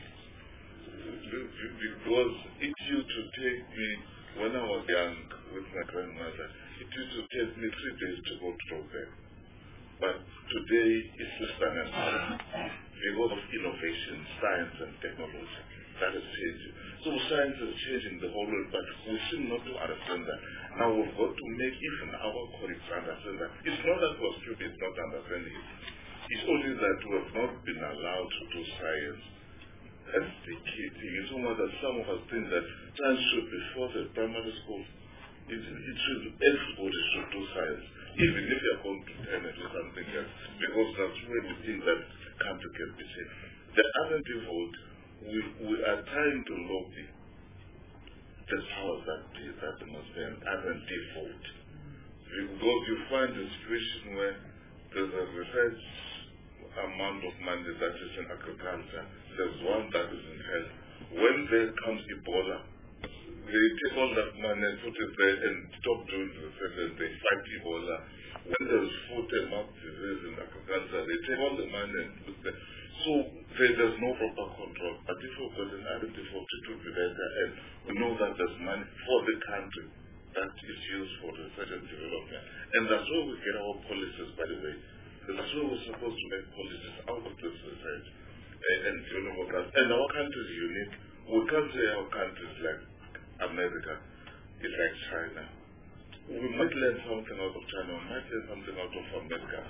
Because it used to take me, when I was young with my grandmother, it used to take me three days to go to bed. But today it's less than an hour because of innovation, science and technology. That is changing. So science is changing the whole world, but we seem not to understand that. Now we've got to make even our colleagues understand that. It's not that we're stupid not understanding it. It's only that we have not been allowed to do science. That's the key thing. It's almost that some of us think that science should be taught at primary school. It, it should, everybody should do science, even if you're going to turn it to something else, because that's where we think that country can be safe. The other default, we, we are trying to lobby the powers that be, that must be an other default. Because you find a situation where there's a research amount of money that is in agriculture, there's one that is in health. When there comes Ebola, they take all that money and put it there and stop doing research and they fight Ebola. When there's food and mouth disease in agriculture, they take all the money and put it there. So there, there's no proper control. But if we've got an other default, it would be better. And we know that there's money for the country that is used for research and development. And that's where we get our policies, by the way. That's where we're supposed to make policies out of this research and, and development. And our country is unique. We can't say our country is like America, it's like China. We might learn something out of China, we might learn something out of America,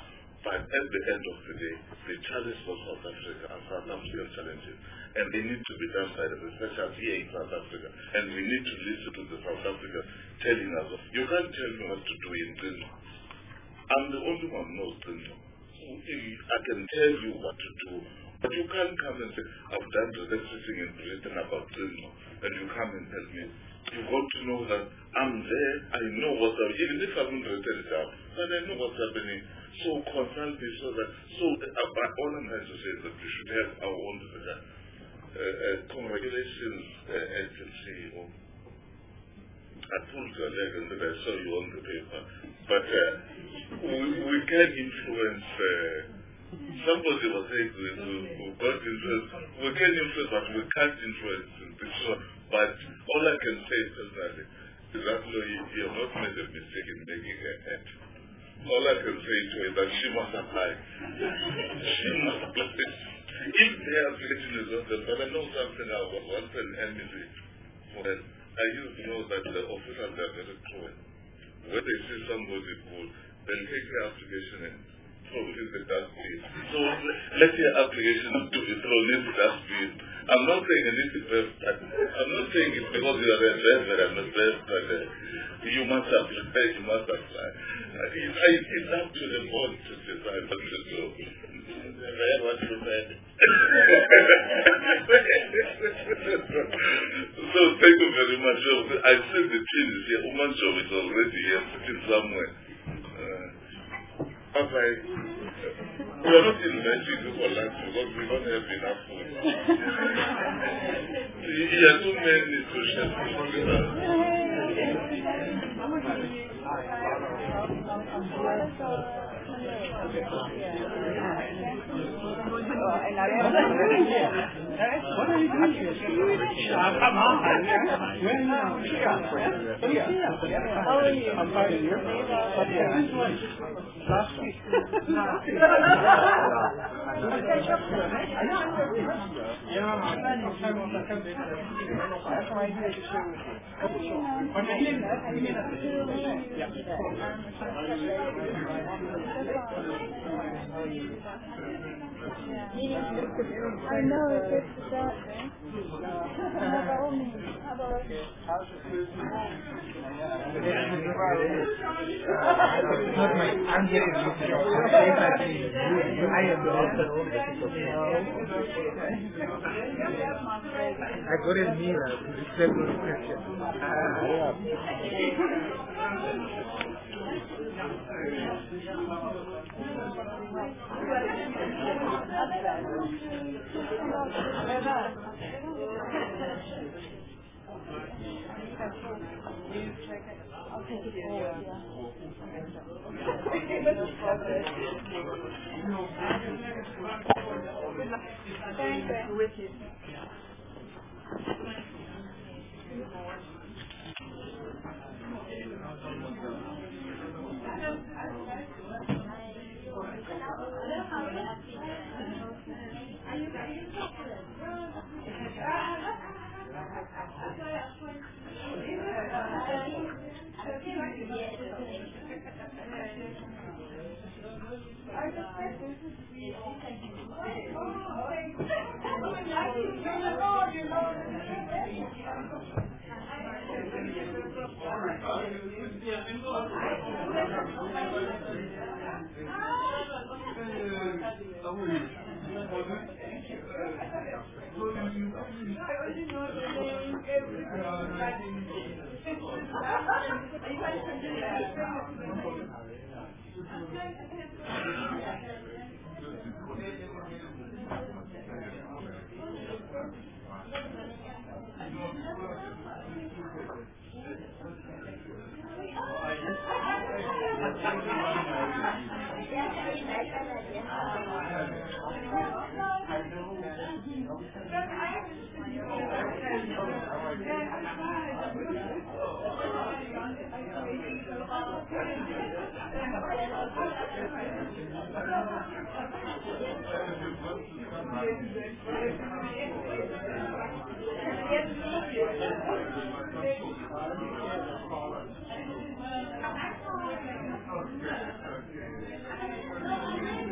But at the end of the day, the challenge for South Africa are South African challenges. And they need to be done by the professionals here in South Africa. And we need to listen to the South Africa telling us, you can't tell me what to do in Brno. I'm the only one who knows Brno. I can tell you what to do. But you can't come and say, I've done everything in Britain about Brno. And you come and tell me, you've got to know that I'm there, I know what's happening. Even if I haven't written it down, but I know what's happening. So consult me so that, so uh, all I'm trying to say is that we should have our own uh, uh, congratulations uh, agency. Or, I pulled your leg and then I saw you on the paper. But uh, we, we can influence, uh, somebody was saying we, we, we got influence, we can influence but we can't influence this one. But all I can say personally is that no, you, you have not made a mistake in making her head. All I can say to her is that she must apply. She must apply. If the application is not done, but I know something I was once an enemy for them. I used to know that the officers are very cruel. When they see somebody good, they'll take the application and throw it in the dustbin. So let your application to be thrown in the dustbin. I'm not saying it is the best, but I'm not saying it's because you are a driver and the best, but uh, you must apply, you must apply. Uh, it's, it's up to the board to decide what to do. Very what you said. So thank you very much. I said the team is here. Woman job is already here, sitting somewhere. Uh, Bye-bye. We are not inviting you for lunch because we don't have enough food. There are too many social What are you doing here? I'm on. Where are you now? How are you? I'm fine. You? Last week. I know it's that. How's your food? I'm getting used to it. I am also. I got a mirror to reflect the scripture. I'll take it forward, yeah. Thank you. With you. Thank you.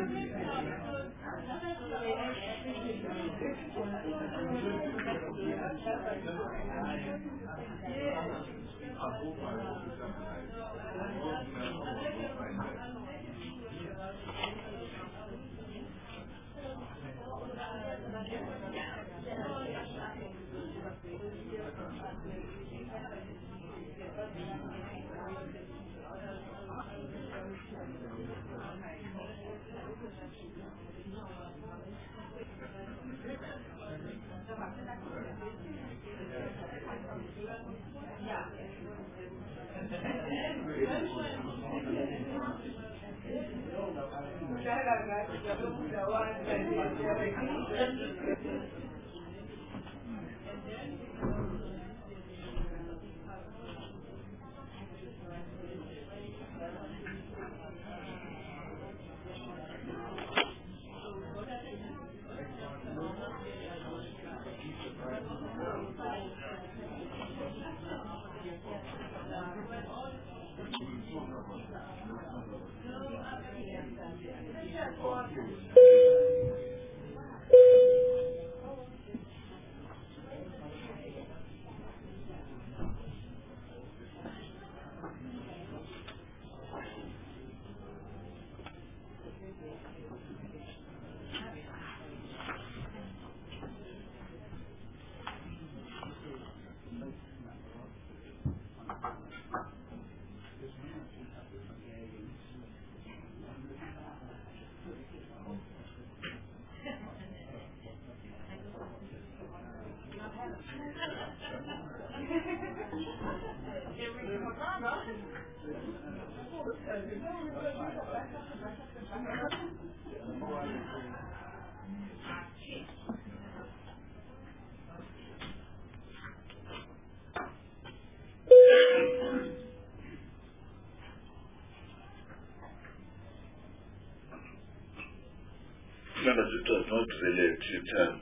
Members, it was not really a tea time,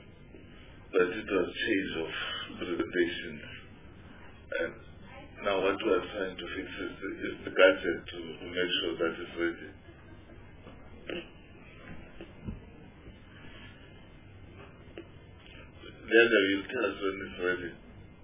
but it was change of presentation. And now what we are trying to fix is the, is the gadget to, to make sure that it's ready. Then you will tell us when it's ready.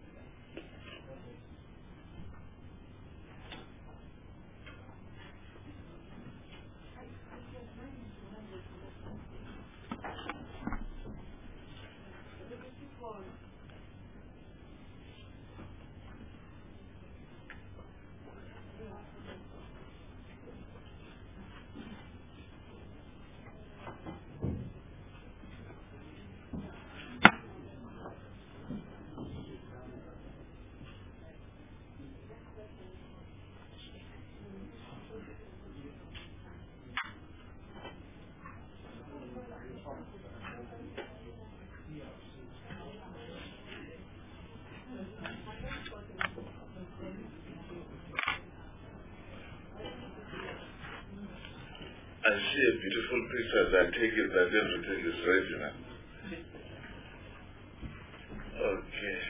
I see a beautiful picture that I take it that everything is ready now. Okay.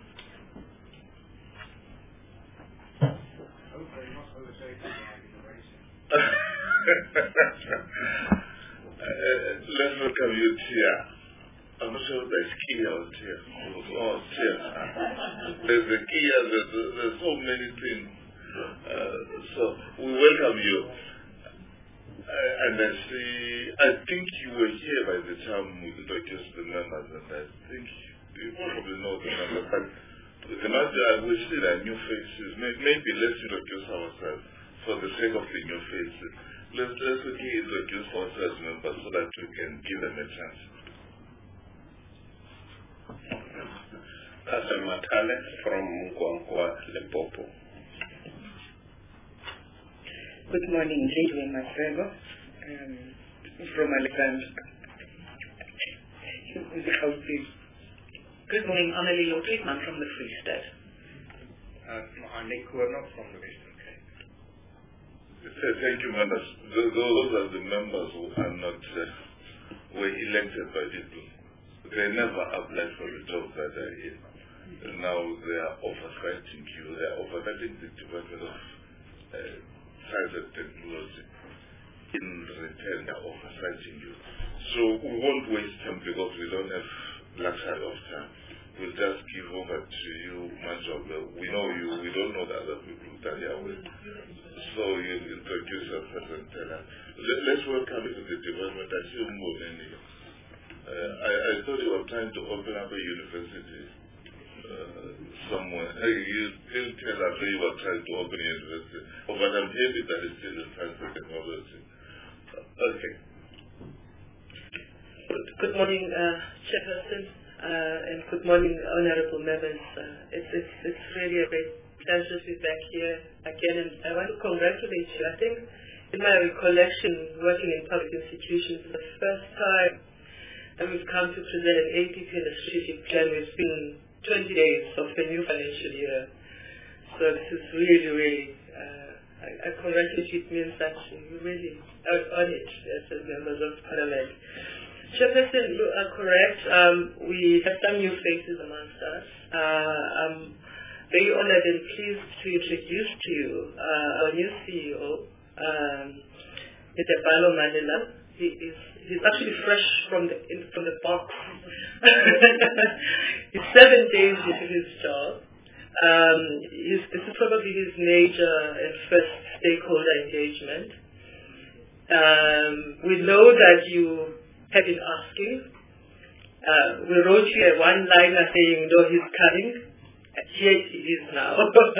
uh, let's welcome you, Tia. I'm not sure there's Kia or Tia. Oh, Tia. There's a Kia, there's, there's so many things. Uh, so we welcome you. Uh, and I see, I think you were here by the time we introduced the members, and I think you probably know the members, but the matter, we see their new faces. Maybe let's introduce ourselves for the sake of the new faces. Let's, let's quickly introduce ourselves, members, so that we can give them a chance. Pastor Matale from Gwangwa, Limpopo. Good morning, J. Masrego, um, from Alexandra. Good morning, Annelie Lotliedman from the Free State. Uh, Nick Werner from the Western Cape. Thank you, members. Those are the members who are not, uh, were elected by people. They never applied for the job that they're in. And now they are oversighting you. They are oversighting the Department of uh, Science and Technology. In return, they are oversighting you. So we won't waste time because we don't have luxury of time. We'll just give over to you, Manjobe. We know you, we don't know the other people that you are with. So you introduce yourself and tell us. Let's welcome you to the development. I see Mboneni. Uh, I, I thought you were trying to open up a university uh, somewhere. You didn't tell us you were trying to open a university. Oh, but I'm happy that it's still in transfer technology. Uh, okay. Good, good morning, uh, Chairperson, uh, and good morning, honorable members. Uh, it's, it's, it's really a great pleasure to be back here again, and I want to congratulate you. I think in my recollection, working in public institutions, the first time that we've come to present an A P P and a strategic plan, it's been twenty days of the new financial year. So this is really, really, uh, I, I congratulate you. It means that you really are on it as members of Parliament. Chairperson, you are correct. Um, we have some new faces amongst us. Uh, I'm very honored and pleased to introduce to you uh, our new C E O, um, Mister Balo Mandela. He is he's actually fresh from the in, from the box. He's seven days into his job. Um, he's, this is probably his major and first stakeholder engagement. Um, we know that you have been asking. Uh, we wrote you a one-liner saying, no, he's coming. Here he is now.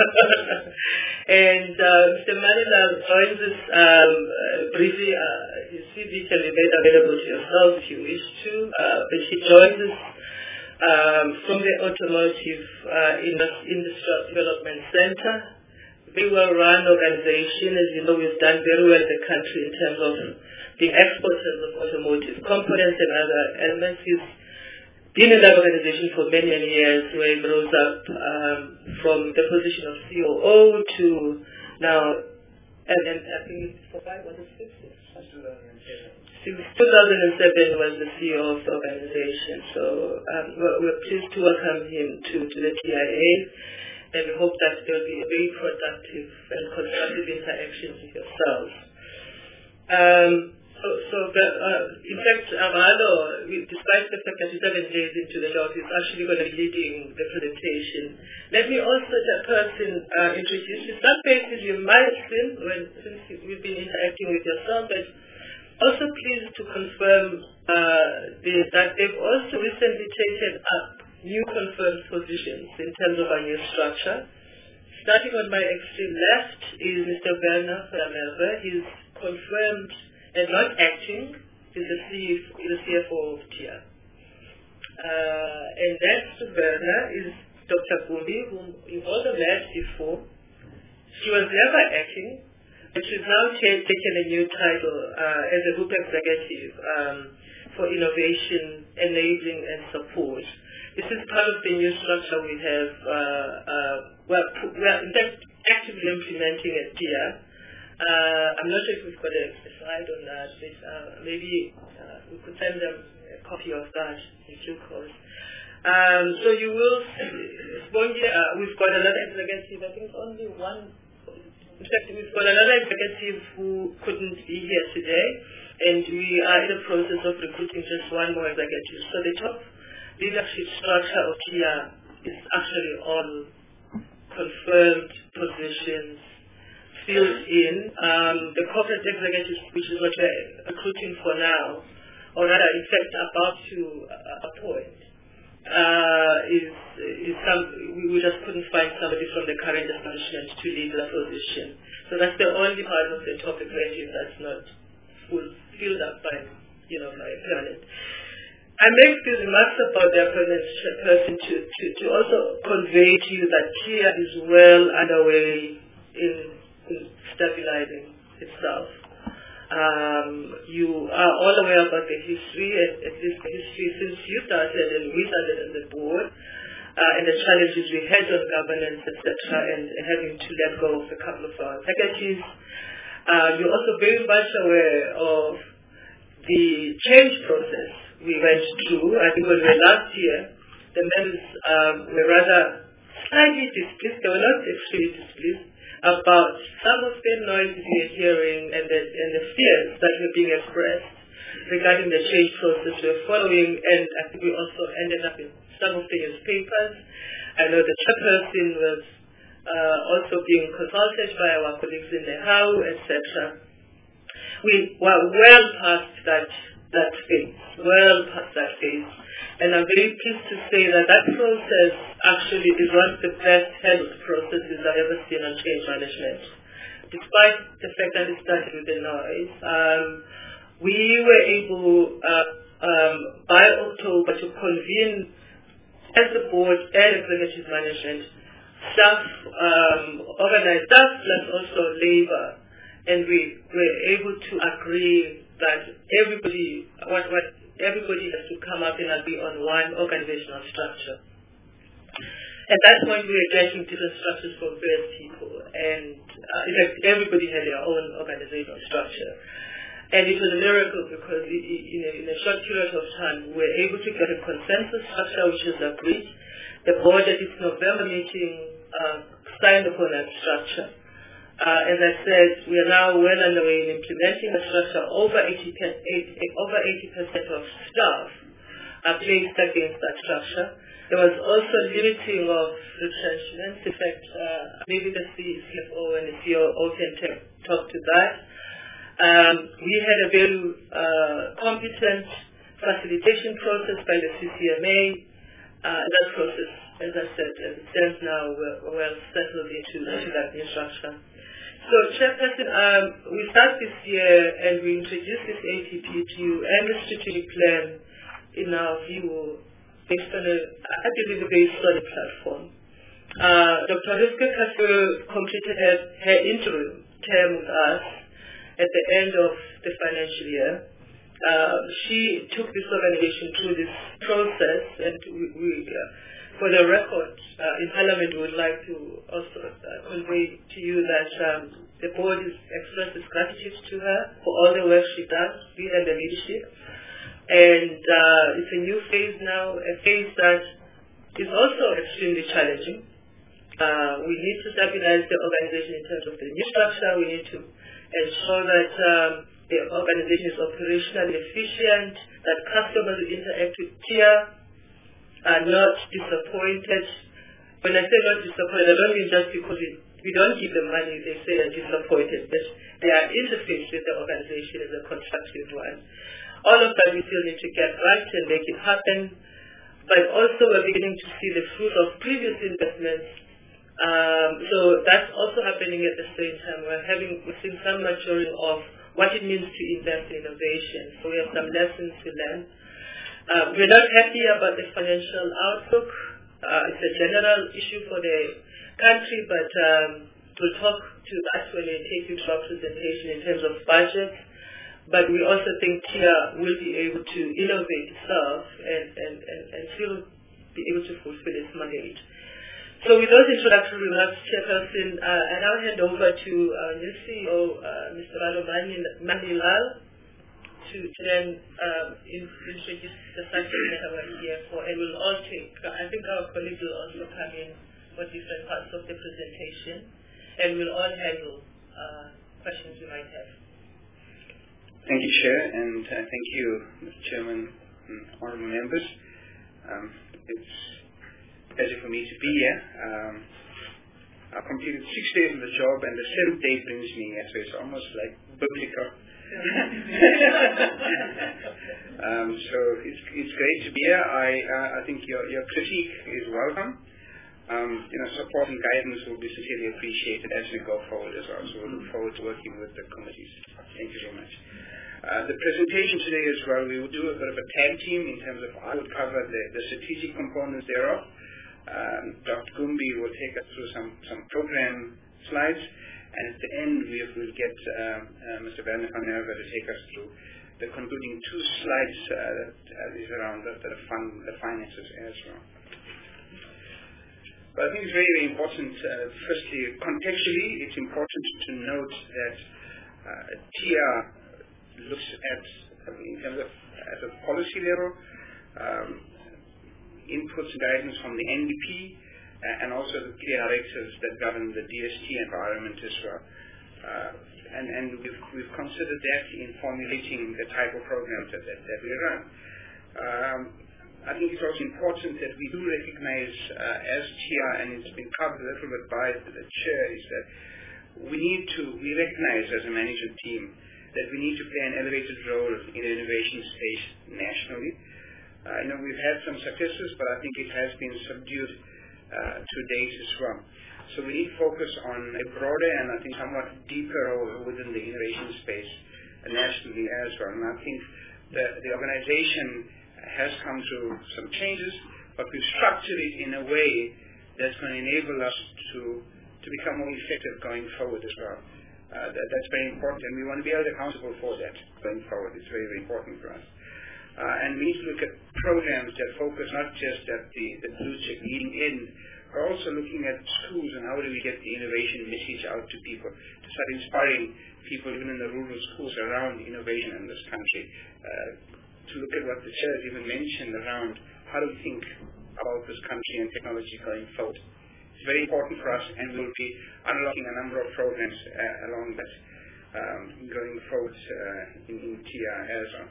And uh, Mister Mandela joins us um, uh, briefly. Uh, his C V can be made available to yourself if you wish to. Uh, but he joins us um, from the Automotive uh, Industrial Development Center. Very well-run organization. As you know, we've done very well in the country in terms of being exporters of automotive components and other elements. He's been in that organization for many, many years, where he rose up um, from the position of C O O to now, and then I think for five, was it six years? Since two thousand seven was the C E O of the organization. So um, we're, we're pleased to welcome him to, to the T I A, and we hope that there will be a very productive and constructive interaction with yourselves. Um, So, so the, uh, in fact, Amado, despite the fact that he's seven days into the job, he's actually going to be leading the presentation. Let me also, that person, uh, introduce you. Some faces you might have seen when, since we've been interacting with yourself, but also pleased to confirm uh, the, that they've also recently taken up new confirmed positions in terms of our new structure. Starting on my extreme left is Mister Werner Vermeerwe. He's confirmed and not acting, is the, the C F O of T I A. Uh, and next to Werner is Doctor Gumbi, whom you've also met before. She was never acting, but she's now t- taken a new title uh, as a group executive um, for innovation, enabling, and support. This is part of the new structure we have, uh, uh, well, we are in fact actively implementing at T I A. Uh, I'm not sure if we've got a, a slide on that, but uh, maybe uh, we could send them a copy of that in due course. Um, so you will see, uh, we've got another executive, I think only one, in fact we've got another executive who couldn't be here today, and we are in the process of recruiting just one more executive. So the top leadership structure of T I A is actually all confirmed positions, filled in. Um, the corporate executives, which is what we're recruiting for now, or rather, in fact, about to uh, appoint, uh, is is some. We, we just couldn't find somebody from the current establishment to lead the position. So that's the only part of the topic range that's not full, filled up by, you know, by a permanent. I make these remarks about the appointment person to, to, to also convey to you that T I A is well underway in stabilizing itself. Um, you are all aware about the history, at least the history since you started and we started as a board, uh, and the challenges we had on governance, et cetera, and, and having to let go of a couple of our executives. Uh, you're also very much aware of the change process we went through. I think when we were last year, the members um, were rather slightly displeased. They were not extremely displeased about some of the noises we were hearing and the, and the fears that were being expressed regarding the change process we're following, and I think we also ended up in some of the newspapers. I know the chairperson was uh, also being consulted by our colleagues in the House, et cetera. We were well past that that phase, well past that phase. And I'm very pleased to say that that process actually is one of the best handled processes I've ever seen on change management. Despite the fact that it started with the noise, um, we were able, uh, um, by October, to convene as the board and executive management, staff, um, organized staff, plus also labor, and we were able to agree that everybody, what, what everybody has to come up and agree on one organizational structure. At that point, we were getting different structures from various people, and uh, in fact, everybody had their own organizational structure. And it was a miracle because it, it, in, a, in a short period of time, we were able to get a consensus structure which was agreed. The board at its November meeting uh, signed upon that structure. Uh, as I said, we are now well underway in implementing the structure. Over eighty percent of staff are placed against that structure. There was also limiting of retrenchments. In fact, uh, maybe the C F O and the C O O can talk to that. Um, we had a very uh, competent facilitation process by the C C M A. Uh, that process, as I said, as it stands now, we're well settled into, into that new structure. So, Chairperson, um, we start this year and we introduce this A T P to you and the strategic plan in our view based on a, I believe, a very solid platform. Uh, Doctor Rivka Kafur completed her, her interim term with us at the end of the financial year. Uh, she took this organization through this process, and we, we uh, for the record, uh, in Parliament, we would like to also uh, convey to you that um, the board has expressed its gratitude to her for all the work she does, we and the leadership. And uh, it's a new phase now, a phase that is also extremely challenging. Uh, we need to stabilize the organization in terms of the new structure. We need to ensure that um, the organization is operationally efficient, that customers who interact with T I A are not disappointed. When I say not disappointed, I don't mean just because we, we don't give them money, they say they're disappointed, but their interface with the organization is a constructive one. All of that we still need to get right and make it happen, but also we're beginning to see the fruit of previous investments. Um, so that's also happening at the same time. We're having, we're seeing some maturing of what it means to invest in innovation. So we have some lessons to learn. Uh, we're not happy about the financial outlook. Uh, it's a general issue for the country, but um, we'll talk to that when we take you to our presentation in terms of budget. But we also think T I A will be able to innovate itself and, and, and, and still be able to fulfill its mandate. So with those introductory remarks, Chairperson, uh, I now hand over to our new C E O, uh, Mister Ralo Manilal, to, to then um, in, introduce the subject that we're here for, and we'll all take, uh, I think our colleagues will also come in for different parts of the presentation, and we'll all handle uh, questions you might have. Thank you, Chair, and uh, thank you, Mister Chairman and honorable members. Um, it's a pleasure for me to be here. Um, I've completed six days of the job, and the seventh day brings me here, so it's almost like biblical. um, so it's it's great to be here. I uh, I think your your critique is welcome. Um, you know, support and guidance will be sincerely appreciated as we go forward as well. So we look forward to working with the committees. Thank you very much. Uh, the presentation today as well, we will do a bit of a tag team in terms of I will cover the, the strategic components thereof. Um, Doctor Gumbi will take us through some, some program slides, and at the end we will get uh, uh, Mister Werner van Herve to take us through the concluding two slides uh, that uh, is around the, the, fund, the finances as well. But I think it's very, very important, uh, firstly, contextually, it's important to note that uh, T I A looks at, in terms of at a policy level, um, inputs and guidance from the N D P uh, and also the clear directives that govern the D S T environment as well. Uh, and, and we've, we've considered that in formulating the type of programs that, that, that we run. Um, I think it's also important that we do recognize uh, as T I, and it's been covered a little bit by the, the chair, is that we need to, we recognize as a management team that we need to play an elevated role in the innovation space nationally. Uh, you know, we've had some successes, but I think it has been subdued uh, to date as well. So we need to focus on a broader and I think somewhat deeper role within the innovation space uh, nationally as well. And I think the, the organization has come through some changes, but we've structured it in a way that's going to enable us to, to become more effective going forward as well. Uh, that, that's very important, and we want to be held accountable for that going forward. It's very, very important for us. Uh, and we need to look at programs that focus not just at the, the blue chip leading in, but also looking at schools and how do we get the innovation message out to people, to start inspiring people even in the rural schools around innovation in this country, uh, to look at what the chair has even mentioned around how do we think about this country and technology going forward. It's very important for us, and we'll be unlocking a number of programs uh, along that um, going forward uh, in, in T I as well.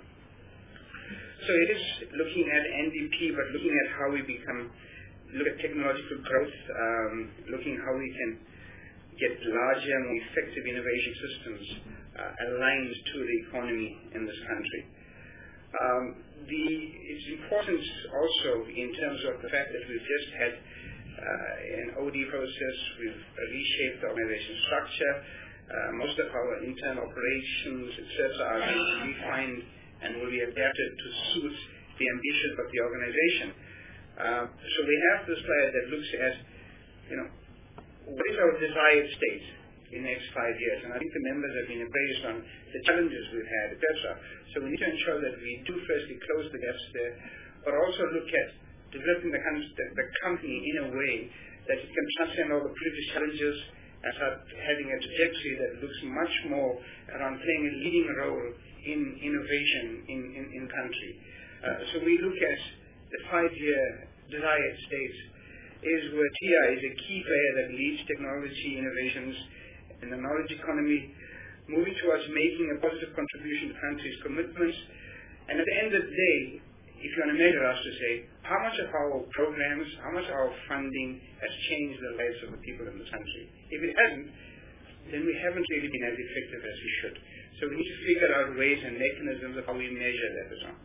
So it is looking at N D P, but looking at how we become, look at technological growth, um, looking how we can get larger, more effective innovation systems uh, aligned to the economy in this country. Um, the, it's important also in terms of the fact that we've just had uh, an O D process, we've reshaped the organization structure, uh, most of our internal operations, et cetera, are being refined and will be adapted to suit the ambitions of the organization. Uh, so we have this slide that looks at, you know, what is our desired state in the next five years? And I think the members have been appraised on the challenges we've had, et cetera. So we need to ensure that we do firstly close the gaps there, but also look at developing the, the, the company in a way that it can transcend all the previous challenges and start having a trajectory that looks much more around playing a leading role in innovation in, in, in country. Uh, so we look at the five-year desired state is where T I is a key player that leads technology innovations in the knowledge economy, moving towards making a positive contribution to country's commitments. And at the end of the day, if you want to measure us to say, how much of our programs, how much of our funding has changed the lives of the people in this country? If it hasn't, then we haven't really been as effective as we should. So we need to figure out ways and mechanisms of how we measure that as well.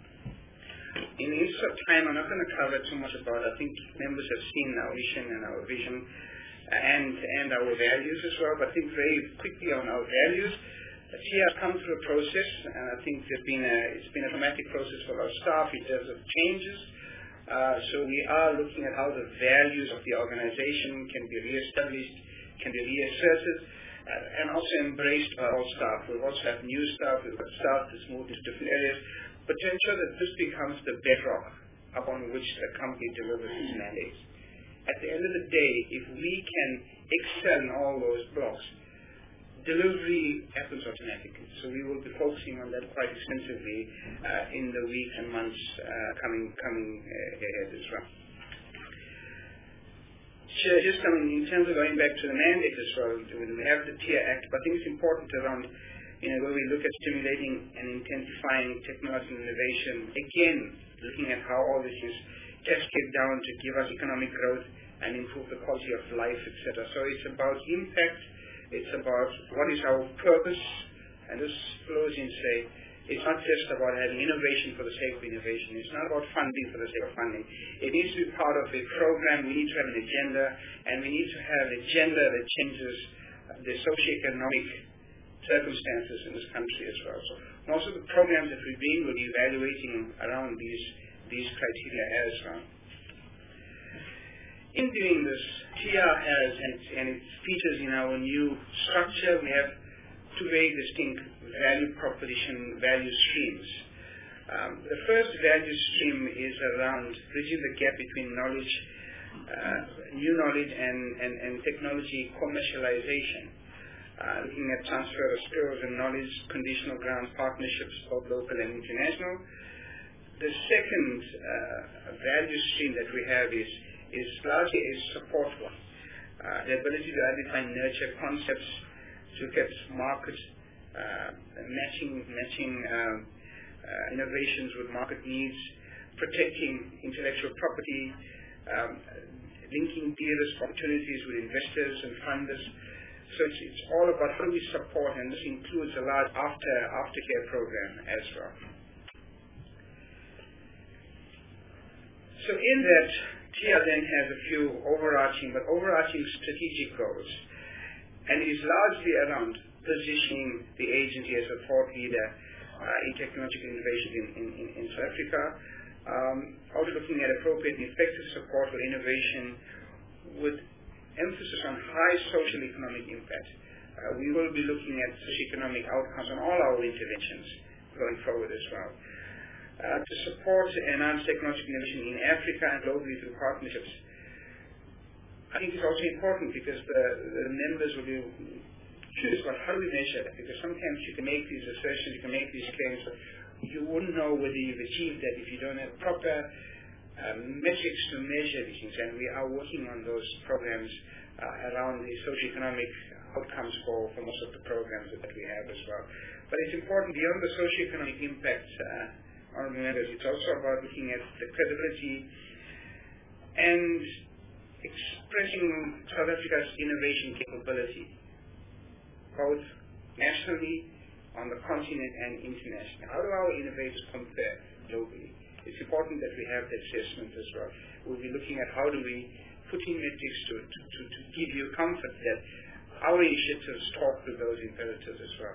In the interest of time, I'm not going to cover too much about it. I think members have seen our mission and our vision and, and our values as well. But I think very quickly on our values, T I has come through a process, and I think there's been a, it's been a dramatic process for our staff in terms of changes. Uh, so we are looking at how the values of the organization can be reestablished, can be reasserted, uh, and also embraced by all staff. We also have new staff, we've got staff that's moved into different areas, but to ensure that this becomes the bedrock upon which the company delivers its mandates. At the end of the day, if we can excel in all those blocks, delivery happens automatically. So we will be focusing on that quite extensively uh, in the weeks and months uh, coming coming uh, ahead as well. Sure, just I mean, in terms of going back to the mandate as well, we have the T I Act, but I think it's important around, you know, where we look at stimulating and intensifying technology and innovation, again, looking at how all this is cascade down to give us economic growth and improve the quality of life, et cetera. So it's about impact. It's about what is our purpose, and this flows in, say, it's not just about having innovation for the sake of innovation. It's not about funding for the sake of funding. It needs to be part of a program. We need to have an agenda, and we need to have an agenda that changes the socioeconomic circumstances in this country as well. So most of the programs that we're doing will be evaluating around these, these criteria as well. In doing this, T I has, and, and it features in our new structure, we have two very distinct value proposition, value streams. Um, the first value stream is around bridging the gap between knowledge, uh, new knowledge and, and, and technology commercialization, uh, looking at transfer of skills and knowledge, conditional grant partnerships, both local and international. The second uh, value stream that we have is is largely a support one. Uh, the ability to identify and nurture concepts, to look at market uh, matching, matching um, uh, innovations with market needs, protecting intellectual property, um, linking de-risk opportunities with investors and funders. So it's, it's all about how do we support, and this includes a large after aftercare program as well. So in that, T I A then has a few overarching, but overarching strategic goals, and it is largely around positioning the agency as a thought leader uh, in technological innovation in, in, in, in South Africa, um, also looking at appropriate and effective support for innovation with emphasis on high social economic impact. Uh, we will be looking at socioeconomic outcomes on all our interventions going forward as well. Uh, to support enhanced technological innovation in Africa and globally through partnerships. I think it's also important because the, the members will be curious about how do we measure that, because sometimes you can make these assertions, you can make these claims, but you wouldn't know whether you've achieved that if you don't have proper um, metrics to measure these things, and we are working on those programs uh, around the socioeconomic outcomes for, for most of the programs that we have as well. But it's important beyond the socioeconomic impact, uh, honorable members, it's also about looking at the credibility and expressing South Africa's innovation capability, both nationally, on the continent, and internationally. How do our innovators compare globally? It's important that we have the assessment as well. We'll be looking at how do we put in metrics to, to, to, to give you comfort that our initiatives talk to those imperatives as well.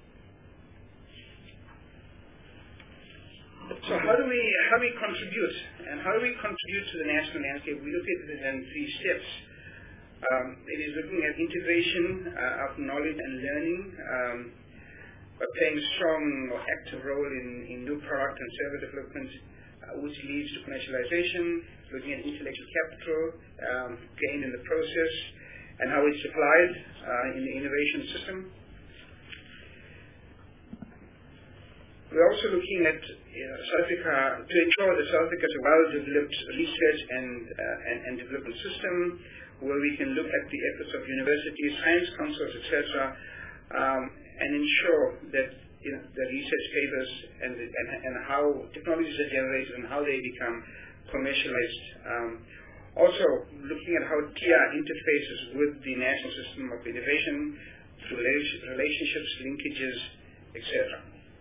So how do we how do we contribute, and how do we contribute to the national landscape? We look at it in three steps. Um, it is looking at integration uh, of knowledge and learning, um, by playing a strong or active role in, in new product and service development, uh, which leads to commercialization. Looking at intellectual capital um, gained in the process, and how it's applied uh, in the innovation system. We're also looking at you know, South Africa, to ensure that South Africa has a well-developed research and, uh, and, and development system, where we can look at the efforts of universities, science councils, et cetera, um, and ensure that you know, the research papers and, the, and, and how technologies are generated and how they become commercialized. Um, also, looking at how T I A interfaces with the national system of innovation through relationships, linkages, et cetera.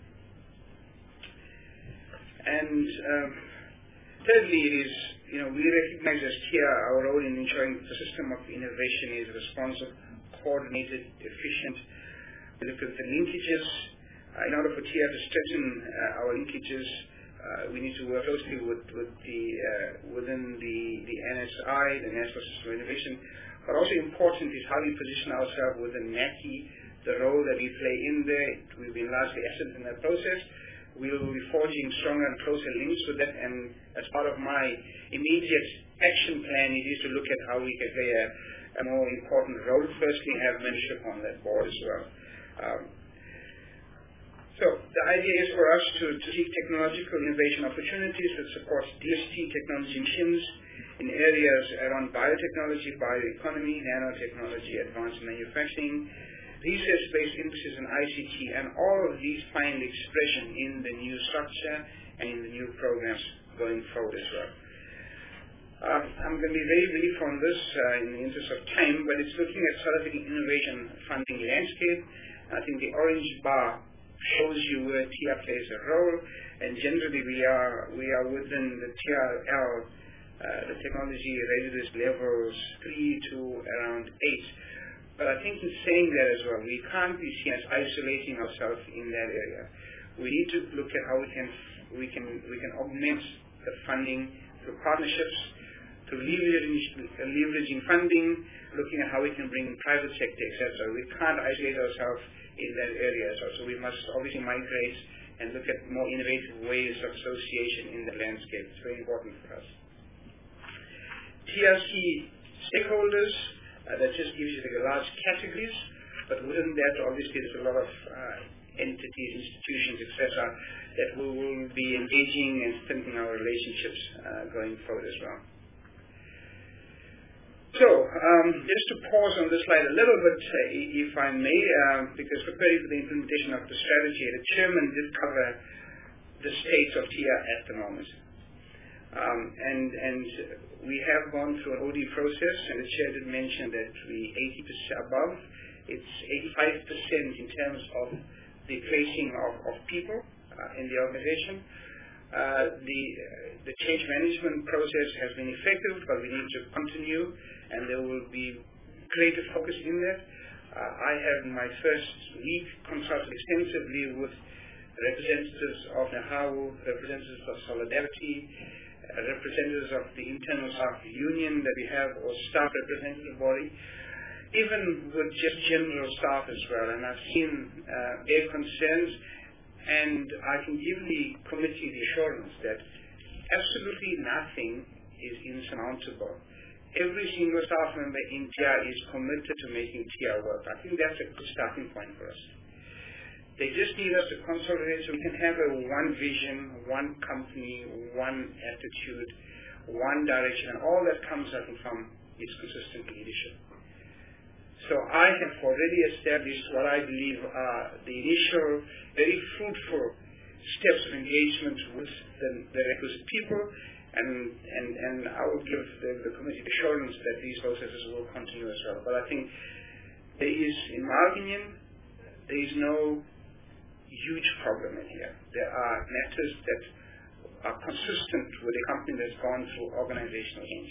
And um, thirdly, it is, you know, we recognize as T I A our role in ensuring the system of innovation is responsive, coordinated, efficient. We look at the linkages. Uh, in order for T I A to strengthen uh, our linkages, uh, we need to work closely with, with the, uh, within the, the N S I, the National System of Innovation. But also important is how we position ourselves within N A C I, the role that we play in there. We've been largely absent in that process. We will be forging stronger and closer links with that, and as part of my immediate action plan, it is to look at how we can play a, a more important role. Firstly, have membership on that board as well. Um, so the idea is for us to, to seek technological innovation opportunities that support D S T technology missions in areas around biotechnology, bioeconomy, nanotechnology, advanced manufacturing, research-based emphasis in I C T, and all of these find expression in the new structure and in the new programs going forward as well. Uh, I'm going to be very brief on this uh, in the interest of time, but it's looking at South African innovation funding landscape. I think the orange bar shows you where T I A plays a role, and generally we are we are within the T R L, uh, the technology readiness levels three to around eight. But I think in saying that as well, we can't be seen as isolating ourselves in that area. We need to look at how we can we can we can augment the funding through partnerships, through leveraging, leveraging funding, looking at how we can bring private sector, et cetera. We can't isolate ourselves in that area, so, so we must obviously migrate and look at more innovative ways of association in the landscape. It's very important for us. T R C stakeholders. Uh, that just gives you the large categories, but within that, obviously, there's a lot of uh, entities, institutions, et cetera, that we will be engaging and strengthening our relationships uh, going forward as well. So, um, just to pause on this slide a little bit, uh, if I may, uh, because preparing for the implementation of the strategy, the chairman did cover the state of T I A at the moment. Um, and, and we have gone through an O D process, and the chair did mention that we eighty percent above. It's eighty-five percent in terms of the placing of, of people uh, in the organization. Uh, the, the change management process has been effective, but we need to continue, and there will be greater focus in that. Uh, I have in my first week consulted extensively with representatives of NAHAU, representatives of Solidarity, uh, representatives of the internal staff union that we have, or staff representative body, even with just general staff as well. And I've seen uh, their concerns, and I can give the committee the assurance that absolutely nothing is insurmountable. Every single staff member in T I A is committed to making T I A work. I think that's a good starting point for us. They just need us to consolidate so we can have a one vision, one company, one attitude, one direction, and all that comes out from is consistent leadership. So I have already established what I believe are the initial, very fruitful steps of engagement with the, the requisite people, and, and, and I will give the, the committee assurance that these processes will continue as well. But I think there is, in my opinion, there is no huge problem in here. There are matters that are consistent with a company that's gone through organizational change.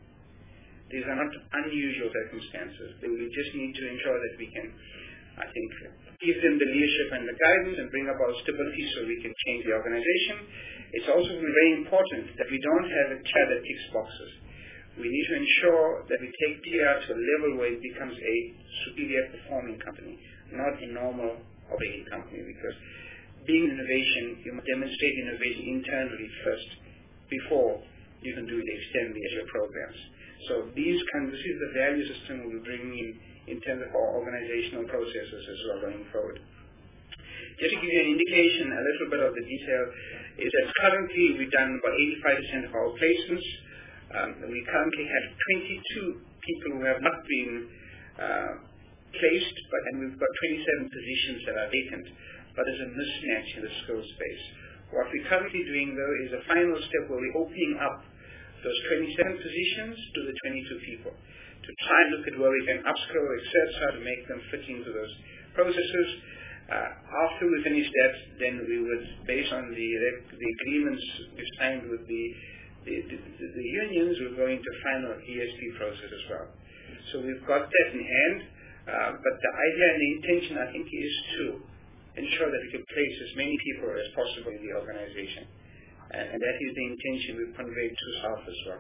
These are not unusual circumstances. We just need to ensure that we can, I think, give them the leadership and the guidance and bring about stability so we can change the organization. It's also very important that we don't have a chair that ticks boxes. We need to ensure that we take T I A to a level where it becomes a superior performing company, not a normal operating company, because being innovation, you must demonstrate innovation internally first before you can do it externally as your programs. So these kind, this is the value system we'll bring in in terms of our organizational processes as well going forward. Just to give you an indication, a little bit of the detail, is that currently we've done about eighty-five percent of our placements. Um, we currently have twenty-two people who have not been uh, placed, but and we've got twenty-seven positions that are vacant, but there's a mismatch in the skill space. What we're currently doing, though, is a final step where we're opening up those twenty-seven positions to the twenty-two people to try and look at where we can upskill, et cetera, to make them fit into those processes. Uh, after we finish that, then we would, based on the the agreements we've signed with the the, the, the unions, we're going to final E S P process as well. So we've got that in hand, uh, but the idea and the intention, I think, is to ensure that we can place as many people as possible in the organization. And, and that is the intention we've conveyed to staff as well.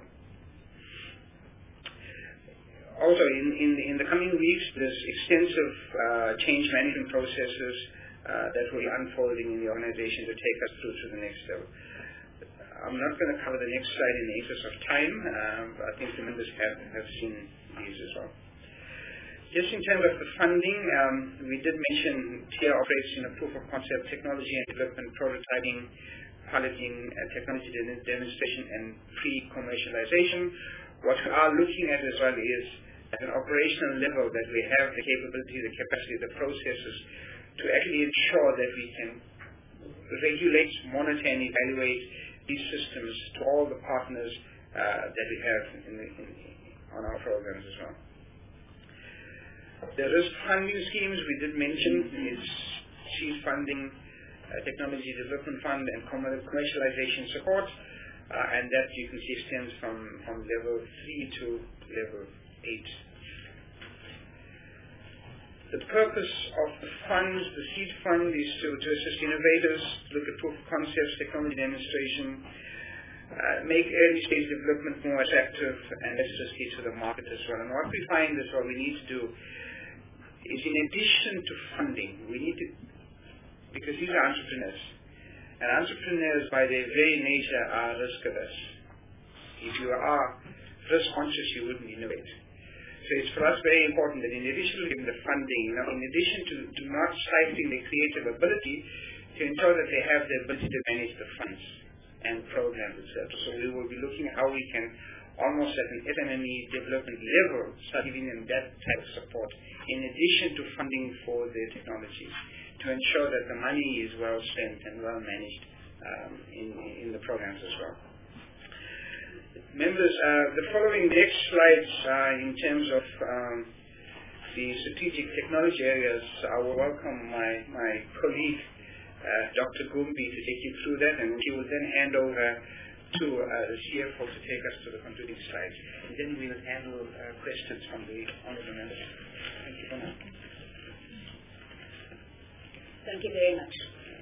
Also, in, in, in the coming weeks, there's extensive uh, change management processes uh, that will be unfolding in the organization to take us through to the next level. I'm not going to cover the next slide in the interest of time, uh, but I think the members have, have seen these as well. Just in terms of the funding, um, we did mention T I A operates in a proof of concept technology and development, prototyping, piloting, uh, technology de- demonstration, and pre-commercialization. What we are looking at as well is at an operational level that we have the capability, the capacity, the processes to actually ensure that we can regulate, monitor, and evaluate these systems to all the partners uh, that we have in the, in, on our programs as well. The risk funding schemes we did mention is seed funding, uh, technology development fund, and commercialization support, uh, and that you can see extends from, from level three to level eight. The purpose of the funds, the seed fund, is to, to assist innovators, look at proof of concepts, technology demonstration, uh, make early stage development more attractive and less risky to the market as well. And what we find is what we need to do is, in addition to funding, we need to, because these are entrepreneurs, and entrepreneurs by their very nature are risk averse. If you are risk conscious, you wouldn't innovate. So it's for us very important that in addition to the funding, you know, in addition to, to not stifling their creative ability, to ensure that they have the ability to manage the funds and programs, et cetera. So we will be looking at how we can almost at an S M M E development level, start giving them that type of support, in addition to funding for their technologies, to ensure that the money is well spent and well managed um, in, in the programs as well. Members, uh, the following next slides uh, in terms of um, the strategic technology areas, I will welcome my, my colleague, uh, Doctor Gumbi, to take you through that, and he will then hand over to uh, the C F O to take us to the concluding slides. And then we will handle uh, questions from the honorable members. Thank you very much. Thank you very much.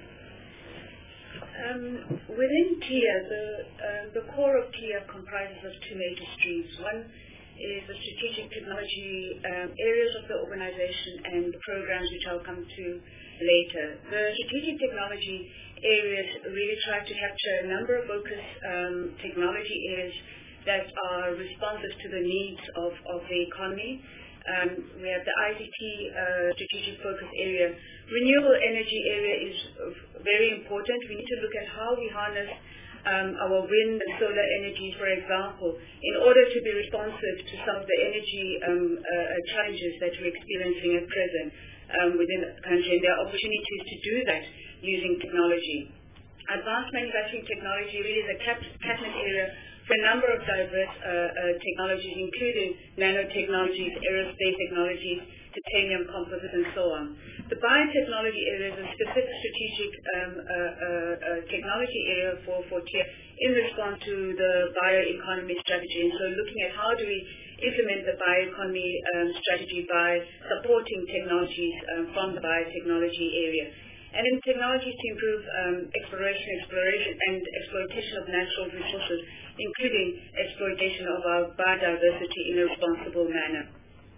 Um, within T I A, the, uh, the core of T I A comprises of two major streams. One is the strategic technology um, areas of the organization and the programs which I'll come to later. The strategic technology areas really try to capture a number of focus um, technology areas that are responsive to the needs of, of the economy. Um, we have the I C T uh, strategic focus area. Renewable energy area is very important. We need to look at how we harness um, our wind and solar energy, for example, in order to be responsive to some of the energy um, uh, challenges that we're experiencing at present um, within the country. And there are opportunities to do that using technology. Advanced manufacturing technology really is a catchment area for a number of diverse uh, uh, technologies, including nanotechnologies, aerospace technologies, titanium composites, and so on. The biotechnology area is a specific strategic um, uh, uh, uh, technology area for, for T I A in response to the bioeconomy strategy. And so looking at how do we implement the bioeconomy um, strategy by supporting technologies um, from the biotechnology area. And in technologies to improve um, exploration, exploration, and exploitation of natural resources, including exploitation of our biodiversity in a responsible manner.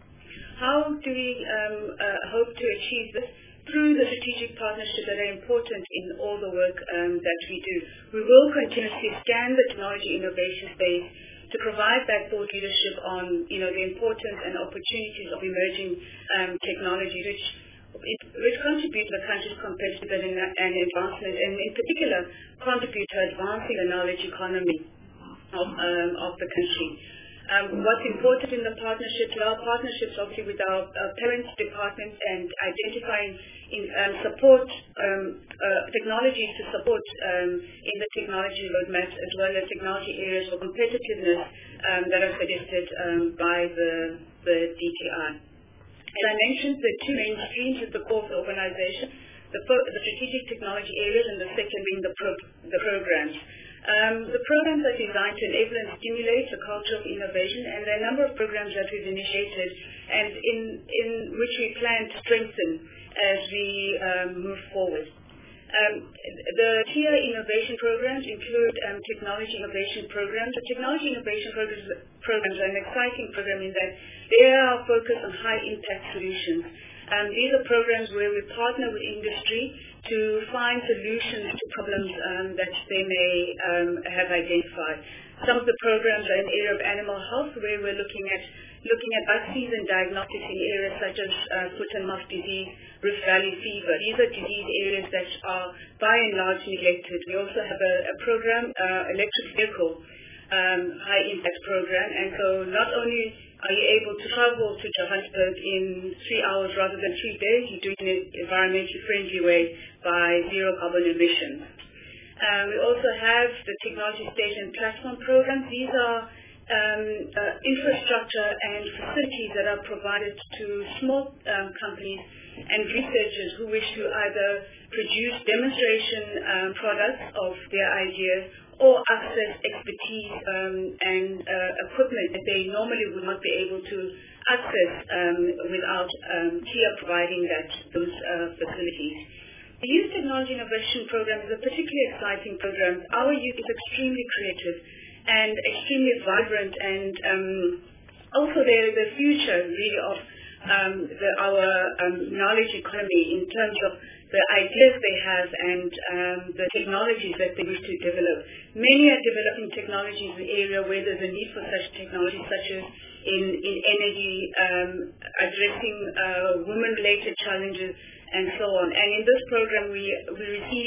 How do we um, uh, hope to achieve this? Through the strategic partnerships that are important in all the work um, that we do. We will continuously scan the technology innovation space to provide that thought leadership on, you know, the importance and opportunities of emerging um, technology, which It, which contribute to the country's competitiveness and, and advancement, and in particular contribute to advancing the knowledge economy of, um, of the country. Um, what's important in the partnerships, our partnerships obviously with our uh, parent departments and identifying in, um, support um, uh, technologies to support um, in the technology roadmap, as well as technology areas for competitiveness um, that are suggested um, by the, the D T I. As I mentioned, the two main streams at the core of the organization, the, the strategic technology areas, and the second being the, pro the programs. Um, the programs are designed to enable and stimulate a culture of innovation, and there are a number of programs that we've initiated and in, in which we plan to strengthen as we um, move forward. Um, the T I A innovation programs include um, technology innovation programs. The technology innovation programs, programs are an exciting program in that they are focused on high-impact solutions. Um, these are programs where we partner with industry to find solutions to problems um, that they may um, have identified. Some of the programs are in the area of animal health, where we're looking at looking at vaccines and diagnostics in areas such as uh, foot and mouth disease, Rift Valley fever. These are disease areas that are by and large neglected. We also have a, a program, uh, electric vehicle um, high impact program, and so not only are you able to travel to Johannesburg in three hours rather than three days, you're doing it in an environmentally friendly way by zero carbon emissions. Uh, we also have the Technology Station Platform Program. These are um, uh, infrastructure and facilities that are provided to small um, companies and researchers who wish to either produce demonstration um, products of their ideas or access expertise um, and uh, equipment that they normally would not be able to access um, without um, T I A providing that, those uh, facilities. The Youth Technology Innovation Program is a particularly exciting program. Our youth is extremely creative and extremely vibrant, and um, also they're the future really of um, the, our um, knowledge economy in terms of the ideas they have and um, the technologies that they wish to develop. Many are developing technologies in the area where there's a need for such technology, such as in, in energy, um, addressing uh, women-related challenges, and so on. And in this program, we, we receive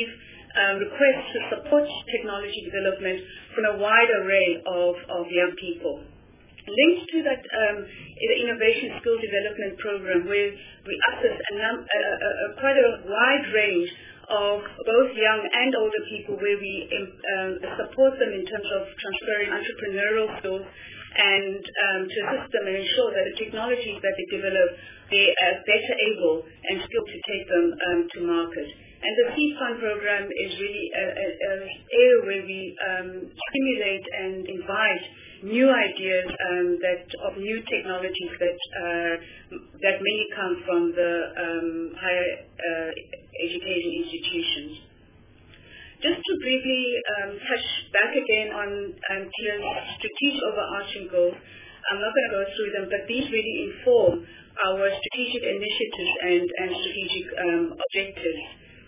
um, requests to support technology development from a wide array of, of young people. Linked to that um, is the Innovation Skill Development Program, where we access a num- a, a, a, quite a wide range of both young and older people, where we um, support them in terms of transferring entrepreneurial skills and um, to assist them and ensure that the technologies that they develop, they are better able and skilled to take them um, to market. And the Seed Fund program is really an area where we um, stimulate and invite new ideas um, that of new technologies that uh, that mainly come from the um, higher uh, education institutions. Just to briefly um, touch back again on um, Tia's strategic overarching goals, I'm not going to go through them, but these really inform our strategic initiatives and, and strategic um, objectives.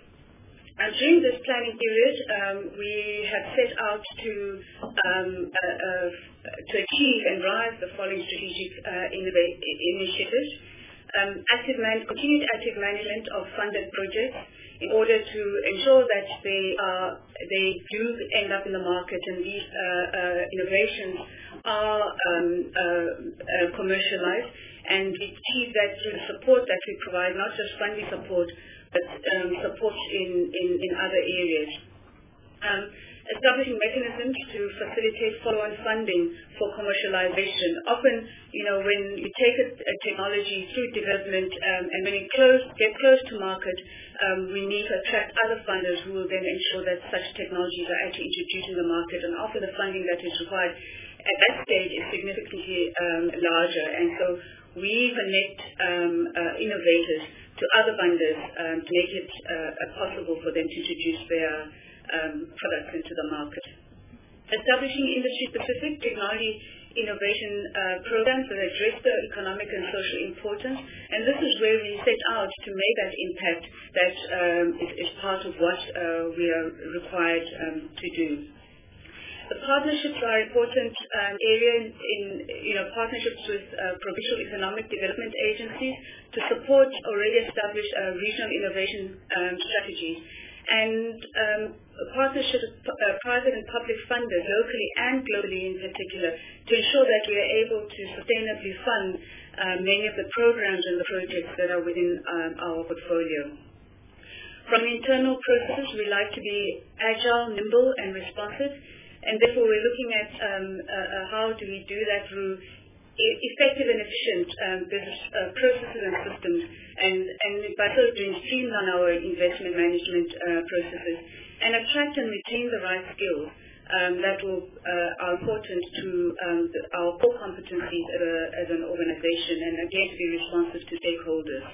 And during this planning period, um, we have set out to um, uh, uh, to achieve and drive the following strategic uh, initiatives: um, active man- continued active management of funded projects in order to ensure that they are they do end up in the market and these uh, uh, innovations are um, uh, uh, commercialized, and we achieve that through the support that we provide, not just funding support, but um, support in, in, in other areas. Um, establishing mechanisms to facilitate follow-on funding for commercialization. Often, you know, when you take a, a technology through development um, and when it close, get close to market, um, we need to attract other funders who will then ensure that such technologies are actually introduced in the market, and often the funding that is required at that stage is significantly um, larger. And so we connect um, uh, innovators to other funders um, to make it uh, possible for them to introduce their um, products into the market. Establishing industry-specific technology innovation uh, programs that address the economic and social importance, and this is where we set out to make that impact that um, is, is part of what uh, we are required um, to do. The partnerships are an important um, area in, in you know, partnerships with uh, provincial economic development agencies to support already established uh, regional innovation um, strategies, and um, partnerships with uh, private and public funders, locally and globally in particular, to ensure that we are able to sustainably fund uh, many of the programs and the projects that are within um, our portfolio. From internal processes, we like to be agile, nimble, and responsive. And therefore, we're looking at um, uh, uh, how do we do that through e- effective and efficient um, business uh, processes and systems, and, and by so doing streamline our investment management uh, processes, and attract and retain the right skills um, that will uh, are important to um, the, our core competencies as, a, as an organization, and again to be responsive to stakeholders.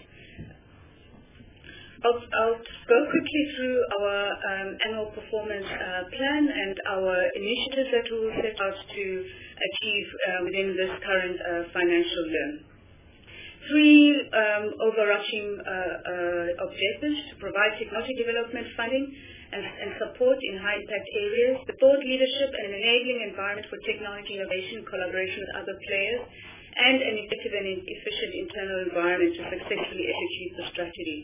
I'll, I'll go quickly through our um, annual performance uh, plan and our initiatives that we will set out to achieve uh, within this current uh, financial year. Three um, overarching uh, uh, objectives: to provide technology development funding and, and support in high-impact areas, the thought leadership and an enabling environment for technology innovation in collaboration with other players, and an effective and efficient internal environment to successfully execute the strategy.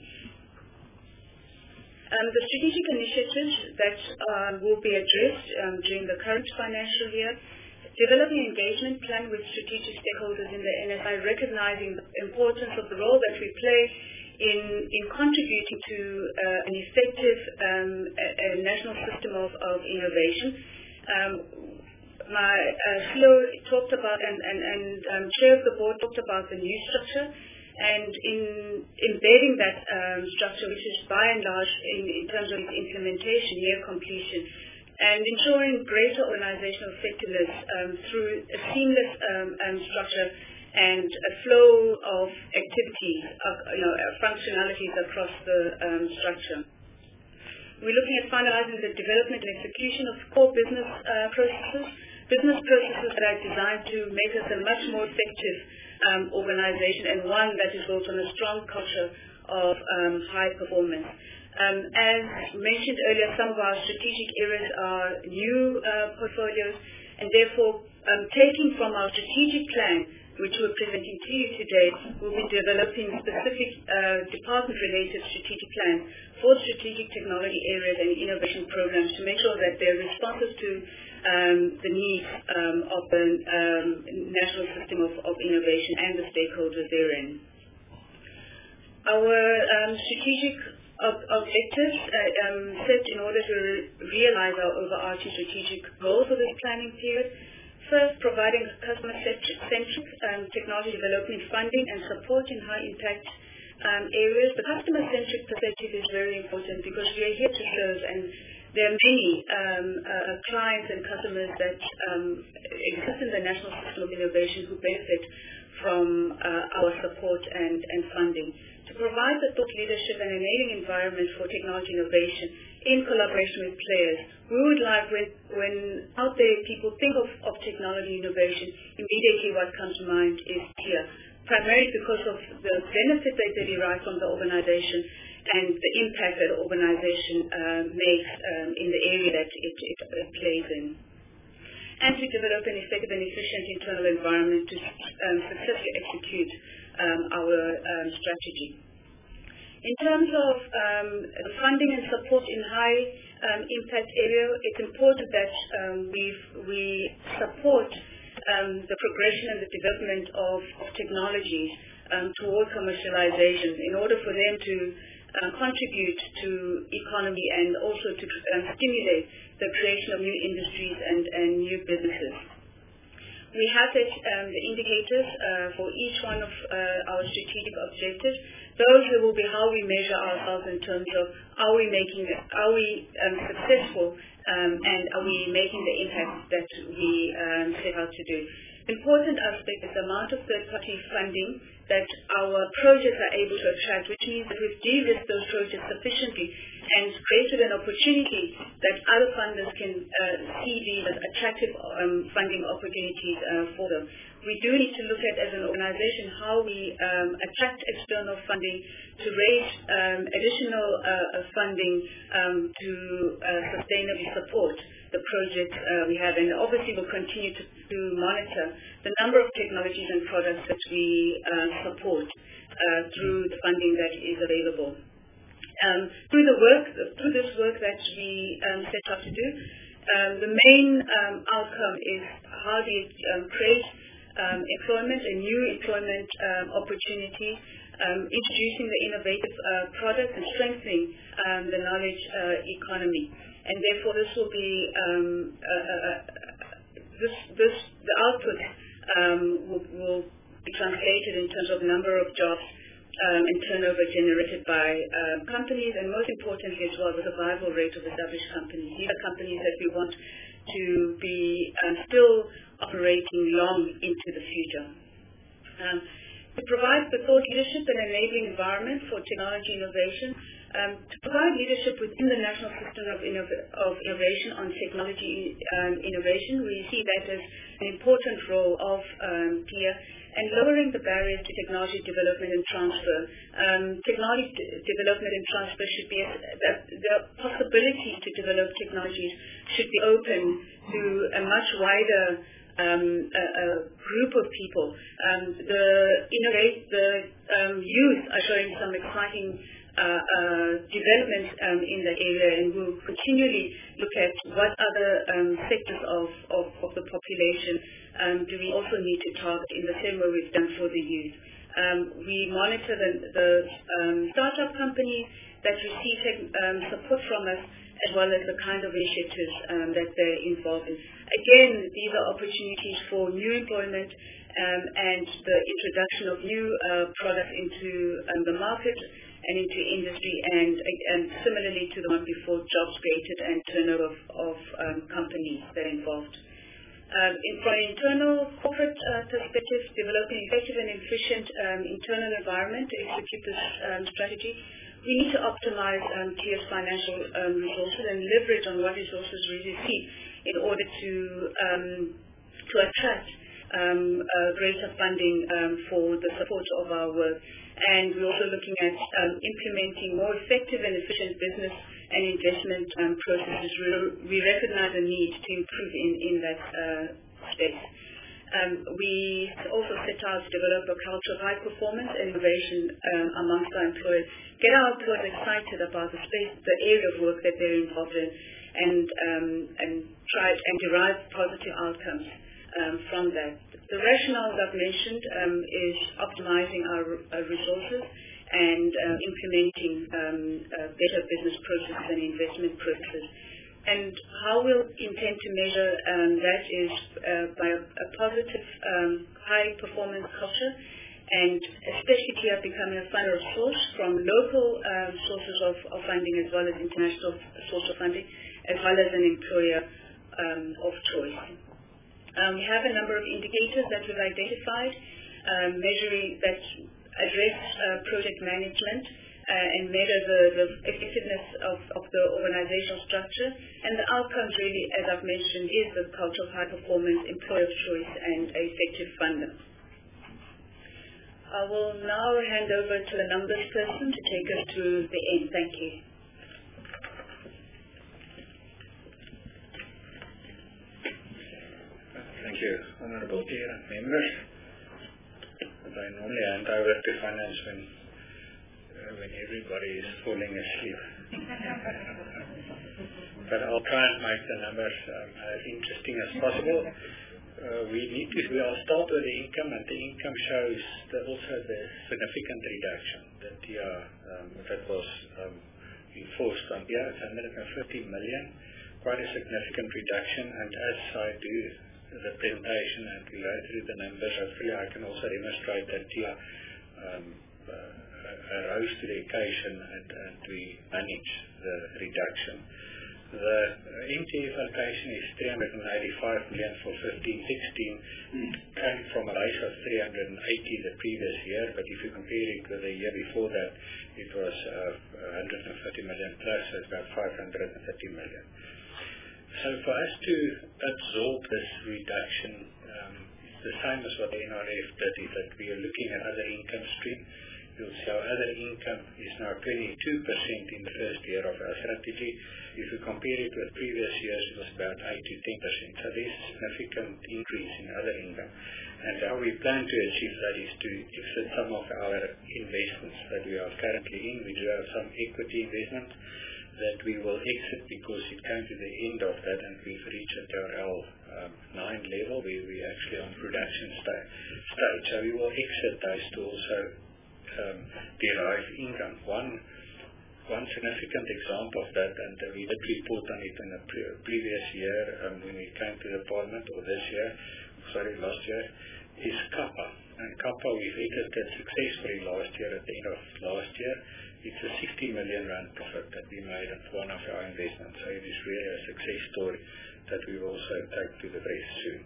Um, the strategic initiatives that uh, will be addressed um, during the current financial year: developing an engagement plan with strategic stakeholders in the N S I, recognizing the importance of the role that we play in, in contributing to uh, an effective um, a, a national system of, of innovation. Um, my uh, C E O talked about, and, and, and um, Chair of the Board talked about the new structure, and in embedding that um, structure, which is by and large in, in terms of its implementation, near completion, and ensuring greater organizational effectiveness um, through a seamless um, um, structure and a flow of activities, uh, you know, functionalities across the um, structure. We're looking at finalizing the development and execution of core business uh, processes, business processes that are designed to make us a much more effective Um, organization, and one that is built on a strong culture of um, high performance. Um, as mentioned earlier, some of our strategic areas are new uh, portfolios, and therefore um, taking from our strategic plan which we're presenting to you today, we'll be developing specific uh, department-related strategic plans for strategic technology areas and innovation programs to make sure that they're responsive to um, the needs um, of the um, national system of, of innovation and the stakeholders therein. Our um, strategic ob objectives uh, um, set in order to re realize our overarching strategic goals for this planning period. First, providing customer-centric um, technology development funding and support in high-impact um, areas. The customer-centric perspective is very important because we are here to serve, and there are many um, uh, clients and customers that um, exist in the national system of innovation who benefit from uh, our support and, and funding. To provide the thought leadership and enabling environment for technology innovation in collaboration with players, we would like when, when out there people think of, of technology innovation, immediately what comes to mind is TIA, primarily because of the benefit that they derive from the organization and the impact that the organization uh, makes um, in the area that it, it, it plays in. And to develop an effective and efficient internal environment to um, successfully execute um, our um, strategy. In terms of um, funding and support in high um, impact area, it's important that um, we've, we support um, the progression and the development of, of technologies um, toward commercialization in order for them to uh, contribute to economy and also to um, stimulate the creation of new industries and, and new businesses. We have set um, the indicators uh, for each one of uh, our strategic objectives. Those will be how we measure ourselves in terms of are we making, are we um, successful um, and are we making the impact that we um, set out to do. Important aspect is the amount of third-party funding that our projects are able to attract, which means that we've de-risked those projects sufficiently and created an opportunity that other funders can uh, see these as attractive um, funding opportunities uh, for them. We do need to look at, as an organization, how we um, attract external funding to raise um, additional uh, funding um, to uh, sustainably support the projects uh, we have. And obviously we'll continue to, to monitor the number of technologies and products that we uh, support uh, through the funding that is available. Um, through the work, through this work that we um, set out to do, um, the main um, outcome is how do you um, create um, employment and new employment um, opportunities, um, introducing the innovative uh, products and strengthening um, the knowledge uh, economy. And therefore, this will be um, uh, uh, this this the output um, will, will be translated in terms of number of jobs Um, and turnover generated by um, companies, and most importantly as well, the survival rate of established companies. These are companies that we want to be um, still operating long into the future. Um, to provide the thought leadership and enabling environment for technology innovation, um, to provide leadership within the national system of, innov of innovation on technology um, innovation, we see that as an important role of um, TIA, and lowering the barriers to technology development and transfer. Um, technology development and transfer should be, a, that the possibility to develop technologies should be open to a much wider um, a, a group of people. Um, the innovate, the um, youth are showing some exciting uh, uh, development um, in that area, and we'll continually look at what other um, sectors of, of, of the population Um, do we also need to target in the same way we've done for the youth. Um, we monitor the, the um, startup companies that receive um, support from us, as well as the kind of initiatives um, that they're involved in. Again, these are opportunities for new employment um, and the introduction of new uh, products into um, the market and into industry, and, and similarly to the one before, jobs created and turnover of, of um, companies that are involved. Um, in, from an internal corporate uh, perspective, developing effective and efficient um, internal environment to execute this um, strategy, we need to optimize um, TIA's financial um, resources and leverage on what resources we receive in order to um, to attract um, uh, greater funding um, for the support of our work. And we're also looking at um, implementing more effective and efficient business and investment um, processes. We, we recognize a need to improve in, in that uh, space. Um, we also set out to develop a culture of high performance and innovation um, amongst our employees, get our employees excited about the space, the area of work that they're involved in, and um, and try and derive positive outcomes um, from that. The rationale that I've mentioned um, is optimizing our, our resources and uh, implementing um, uh, better business processes and investment processes. And how we'll intend to measure um, that is uh, by a, a positive, um, high-performance culture, and especially here becoming a funder of source from local um, sources of, of funding as well as international source of funding, as well as an employer um, of choice. Um, we have a number of indicators that we've identified, um, measuring that address uh, project management uh, and measure the, the effectiveness of, of the organizational structure. And the outcomes really, as I've mentioned, is the culture of high performance, employer of choice, and effective funder. I will now hand over to the numbers person to take us to the end. Thank you. Thank you, Honorable Chair and members. I normally hand over to finance when, uh, when everybody is falling asleep. But I'll try and make the numbers um, as interesting as possible. Uh, we need to, we'll start with the income, and the income shows the, also the significant reduction that, yeah, um, that was um, enforced on here. It's one hundred fifty million, quite a significant reduction, and as I do the presentation and we go through the numbers, hopefully I can also demonstrate that T I A um, uh, rose to the occasion and, and we manage the reduction. The M T F allocation is three hundred eighty-five million for fifteen sixteen. It came from a base of three hundred eighty the previous year, but if you compare it with the year before that, it was uh, one hundred fifty million plus, so it's about five hundred thirty million. So for us to absorb this reduction, um, it's the same as what the N R F did, is that we are looking at other income stream. You'll see our other income is now twenty-two percent in the first year of our strategy. If you compare it with previous years, it was about eight to ten percent. So there's a significant increase in other income. And how we plan to achieve that is to exit some of our investments that we are currently in. We do have some equity investment that we will exit because it came to the end of that and we've reached at our L nine level where we're actually on production sta- stage. So we will exit those to also um, derive income. One one significant example of that, and uh, we did report on it in the pre- previous year um, when we came to the Parliament, or this year, sorry, last year, is Kappa. And Kappa we've exited successfully last year at the end of last year. It's a sixty million rand profit that we made at one of our investments. So it is really a success story that we will also take to the very soon.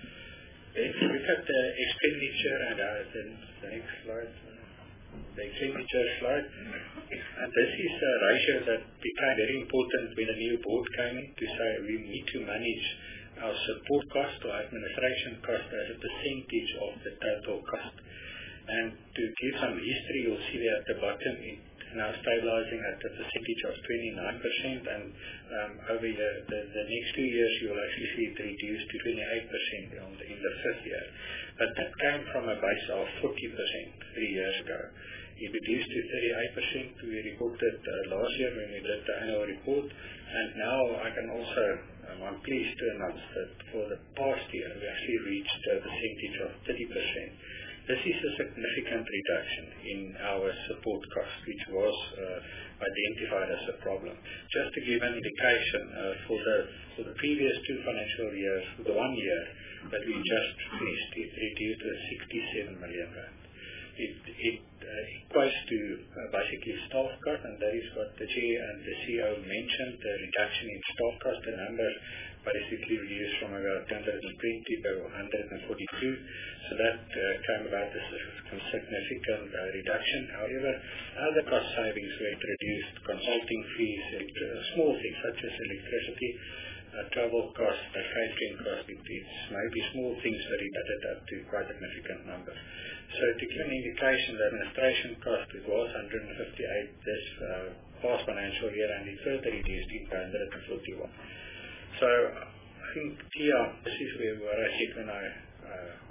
If you look at the expenditure, and uh, the, the next slide, the expenditure slide, and this is a ratio that became very important when a new board came in to say we need to manage our support cost or administration cost as a percentage of the total cost. And to give some history, you'll see there at the bottom, it now stabilizing at a percentage of twenty-nine percent, and um, over the, the, the next two years you will actually see it reduced to twenty-eight percent in the, in the fifth year. But that came from a base of forty percent three years ago. It reduced to thirty-eight percent. We reported uh, last year when we did the annual report, and now I can also, um, I'm pleased to announce that for the past year we actually reached a percentage of thirty percent. This is a significant reduction in our support cost, which was uh, identified as a problem. Just to give an indication, uh, for the for the previous two financial years, for the one year that we just finished, it reduced to sixty-seven million rand. It, it uh, equates to uh, basically staff cost, and that is what the Chair and the C E O mentioned, the reduction in staff cost. The number basically reduced from about two hundred twenty to one hundred forty-two. So that uh, came about as a significant uh, reduction. However, other cost savings were introduced, consulting fees, elect- small things such as electricity, uh, travel costs, uh, catering costs. It, it's maybe small things that it added up to quite a significant number. So to give an indication, the administration cost, it was one hundred fifty-eight this uh, past financial year, and it further reduced to one hundred forty-one. So I think, yeah, this is where, where I said when I uh,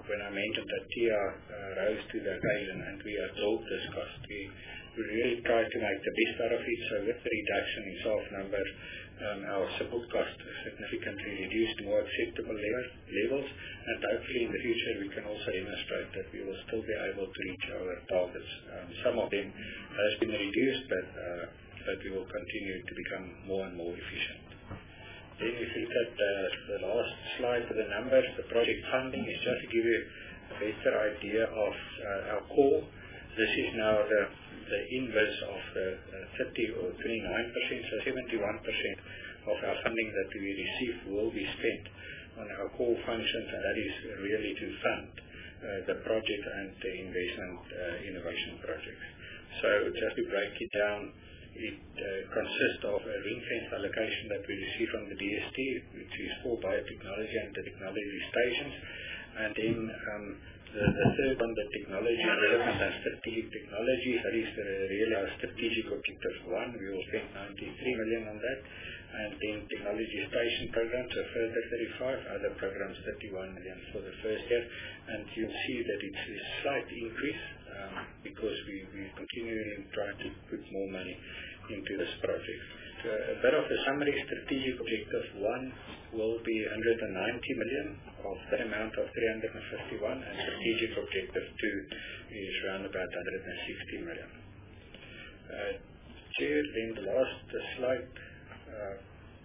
when I mentioned that T R uh, rose to the occasion and we absorbed this cost. We, we really tried to make the best out of it. So with the reduction in staff number, um, our support cost significantly reduced to more acceptable level, levels, and hopefully in the future we can also demonstrate that we will still be able to reach our targets. Um, some of them has been reduced, but, uh, but we will continue to become more and more efficient. Then if you look at uh, the last slide for the numbers, the project funding is just to give you a better idea of uh, our core. This is now the, the inverse of the uh, thirty or twenty-nine percent, so seventy-one percent of our funding that we receive will be spent on our core functions, and that is really to fund uh, the project and the investment uh, innovation projects. So just to break it down, it uh, consists of a ring-fence allocation that we receive from the D S T, which is for biotechnology and the technology stations. And then um, the, the third one, the technology development and strategic technology, that is uh, really our strategic objective one. We will spend ninety-three million on that. And then technology station programs, a further thirty-five, other programs thirty-one million for the first year. And you'll see that it's a slight increase um, because we, we continually try to put more money into this project. So a bit of a summary, strategic objective one will be one hundred ninety million of that amount of three hundred fifty-one, and strategic objective two is around about one hundred sixty million. Uh, Chair, then the last uh, slide uh,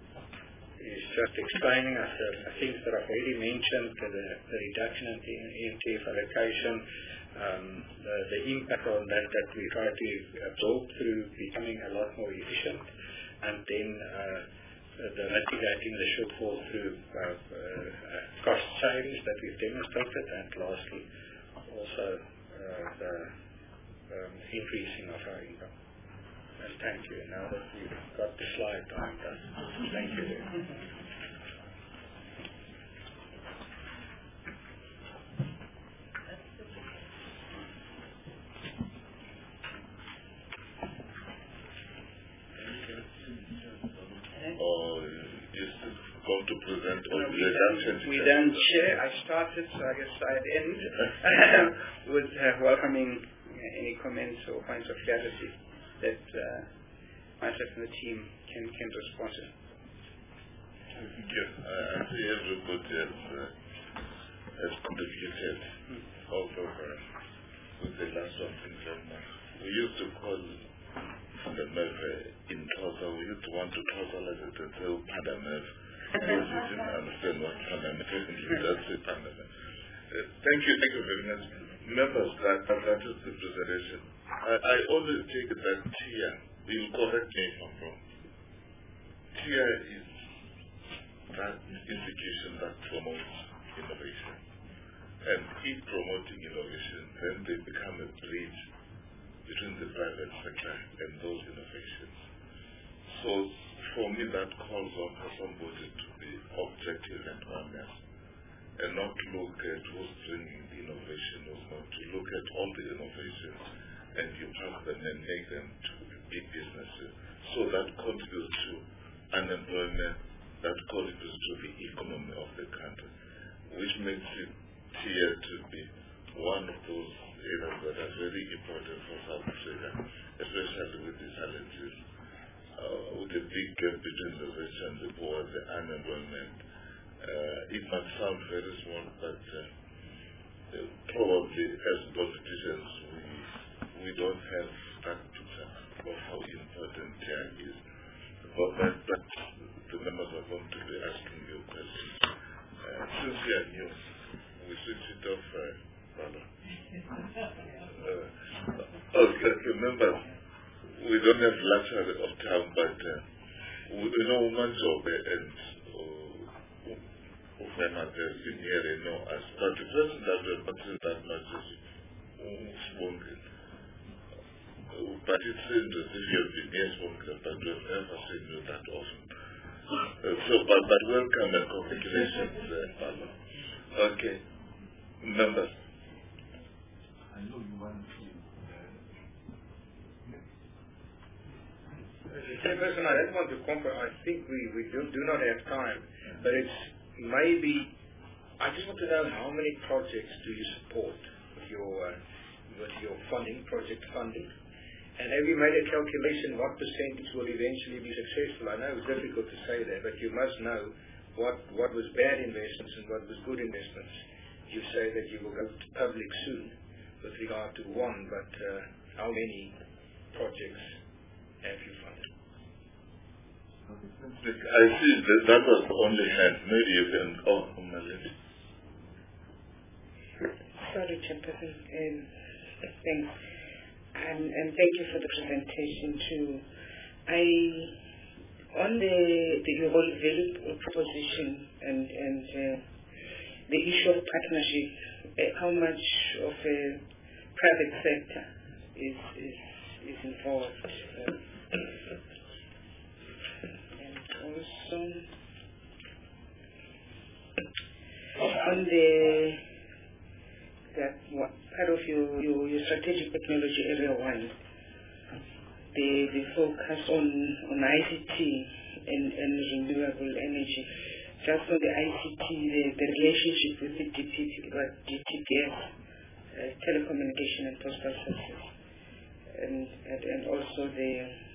is just explaining us uh, things that I've already mentioned, uh, the, the reduction in the N T F allocation, Um, the, the impact on that that we try to absorb through becoming a lot more efficient, and then uh, the mitigating the shortfall through uh, uh, cost savings that we've demonstrated, and lastly also uh, the um, increasing of our income. And thank you. Now that we've got the slide, I'm done. Thank you. To present all the reductions. We then share. I started, so I guess I'd end with uh, welcoming any comments or points of clarity that uh, myself and the team can, can respond to. Yes, I see everybody has, uh, has contributed hmm. also uh, with the last one in Denmark. We used to call the Merv uh, in Tosa, we used to want to totalise it and say, oh, Padamev. Because you didn't understand what Parliament technically does say Parliament. Uh, thank you, thank you very much. Members, that, that is the presentation. I, I always take that T I A, you'll correct me if I'm wrong. T I A is that institution that promotes innovation. And in promoting innovation, then they become a bridge between the private sector and those innovations. So, for me, that calls on for somebody to be objective and honest, and not look at who's bringing the innovation or not, to look at all the innovations and you pass them and make them to big businesses. So that contributes to unemployment, that contributes to the economy of the country, which makes it here to be one of those areas that are very important for South Africa, especially with the challenges. Uh, with the big gap between the rich and the poor, the unemployment. Uh, it might sound very small, but uh, uh, probably as politicians we we don't have that picture of how important T I A is. But that, that the members are going to be asking you questions. Uh, since we are new, we switch it off, uh, brother. Uh, okay, remember, we don't have luxury of time, but uh, we, you know, women's job and when uh, there's been here, you know, as but the person that will not say that much is spoken. Uh, but it seems as if you have been here spoken, but we've never seen you that often. Uh, so, but, but welcome and congratulations, uh, Papa. Okay, members. I know you want to. Chairperson, I don't want to compare. I think we, we do, do not have time, but it's maybe I just want to know how many projects do you support with your uh, with your funding, project funding, and have you made a calculation what percentage will eventually be successful? I know it's difficult to say that, but you must know what what was bad investments and what was good investments. You say that you will go to public soon with regard to one, but uh, how many projects have you funded? I see that that was the only hand. Maybe you can. Oh, on my left. Sorry, Chairperson. Um, thanks. Um, and thank you for the presentation too. I, on the, the whole value proposition and, and uh, the issue of partnership, uh, how much of a private sector is, is, is involved? Uh, and also, on the that what, part of your, your, your strategic technology area one, the, the focus on, on I C T and, and renewable energy. Just on the I C T, the, the relationship with the D T P S, uh, telecommunication and postal services, and, and, and also the,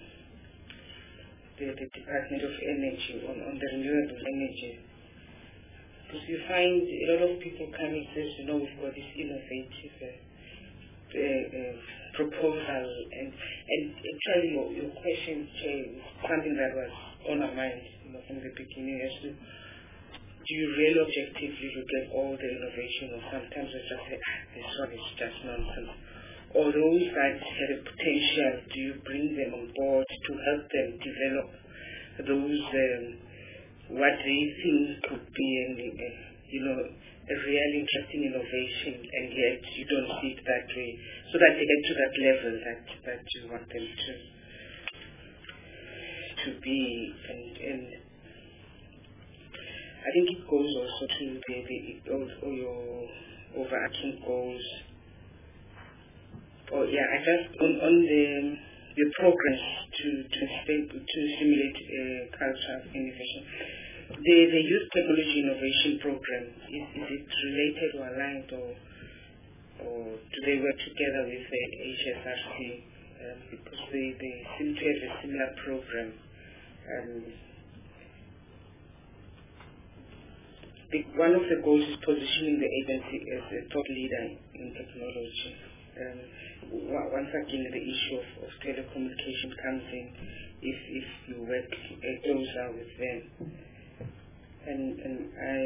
the, the Department of Energy on, on the renewable energy. Because you find a lot of people coming and say, you know, we've got this innovative uh, uh, uh, proposal, and and actually your, your question, Jay, is something that was on our mind, you know, from the beginning as to, do you really objectively look at all the innovation, or sometimes we just say, ah, this one is just nonsense? Or those that have a potential, do you bring them on board to help them develop those um, what they think could be an, uh, you know, a real interesting innovation, and yet you don't see it that way, so that they get to that level that, that you want them to to be, and and I think it goes also to the, the all your overarching goals. Oh yeah, I just on, on the the progress to to to stimulate uh, culture of innovation. The the Youth Technology Innovation Program, is, is it related or aligned, or or do they work together with the H S R C? Um, because they, they seem to have a similar program. Um, the, one of the goals is positioning the agency as a thought leader in technology. Um, once again, the issue of, of telecommunication comes in if, if you work uh, closer with them. And, and I,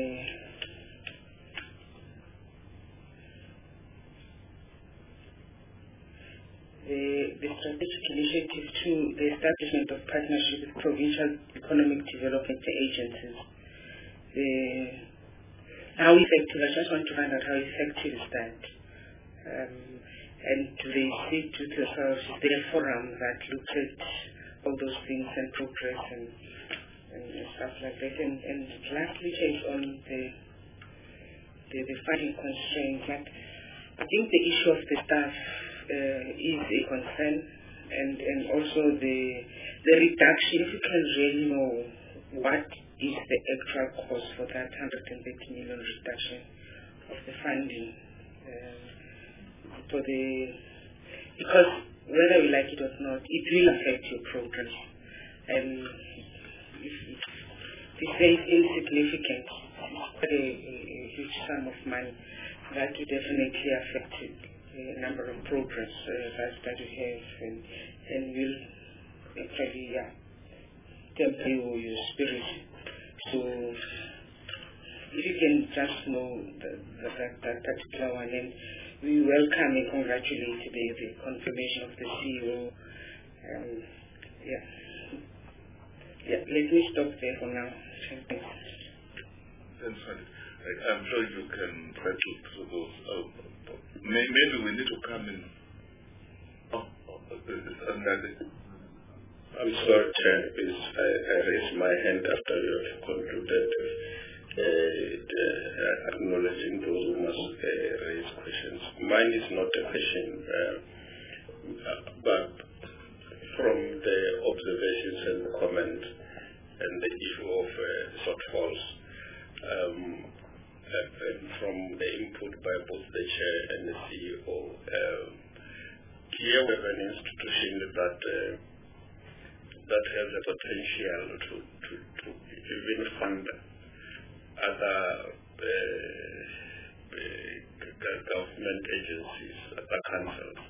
the, the strategic initiative to the establishment of partnership with provincial economic development agencies. The, how effective, I just want to find out how effective is that. Um, and do they see to themselves, is there a forum that looks at all those things and progress and, and stuff like that? And, and lastly, is on the, the, the funding constraints. Like, I think the issue of the staff uh, is a concern, and, and also the, the reduction, if you can really know what is the actual cost for that one hundred thirty million reduction of the funding. Um, for the, because whether we like it or not, it will affect your progress. And if it's very insignificant, but a, a huge sum of money, that will definitely affect the number of progress uh, that, that you have, and, and will actually yeah, temper your spirit. So if you can just know that, that, that particular one, and we welcome and congratulate the, the confirmation of the C E O. Um, yeah. Yeah, let me stop there for now. Thanks. That's fine. I'm sure you can try to, to those. Uh, maybe we need to come in. Oh, oh, I'm sorry, Chair, because I, I raised my hand after you have concluded. Uh, uh, acknowledging those who must uh, raise questions. Mine is not a question, uh, but from the observations and the comments and the issue of uh, shortfalls, um, and from the input by both the chair and the C E O, uh, here we have an institution that uh, that has the potential to, to, to even fund other uh, uh, government agencies, other councils,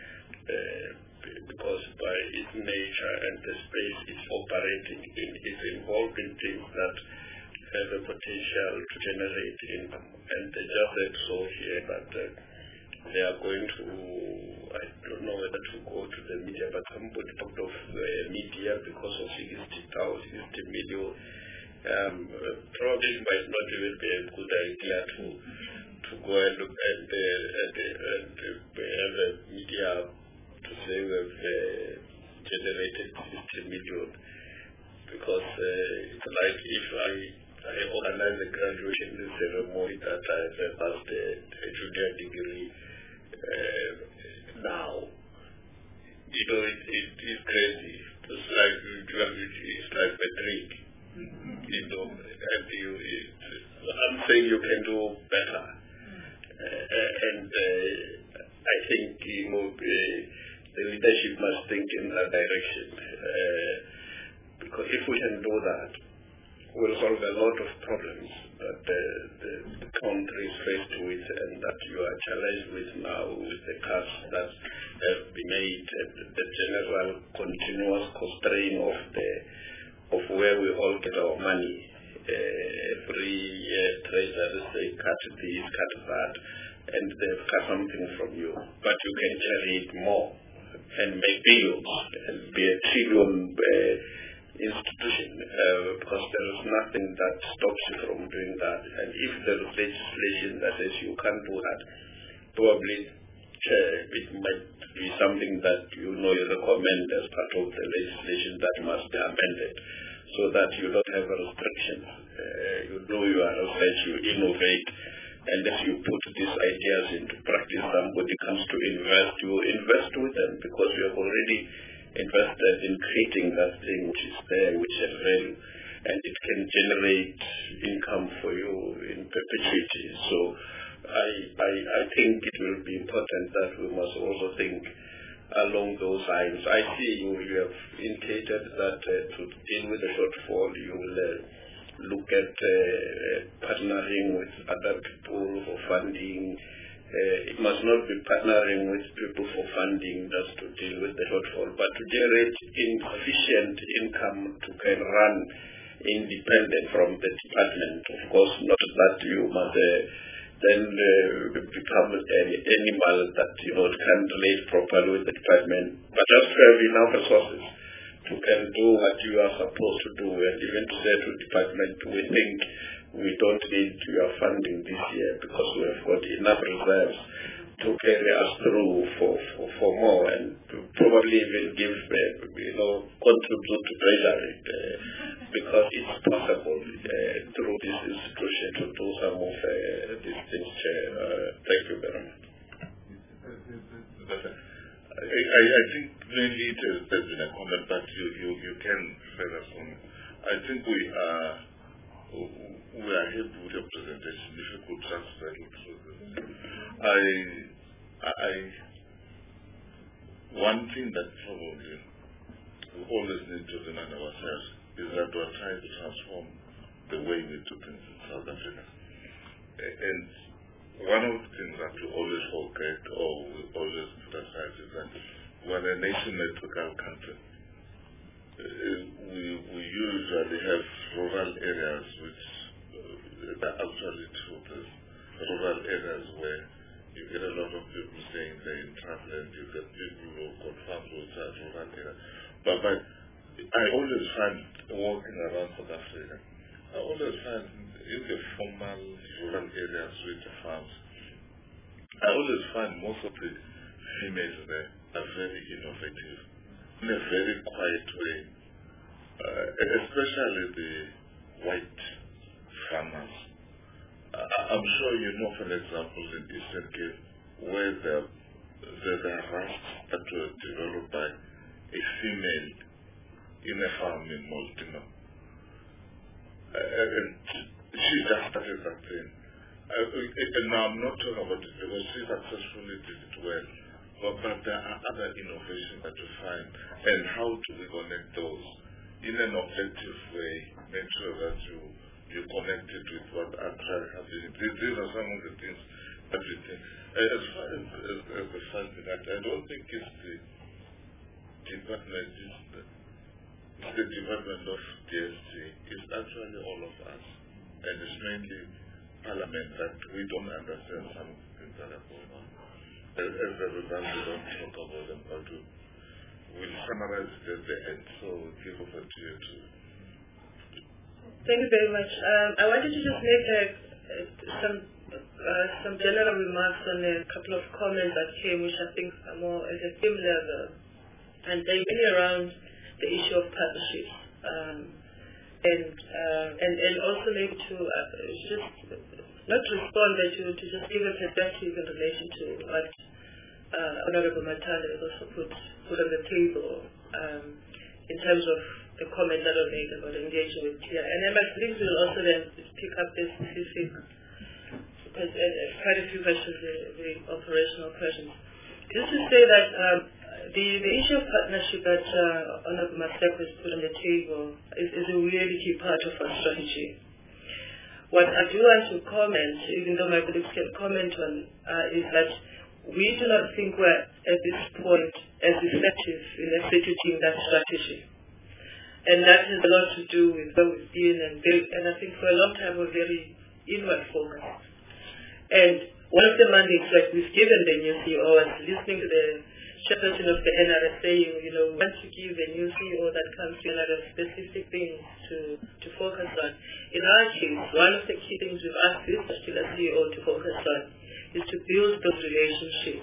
uh, because by its nature and the space it's operating in, it's involved in things that have the potential to generate income. And they just said so here that uh, they are going to, I don't know whether to go to the media, but somebody talked of uh, media because of sixty thousand, sixty million. Um, uh, probably it might not even be a good idea to to go and look at the, at the, at the, have the media to say we have uh, generated sixty million, because uh, it's like if I I organize a graduation ceremony that I have passed a, a junior degree uh, now. You know, it, it is crazy. It's like it's like a drink. You know, and you, it, I'm saying you can do better, uh, and uh, I think you know uh, the leadership must think in that direction, uh, because if we can do that, will solve a lot of problems that the, the, the country is faced with and that you are challenged with now, with the cuts that have been made and the general continuous constraint of the of where we all get our money. Uh, every year treasury say cut this, cut that, and they've cut something from you, but you can generate more and make billions and be a trillion uh, institution, uh, because there is nothing that stops you from doing that. And if there is legislation that says you can't do that, probably uh, it might be something that you know you recommend as part of the legislation that must be amended, so that you don't have a restriction. Uh, you know you are research, you innovate, and if you put these ideas into practice, somebody comes to invest, you invest with them because you have already invested in creating that thing which is there, which has value, and it can generate income for you in perpetuity. So I, I, I think it will be important that we must also think along those lines. I see you, you have indicated that uh, to deal with the shortfall, you will uh, look at uh, partnering with other people for funding. Uh, it must not be partnering with people for funding just to deal with the shortfall, but to generate sufficient income to can run independent from the department. Of course, not that you must uh, then uh, become an animal that you know can relate properly with the department, but just to have enough resources to can do what you are supposed to do, and even to say to the department, we think we don't need your funding this year because we have got enough reserves to carry us through for, for, for more, and to probably even give, uh, you know, contribute to treasury, uh, because it's possible uh, through this institution to do some of uh, these things. Uh, thank you very much. I, I, I think mainly it has been a comment, but you, you, you can further on. I think we are we are happy with your presentation. If you could transfer it through this. I, I, one thing that probably we always need to remind ourselves is that we are trying to transform the way we do things in South Africa. And one of the things that we always forget or we always put aside is that we're a nation-metrical country. Uh, we, we usually have rural areas which uh, are actually true. There's rural areas where you get a lot of people saying they're in travel, you get people who got farms which are rural areas. But, but I always find walking around South Africa, I always find in the formal rural areas with the farms, I always find most of the females there are very innovative in a very quiet way, uh, especially the white farmers. Uh, I'm sure you know, for example, in Eastern Cape, where there are rusts that were developed by a female in a farm in Molteno. Uh, and she just started that thing. I, and now I'm not talking about it because she successfully did it well, but, but there are other innovations that you find, and how do we connect those in an objective way, make sure that you, you connect it with what are happening. These are some of the things that we think. As far as, as, as the fact that I don't think it's the department, it's the, it's the department of D S T, it's actually all of us, and it's mainly Parliament that we don't understand some things that are going on. As, as a result, we don't talk about them, but we, we'll summarize it at the end, so we'll give over to you too. Thank you very much. Um, I wanted to just make a, a, some uh, some general remarks on a couple of comments that came, which I think are more at a theme level, and they really around the issue of partnerships, um, and, uh, and and also maybe to uh, just not respond, but to, to just give a perspective in relation to what uh, Honorable Matale has also put put on the table um, in terms of the comment that I made about engaging with T I A. And then I think we'll also then pick up the specific, because uh, quite a few questions, the, the operational questions. Just to say that um, the, the issue of partnership that uh, Honorable Matale has put on the table is, is a really key part of our strategy. What I do want to comment, even though my colleagues can comment on, uh, is that we do not think we're at this point as effective in executing that strategy. And that has a lot to do with where we've been, and, and I think for a long time we're very inward focused. And one of the mandates that we've given the new C E O, and listening to the chairperson of the N R S saying, you know, we want to give the new C E O that comes to another specific things to, to focus on. In our case, one of the key things we've asked this particular C E O to focus on is to build those relationships.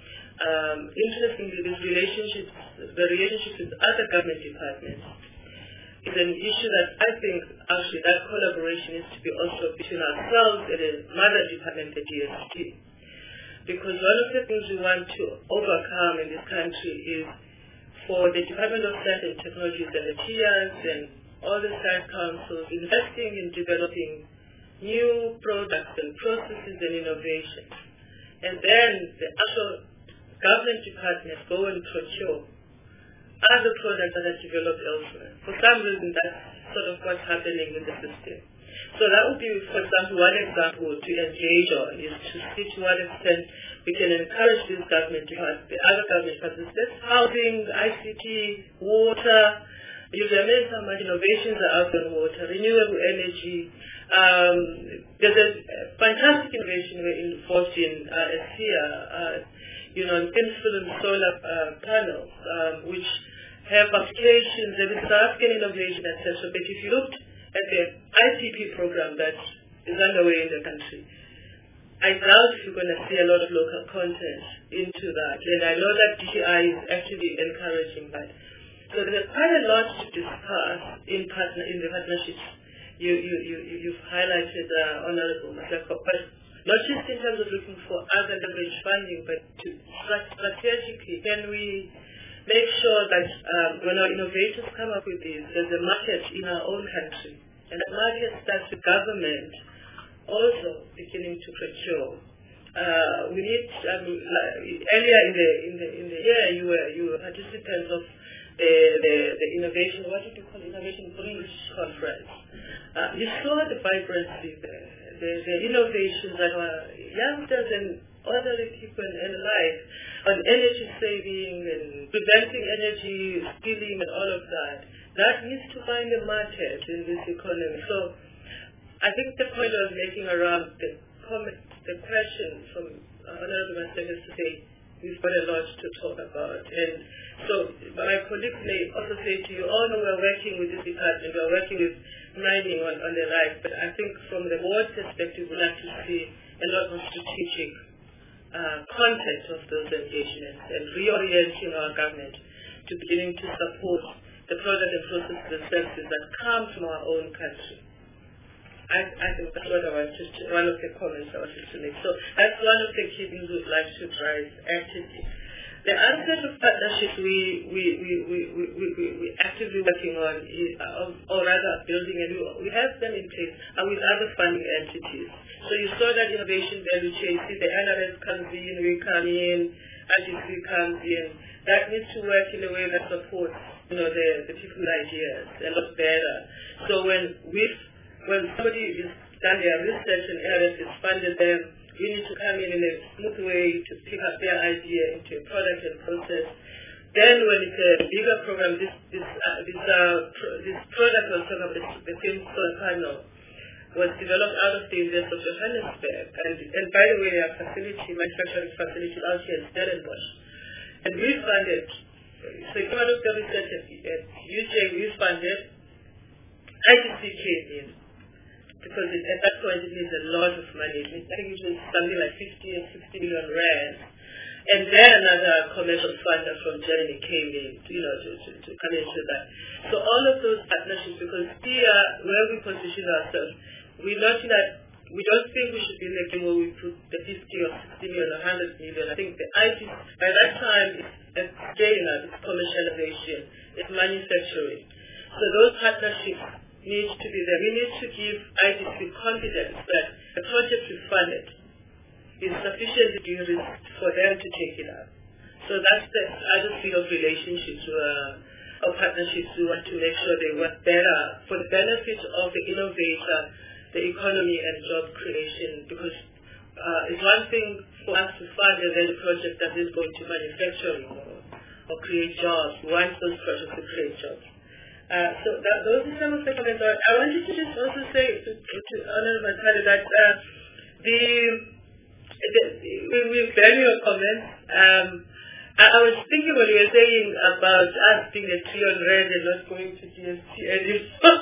Um, interestingly, these relationships, the relationships with other government departments, is an issue that I think actually that collaboration is to be also between ourselves and the mother department, the D S T. Because one of the things we want to overcome in this country is for the Department of Science and Technologies and the T I As and all the science councils investing in developing new products and processes and innovations. And then the actual government departments go and procure other products that are developed elsewhere. For some reason, that's sort of what's happening in the system. So that would be, for example, one example to engage on is to see to what extent we can encourage these government departments, the other government departments, that's housing, I C T, water. You've made some innovations are out in water, renewable energy. Um, there's a fantastic innovation we're involved in uh, here, uh, you know, thin film solar uh, panels, um, which have applications, there is South African innovation, et cetera. But if you looked at the I P P program that is underway in the country, I doubt if you're going to see a lot of local content into that. And I know that D T I is actually encouraging that. So there's quite a lot to discuss in partner in the partnerships you, you, you, you've highlighted, uh, Honorable Matlako, but not just in terms of looking for other leverage funding, but to strategically, can we make sure that um, when our innovators come up with this, there's a market in our own country, and the market starts with government also beginning to procure. Uh, we need um, earlier in the in the in the year you were you were participants of the the, the innovation. What did you call Innovation Bridge Conference? Uh, you saw the vibrancy there. The, the innovations that were youngsters and elderly people and alike on energy saving and preventing energy stealing and all of that. That needs to find a market in this economy. So I think the point I was making around the comment, the question from uh, Honorable Master is to say we've got a lot to talk about. And so my colleagues may also say to you, oh no, we're working with this department, we're working with mining on, on the right, but I think from the board perspective, we'd like to see a lot more strategic uh, content of those engagements and reorienting our government to beginning to support the product and processes and services that come from our own country. I, I think that's what I wanted to, one of the comments I wanted to make. So that's one of the key things we'd like to drive actively. The other set of partnerships we we we we we we, we, we actively working on, is, uh, or rather building, and we, we have them in place, are with other funding entities. So you saw that innovation value chain. See, the N R S comes in, we come in, I G C comes in. That needs to work in a way that supports, you know, the the people's ideas a lot better. So when we when somebody is done their research and N R S is funded them, we need to come in in a smooth way to pick up their idea into a product and process. Then when it's a bigger program, this this uh, this uh, pro- this product was sort of the, the same solar panel was developed out of the University of Johannesburg. And, and by the way, our facility, manufacturing facility out here in Stellenbosch. And we funded, so if you look at the research at, at U J, we funded, I G C came in. Because it, at that point it needs a lot of money. I think it was something like fifty or sixty million rand. And then another commercial funder from Germany came in, you know, to, to, to come into that. So all of those partnerships, because here, where we position ourselves, we're not in that, we don't think we should be in the game where we put the fifty or sixty million or one hundred million. I think the I T, by that time, it's scaling up, it's commercialization, it's manufacturing. So those partnerships needs to be there. We need to give I T C confidence that the project we funded is sufficiently de-risked for them to take it up. So that's the other field of relationships uh, or partnerships we want to make sure they work better for the benefit of the innovator, the economy and job creation, because uh, it's one thing for us to fund and then the project that is going to manufacturing or, or create jobs. We want those projects to create jobs. Uh, so that, those are some of the comments. I wanted to just also say to, to Honorable Matali that uh, the, the, the we value your comments. Um, I, I was thinking when you were saying about us being a trillion rand and not going to G S T anymore,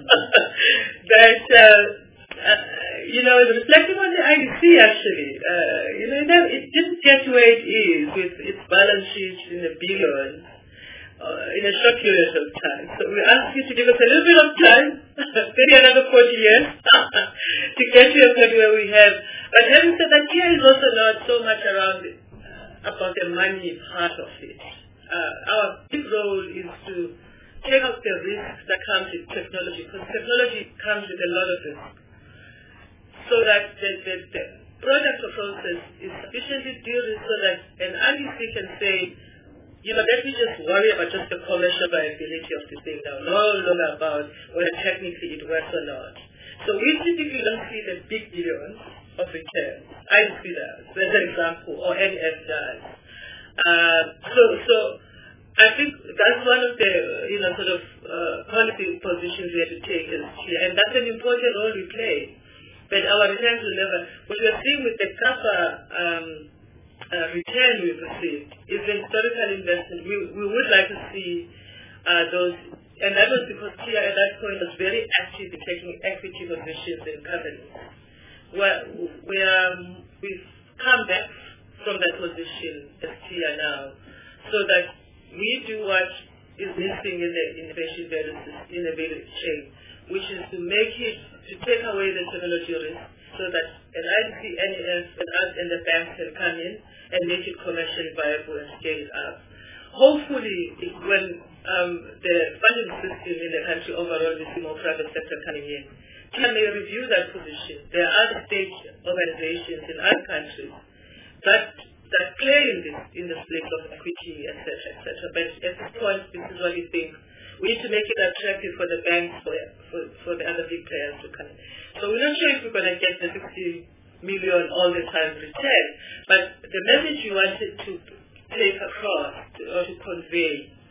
that uh, uh, you know, reflecting on the I D C actually, uh, you know, it didn't get where it is with its balance sheet in the billions. Uh, in a short period of time. So we ask you to give us a little bit of time, maybe another forty years, to get to a point where we have. But having said that, here is also not so much around uh, about the money part of it. Uh, our big role is to take out the risks that comes with technology, because technology comes with a lot of risk. So that the, the, the product or process is sufficiently de-risked so that an I D C can say, you know, let me just worry about just the commercial viability of this thing now, no longer about whether technically it works or not. So we typically don't see the big billions of return. I see that, as an example, or N F does. Uh, so, so I think that's one of the, you know, sort of uh, policy positions we have to take as here, and that's an important role we play. But our returns will never, what we are seeing with the CAPA um, Uh, return we've received is the historical investment. We, we would like to see uh, those, and that was because T I at that point was very active in taking equity positions in companies. Where, where um, we've come back from that position as T I now, so that we do what is missing in the innovation value in the value chain, which is to make it, to take away the technology risk, so that an I D C, N E F, and us and the banks can come in and make it commercially viable and scale it up. Hopefully, if when um, the funding system in the country overall, we see more private sector coming in, can they review that position? There are other state organizations in other countries that that play in this in the space of equity, et cetera, et cetera. But at this point, this is what we think. We need to make it attractive for the banks, for, for, for the other big players to come in. So we're not sure if we're going to get the sixty million all the time return, but the message we wanted to take across to, or to convey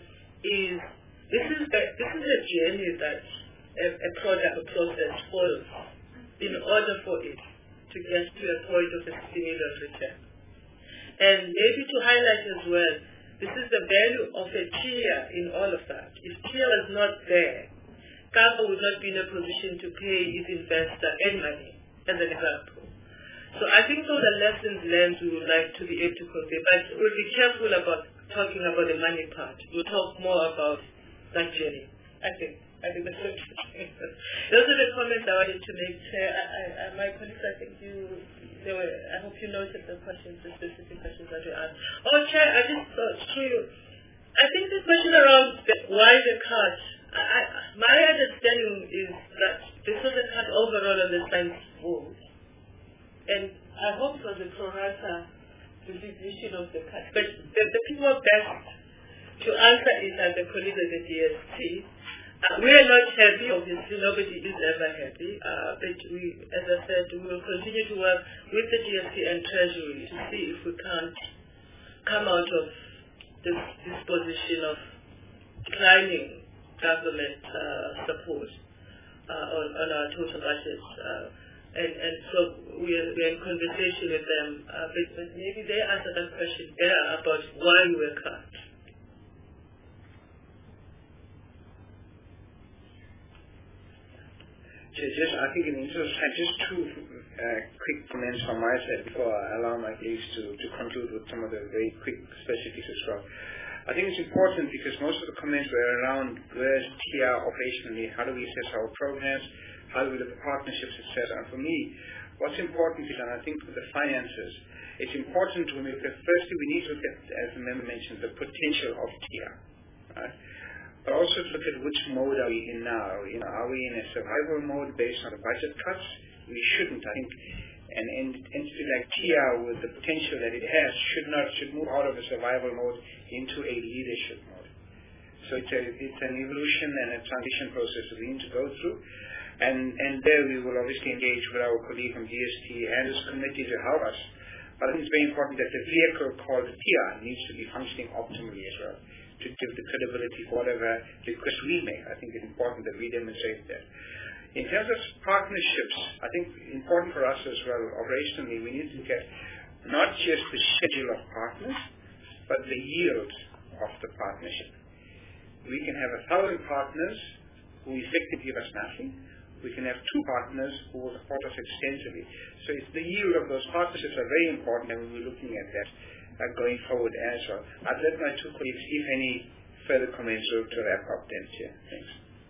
is this is the, this is a journey that a, a product, a process follows in order for it to get to a point of the sixty million return. And maybe to highlight as well, this is the value of a tier in all of that. If tier was not there, CAPA would not be in a position to pay its investor any money, as an example. So I think those are lessons learned we would like to be able to convey, but we'll be careful about talking about the money part. We'll talk more about that journey, I think. I think that's what those are the comments I wanted to make. Chair, I, I, my colleagues, I think you, they were, I hope you noted the questions, the specific questions that you asked. Oh, Chair, I just thought through. I think the question around the, why the cut. I, I, my understanding is that this was a cut overall on the science board, and I hope it was a pro rata distribution of the cut. But the, the people best to answer is as the colleagues at the D S T. Uh, we are not happy, obviously, nobody is ever happy, uh, but we, as I said, we will continue to work with the D S T and Treasury to see if we can't come out of this, this position of declining government uh, support uh, on, on our total budget. Uh, and, and so we are, we are in conversation with them, uh, but, but maybe they answer that question there about why we were cut. Just, I think in the interest of time, just two uh, quick comments from my side before I allow my colleagues to, to conclude with some of the very quick specifics as well. I think it's important because most of the comments were around where's T R operationally, how do we assess our programs, how do we look at partnerships, et cetera. And for me, what's important is, and I think with the finances, it's important to look at, firstly we need to look at, as the member mentioned, the potential of T R. Right? But also to look at which mode are we in now. You know, are we in a survival mode based on the budget cuts? We shouldn't. I think an entity like T R with the potential that it has should not should move out of a survival mode into a leadership mode. So it's a it's an evolution and a transition process that we need to go through. And and there we will obviously engage with our colleague from D S T and this committee to help us. But I think it's very important that the vehicle called T R needs to be functioning optimally as well, to give the credibility for whatever request we make. I think it's important that we demonstrate that. In terms of partnerships, I think important for us as well, operationally, we need to look at not just the schedule of partners, but the yield of the partnership. We can have a thousand partners who effectively give us nothing. We can have two partners who will support us extensively. So it's the yield of those partnerships are very important, and we'll be looking at that Uh, going forward as well. I'd let my two colleagues, if any, further comments to, to wrap up then, Chair. Thanks.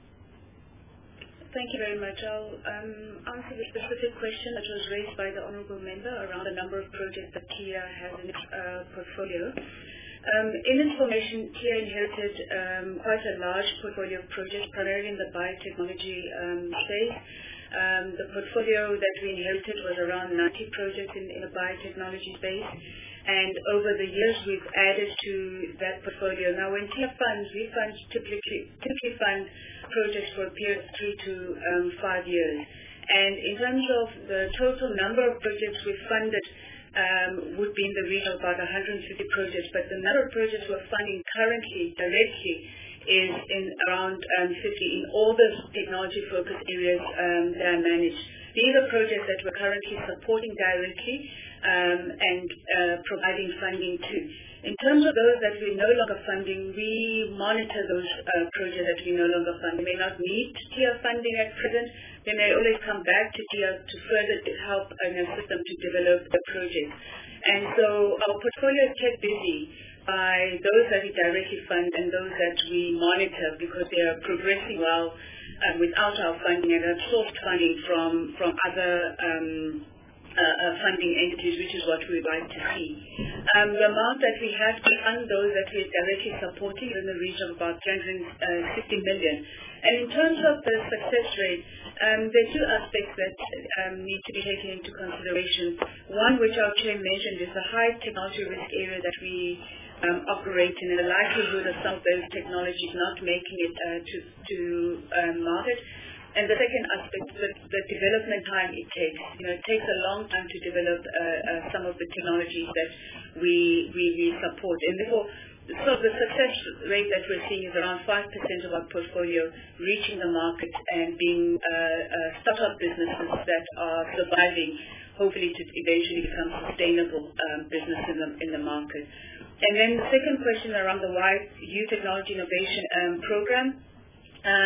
Thank you very much. I'll um, answer the specific question that was raised by the Honourable Member around the number of projects that T R has in its uh, portfolio. Um, in its formation, T R inherited um, quite a large portfolio of projects, primarily in the biotechnology um, space. Um, the portfolio that we inherited was around ninety projects in, in the biotechnology space. And over the years, we've added to that portfolio. Now, when T R funds, we fund typically, typically fund projects for a period of three to um, five years. And in terms of the total number of projects we've funded, um, would be in the region of about one hundred fifty projects. But the number of projects we're funding currently directly is in around um, fifty in all the technology-focused areas um, that I manage. These are projects that we're currently supporting directly um, and uh, providing funding to. In terms of those that we're no longer funding, we monitor those uh, projects that we no longer fund. They may not need T R funding at present. They may always come back to T R to further help and assist them to develop the project. And so our portfolio is kept busy by those that we directly fund and those that we monitor because they are progressing well um, without our funding and have sourced funding from, from other um, uh, uh, funding entities, which is what we would like to see. Um, the amount that we have to fund those that we are directly supporting is in the region of about three hundred fifty million. And in terms of the success rate, um, there are two aspects that um, need to be taken into consideration. One, which our chair mentioned, is the high technology risk area that we um, operate in, and the likelihood of some of those technologies not making it uh, to, to um, market. And the second aspect is the, the development time it takes. You know, it takes a long time to develop uh, uh, some of the technologies that we, we, we support. And therefore, so the success rate that we're seeing is around five percent of our portfolio reaching the market and being uh, uh, startup businesses that are surviving, hopefully to eventually become sustainable um, business in the, in the market. And then the second question around the Y U Technology Innovation um, Program. Um,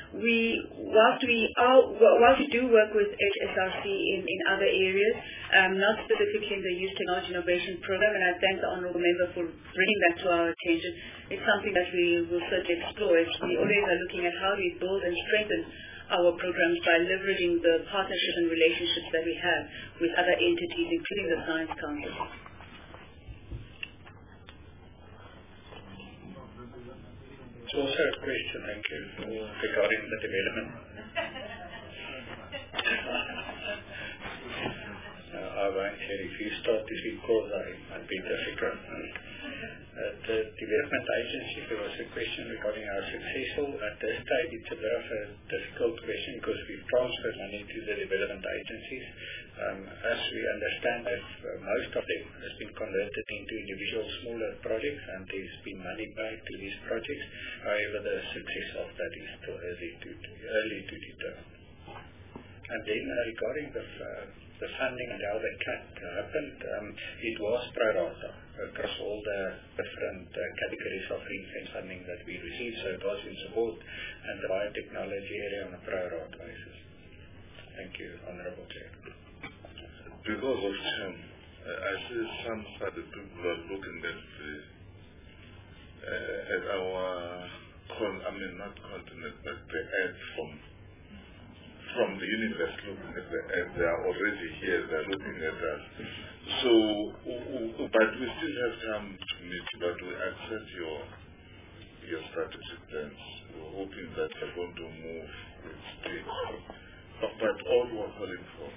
we, whilst we are, whilst we do work with H S R C in, in other areas, um, not specifically in the Youth Technology Innovation Program, and I thank the Honourable Member for bringing that to our attention. It's something that we will certainly explore. We always are looking at how do we build and strengthen our programs by leveraging the partnerships and relationships that we have with other entities, including the Science Council. It's also a question, thank you, regarding the development. uh, I won't share if you start this because I might be difficult. Uh, the development agency, there was a question regarding our successful. At this stage, it's a bit of a difficult question because we've transferred money to the development agencies. Um, as we understand, that uh, most of them has been converted into individual smaller projects, and there's been money paid to these projects. However, the success of that is still early to, to, early to determine. And then uh, regarding the, uh, the funding and how that happened, um, it was pro rata across all the different uh, categories of ring-fence funding that we received. So it was in support and the biotechnology area on a pro rata basis. Thank you, Honourable Chair. Because of time, uh, I see some other people are looking at the uh, at our con I mean not continent, but the earth from from the universe looking at the earth. They are already here. They are looking at us. So, but we still have time to meet. But we accept your your strategic plans. We're hoping that you're going to move with speed. But, but all we're calling for,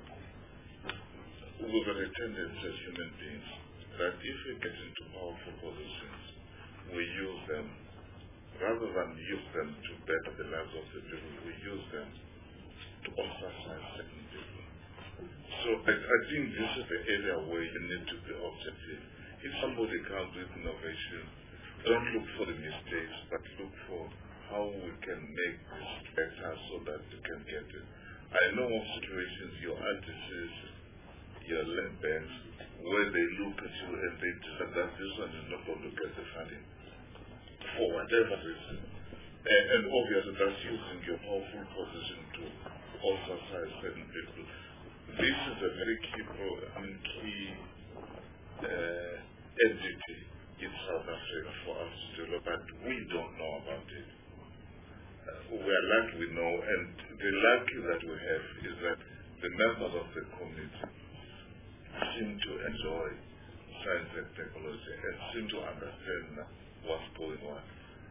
we've got a tendency as human beings that if we get into powerful positions, we use them, rather than use them to better the lives of the people, we use them to ostracize certain people. So I, I think this is the area where you need to be objective. If somebody comes with innovation, don't look for the mistakes, but look for how we can make this better so that we can get it. I know of situations, your artists, your land banks, where they look at you and they decide that this one is not going to get the funding for whatever reason. And, and obviously that's using your powerful position to ostracize certain people. This is a very key, pro, I mean, key uh, entity in South Africa for us to develop, but we don't know about it. Uh, we are lucky we know, and the lucky that we have is that the members of the community seem to enjoy science and technology and seem to understand what's going on.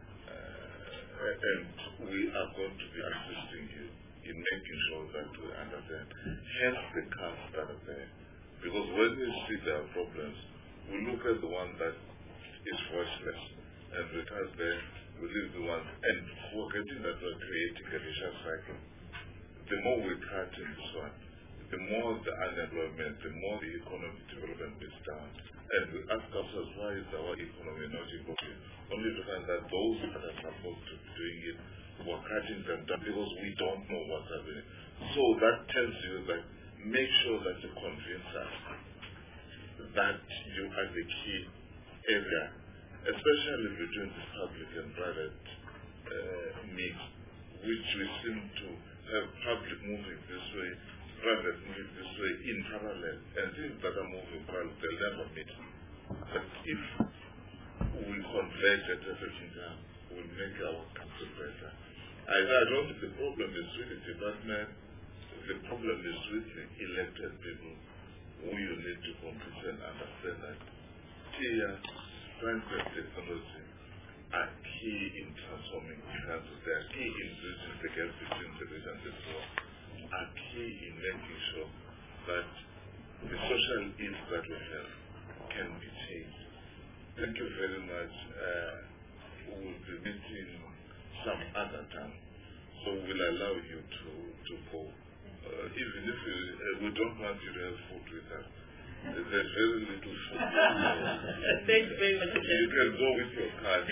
Uh, and we are going to be assisting you in making sure that we understand. Hence the cards that are there. Because when we see there are problems, we look at the one that is voiceless, and because there we leave the one, and forgetting that we're creating a vicious cycle. The more we cut in this one, the more the unemployment, the more the economic development is down. And we ask ourselves, why is our economy not improving? Only to find that those that are supposed to be doing it, we're cutting them down because we don't know what's happening. So that tells you that make sure that you convince us that you are the key area, especially between the public and private uh, mix, which we seem to have public moving this way, private moving this way in parallel, and things that are moving parallel, they'll never meet. But if we converge at a certain time, we'll make our country better. I, I don't think the problem is with the department, the problem is with the elected people who you need to convince and understand that here, science and technology are key in transforming the country. They are key in bridging the gap between the rich and the poor, are key in making sure that the social ills that we have can be changed. Thank you very much. Uh, we will be meeting some other time, so we'll allow you to, to go. Uh, even if we, uh, we don't want you to have food with us. There's very little food. Thank you very much. You can go with your card.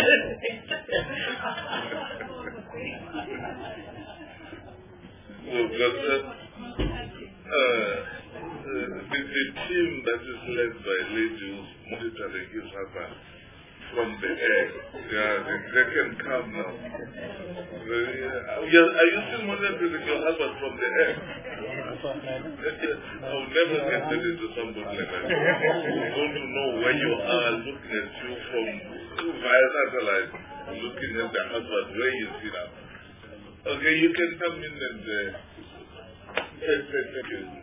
Well, but, uh, uh, the, the team that is led by Lady who's monitoring is Hapa from the air. Yeah, they, they can come now. Uh, yeah, are you still monitoring your husband from the air? I will never get that into somebody like that. You want to know where you are, looking at you from via satellite, looking at the husband, where you sit up. Okay, you can come in and uh, take, take, take it.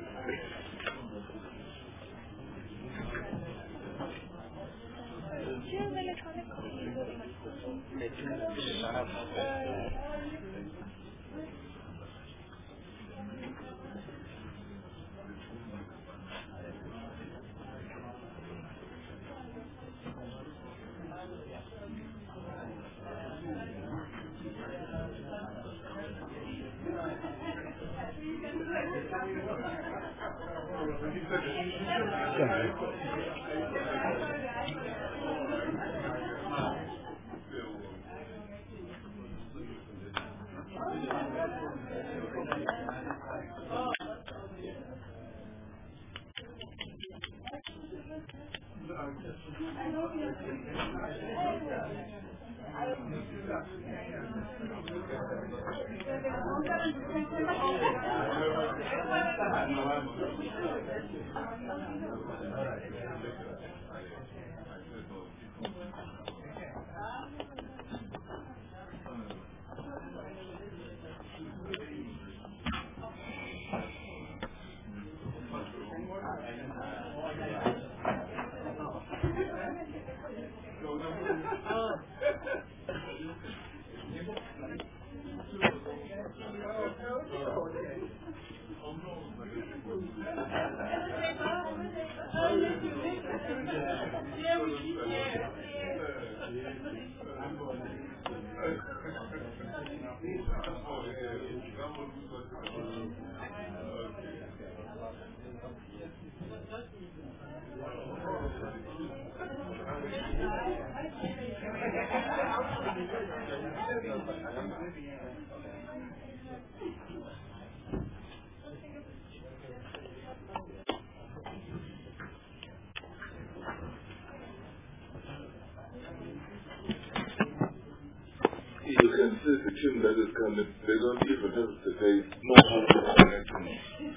You can see the team that is coming, they don't even have to say, no how to connect them.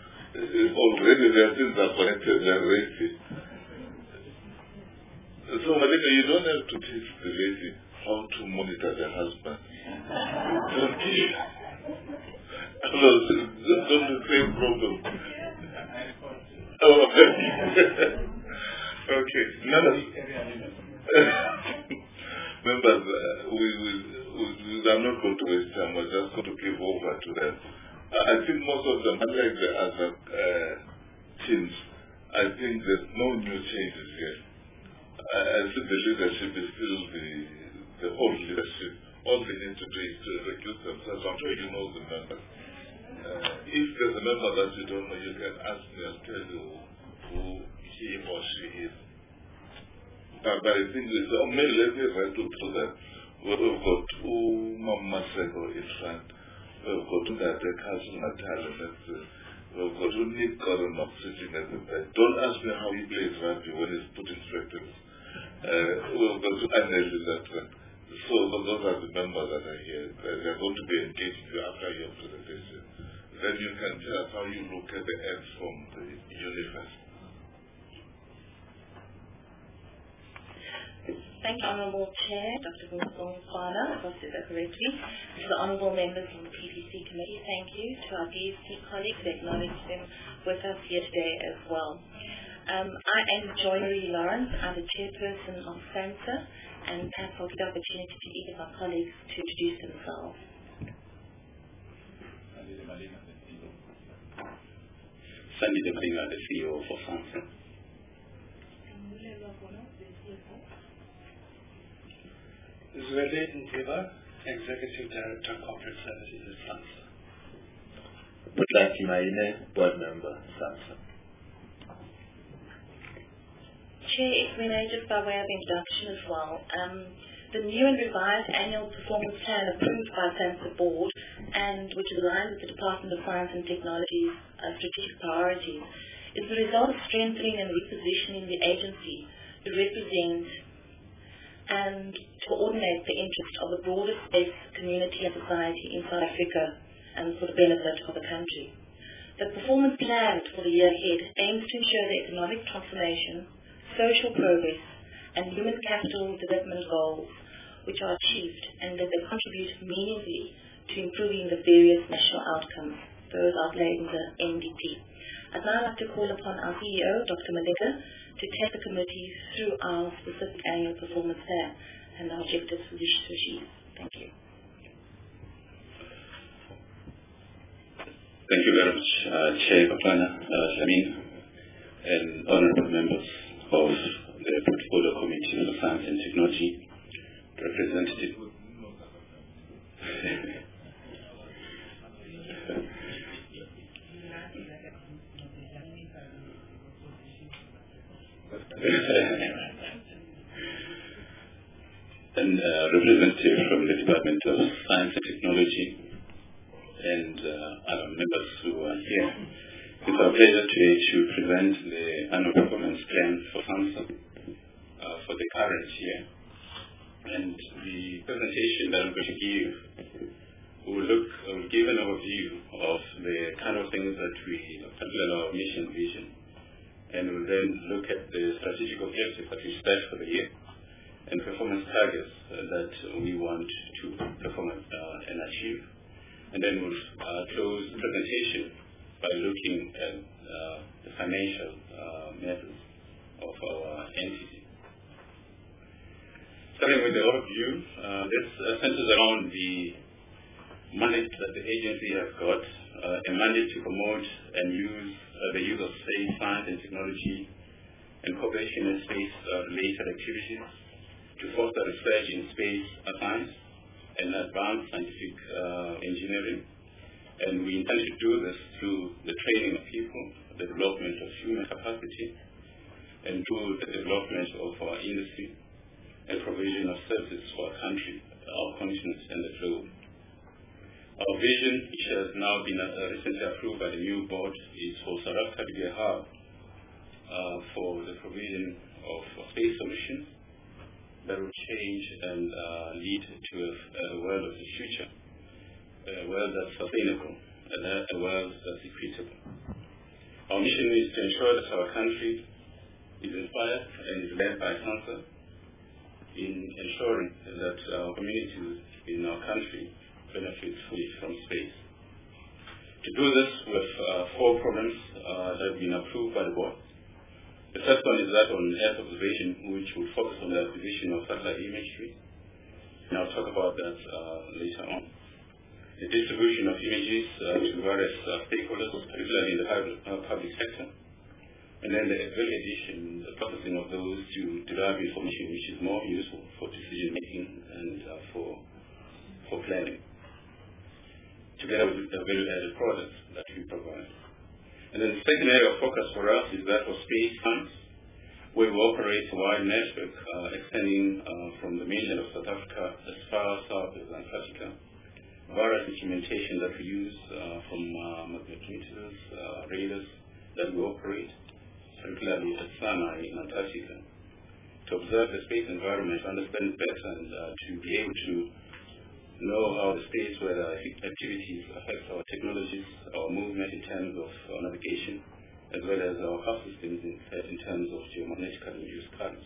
Already their things are connected, they are ready. So, Malika, you don't have to teach the lady how to monitor their husband. Don't teach. Otherwise, it's not the same problem. Oh, okay. None of members, uh, we will. I'm not going to waste time. We're just going to give over to them. I think most of them, unlike the other uh, teams, I think there's no new changes here. I, I think the leadership is still the the old leadership. All they need to do is to recruit themselves. I'm sure you know the members. Uh, if there's a member that you don't know, you can ask me. I'll tell you who he or she is. But, but I think it's oh, maybe let me write to through that. We've got two Mama Sego in front. We've got two that the Council Natal. We've got two Nick Coronel sitting at the back. Don't ask me how he plays rugby when he's put in spectacles. Uh, we've got two Anneli in that one. So those are the members that are here. They're going to be engaged after your presentation. Then you can tell us how you look at the ends from the universe. Thank you, Honourable Chair, Doctor Wilson Fana, if I said that correctly. To the Honourable Members of the P P C Committee, thank you. To our D S T colleagues, we acknowledge them with us here today as well. Um, I am Joy Marie Lawrence. I'm the Chairperson of SANSA, and perhaps I'll give the opportunity to each of our colleagues to introduce themselves. Sandy de Maringa, the C E O for SANSA. Zweli Ndiba, Executive Director, Corporate Services at SANSA. Butlaki Maine, Board Member, SANSA. Chair, if we may, just by way of introduction as well, um, the new and revised annual performance plan approved by SANSA Board, and which is aligned with the Department of Science and Technology's uh, strategic priorities, is the result of strengthening and repositioning the agency to represent and to coordinate the interests of the broader space community and society in South Africa and for the benefit of the country. The performance planned for the year ahead aims to ensure the economic transformation, social progress, and human capital development goals which are achieved and that they contribute meaningfully to improving the various national outcomes, those outlined in the N D P. I'd now like to call upon our C E O, Doctor Malika, to take the committee through our specific annual performance plan and the objectives we wish to achieve. Thank you. Thank you very much, uh, Chair Paplana, uh, Lamin, and honorable members of the Portfolio Committee for Science and Technology, representative. and uh, representative from the Department of Science and Technology and uh, other members who are here. It's our pleasure today to present the annual performance plan for SANSA uh, for the current year. And the presentation that I'm going to give will look will give an overview of the kind of things that we, particularly our mission vision, and we'll then look at the strategic objectives that we set for the year and performance targets uh, that we want to perform uh, and achieve. And then we'll uh, close the presentation by looking at uh, the financial uh, methods of our entity. Starting with the overview, uh, this uh, centers around the mandate that the agency has got, uh, a mandate to promote and use uh, the use of space science and technology and cooperation in space-related uh, activities to foster research in space science and advanced scientific uh, engineering. And we intend to do this through the training of people, the development of human capacity, and through the development of our industry and provision of services for our country, our continent, and the globe. Our vision, which has now been uh, recently approved by the new board, is for South Africa to be a hub uh, for the provision of space solutions that will change and uh, lead to a, a world of the future, a world that's sustainable, and a, a world that's equitable. Our mission is to ensure that our country is inspired and is led by SANSA in ensuring that our communities in our country benefit fully from space. To do this with uh, four programs uh, that have been approved by the board. The first one is that on Earth observation, which will focus on the acquisition of satellite imagery. And I'll talk about that uh, later on. The distribution of images uh, to various uh, stakeholders, particularly in the public, uh, public sector. And then the value addition, the processing of those to derive information which is more useful for decision making and uh, for, for planning, together with the value-added products that we provide. And then the second area of focus for us is that of space science, where we operate a wide network uh, extending uh, from the mainland of South Africa as far south as Antarctica. Various instrumentation that we use uh, from uh, magnetometers, uh, radars that we operate, particularly at SANA in Antarctica, to observe the space environment, understand it better, and uh, to be able to know how the space weather activities affect our technologies, our movement in terms of uh, navigation, as well as our health systems in, in terms of geomagnetically induced currents.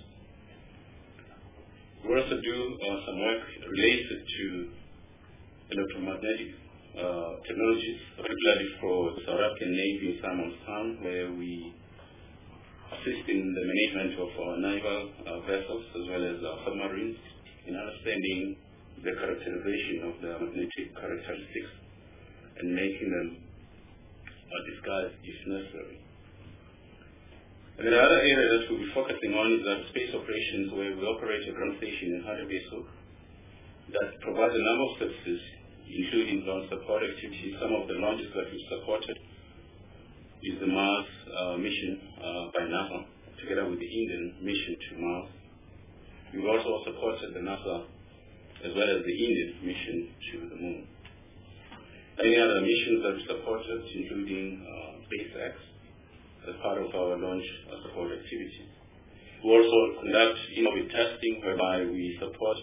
We also do uh, some work related to electromagnetic uh, technologies, particularly for the South African Navy in Simon's Town, where we assist in the management of our naval uh, vessels as well as our submarines in understanding the characterization of the magnetic characteristics and making them uh, disguised if necessary. And the other area that we'll be focusing on is that space operations, where we operate a ground station in Hartbeespoort that provides a number of services, including ground support activities. Some of the launches that we've supported is the Mars uh, mission uh, by NASA, together with the Indian mission to Mars. We've also supported the NASA as well as the Indian mission to the moon. Any other missions that we supported, including uh, SpaceX, as part of our launch uh, support activities. We also conduct innovative testing whereby we support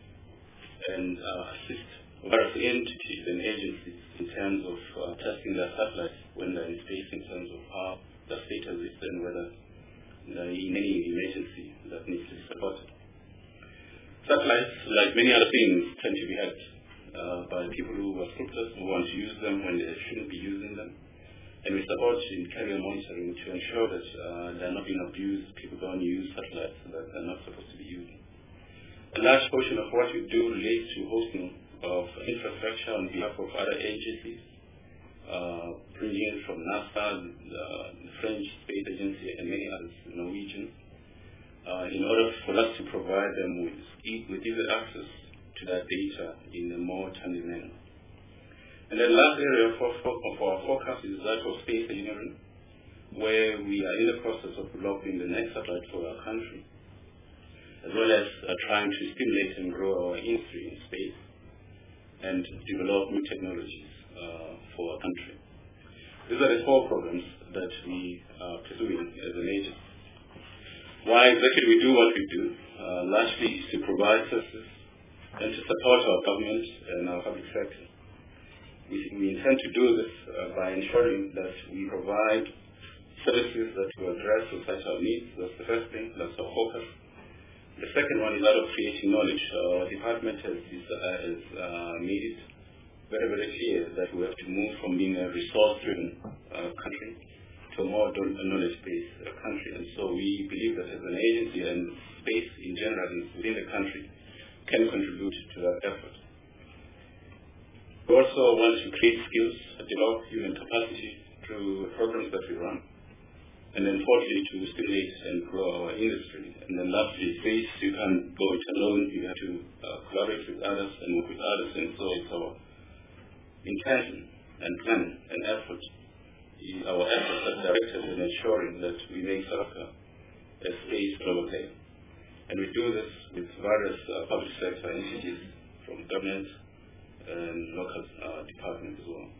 and uh, assist various entities and agencies in terms of uh, testing their satellites when they're in space, in terms of how the status is and whether they're in any emergency that needs to be supported. Satellites, like many other things, tend to be hacked uh, by people who are scrupulous, who want to use them when they shouldn't be using them. And we support in carrier monitoring to ensure that uh, they're not being abused. People don't use satellites that they're not supposed to be using. A large portion of what we do relates to hosting of infrastructure on behalf of other agencies, uh, ranging from NASA, the, the French Space Agency, and many others, Norwegian, uh, in order for us to provide them with, with easy access to that data in a more timely manner. And the last area for, for, for our focus is that of space engineering, where we are in the process of developing the next satellite for our country, as well as uh, trying to stimulate and grow our industry in space and develop new technologies uh, for our country. These are the four programs that we are pursuing as an agency. Why exactly do we do what we do? Uh, largely is to provide services and to support our government and our public sector. We, we intend to do this uh, by ensuring that we provide services that will address societal needs. That's the first thing. That's our focus. The second one is that of creating knowledge. Our department has, uh, has uh, made it very, very clear that we have to move from being a resource-driven uh, country to a more knowledge-based uh, country. And so we believe that as an agency and space in general within the country can contribute to that effort. We also want to create skills, develop human capacity through programs that we run. And then fourthly, to stimulate and grow our industry. And then lastly, space, you can't go it alone. You have to uh, collaborate with others and work with others. And so it's our intention and plan and effort, our efforts are directed in ensuring that we make South Africa a space global player. And we do this with various uh, public sector entities from government and local uh, departments as well.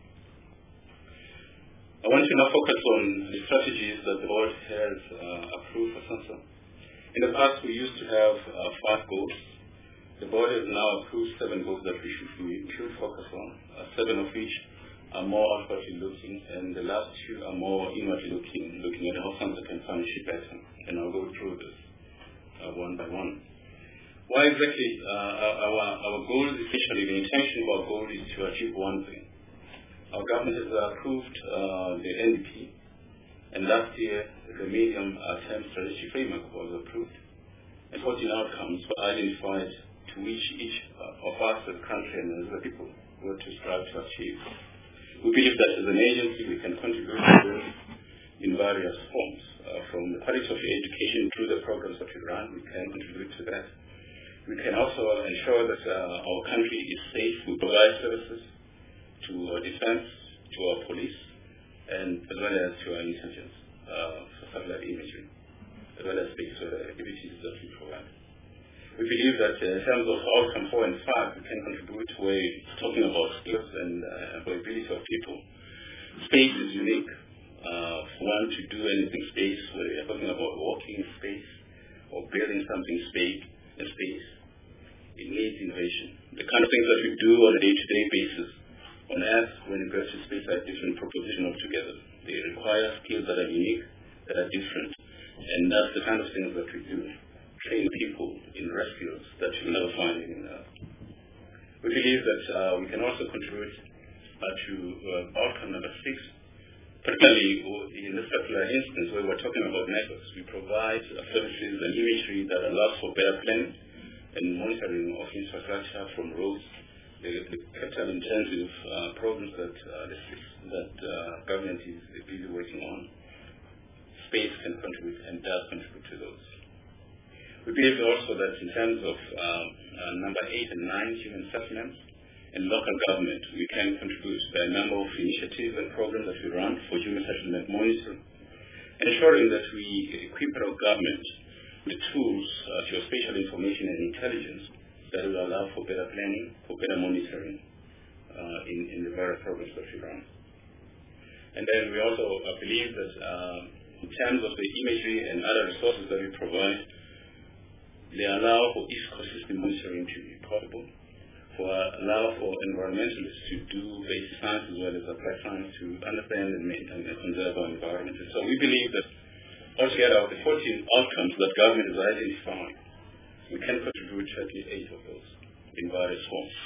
I want to now focus on the strategies that the board has uh, approved for SANSA. In the past, we used to have uh, five goals. The board has now approved seven goals that we should, we should focus on, uh, seven of which are more outwardly looking, and the last two are more inwardly looking, looking at how SANSA can furnish it better. And I'll go through this uh, one by one. Why exactly? Uh, our, our goal, essentially, the intention of our goal is to achieve one thing. Our government has approved uh, the N D P, and last year the medium-term strategy framework was approved, and fourteen outcomes were identified to which each uh, of us as a country and as a people were to strive to achieve. We believe that as an agency we can contribute to this in various forms, uh, from the quality of education through the programs that we run. We can contribute to that. We can also ensure that uh, our country is safe. We provide services to our defense, to our police, and as well as to our intelligence uh, for satellite imagery, as well as space uh, activities that we provide. We believe that uh, in terms of outcome four and five, we can contribute to a, talking about skills and uh, employability of people. Space is unique. Uh, for one to do anything space, whether we are talking about walking in space or building something space, in space, it needs innovation. The kind of things that we do on a day-to-day basis on Earth, when it goes to space, are different proposition altogether. They require skills that are unique, that are different, and that's the kind of things that we do. Train people in rescues that you'll never find in Earth. We believe that uh, we can also contribute uh, to uh, outcome number six, particularly in this particular instance where we're talking about networks. We provide uh, services and imagery that allows for better planning and monitoring of infrastructure from roads, the, the capital-intensive uh, programs that uh, the, that uh, government is busy working on. Space can contribute and does contribute to those. We believe also that in terms of um, uh, number eight and nine, human settlements and local government, we can contribute by a number of initiatives and programs that we run for human settlement monitoring, ensuring that we equip our government with tools, uh, geospatial information and intelligence that will allow for better planning, for better monitoring uh, in, in the various programs that we run. And then we also uh, believe that uh, in terms of the imagery and other resources that we provide, they allow for ecosystem monitoring to be possible, for allow for environmentalists to do basic science as well as applied science to understand and, and conserve our environment. So we believe that altogether of the fourteen outcomes that government has identified, we can contribute to at least eight of those in various forms.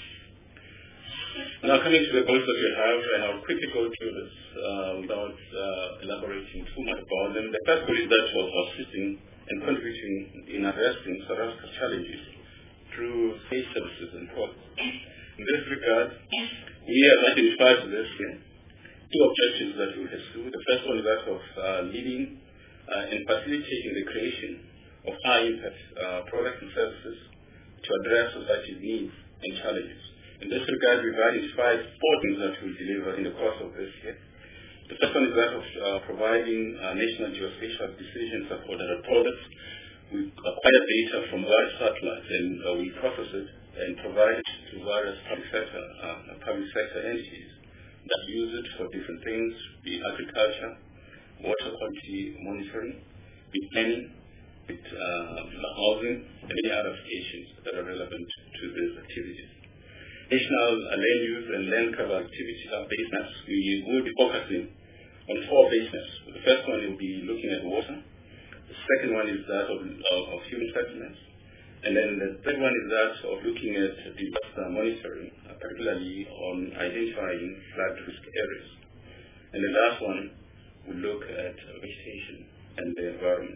Now coming to the goals that we have, and I'll quickly go through this uh, without uh, elaborating too much about them. The first goal is that of assisting and contributing in addressing South Africa's challenges through space services and products. In this regard, we have identified this year two objectives that we pursue. The first one is that of uh, leading uh, and facilitating the creation of high-impact uh, products and services to address society's needs and challenges. In this regard, we've identified four things that we'll deliver in the course of this year. The first one is that of uh, providing uh, national geospatial decision support at products. We acquire data from various satellites and uh, we process it and provide it to various public sector, uh, public sector entities that use it for different things, be it agriculture, water quality monitoring, be it planning, be it uh, housing, and many other applications that are relevant to these activities. National uh, land use and land cover activities are base maps. We will be focusing on four base maps. The first one will be looking at water. The second one is that of, of, of human settlements. And then the third one is that of looking at disaster monitoring, uh, particularly on identifying flood risk areas. And the last one will look at vegetation and the environment.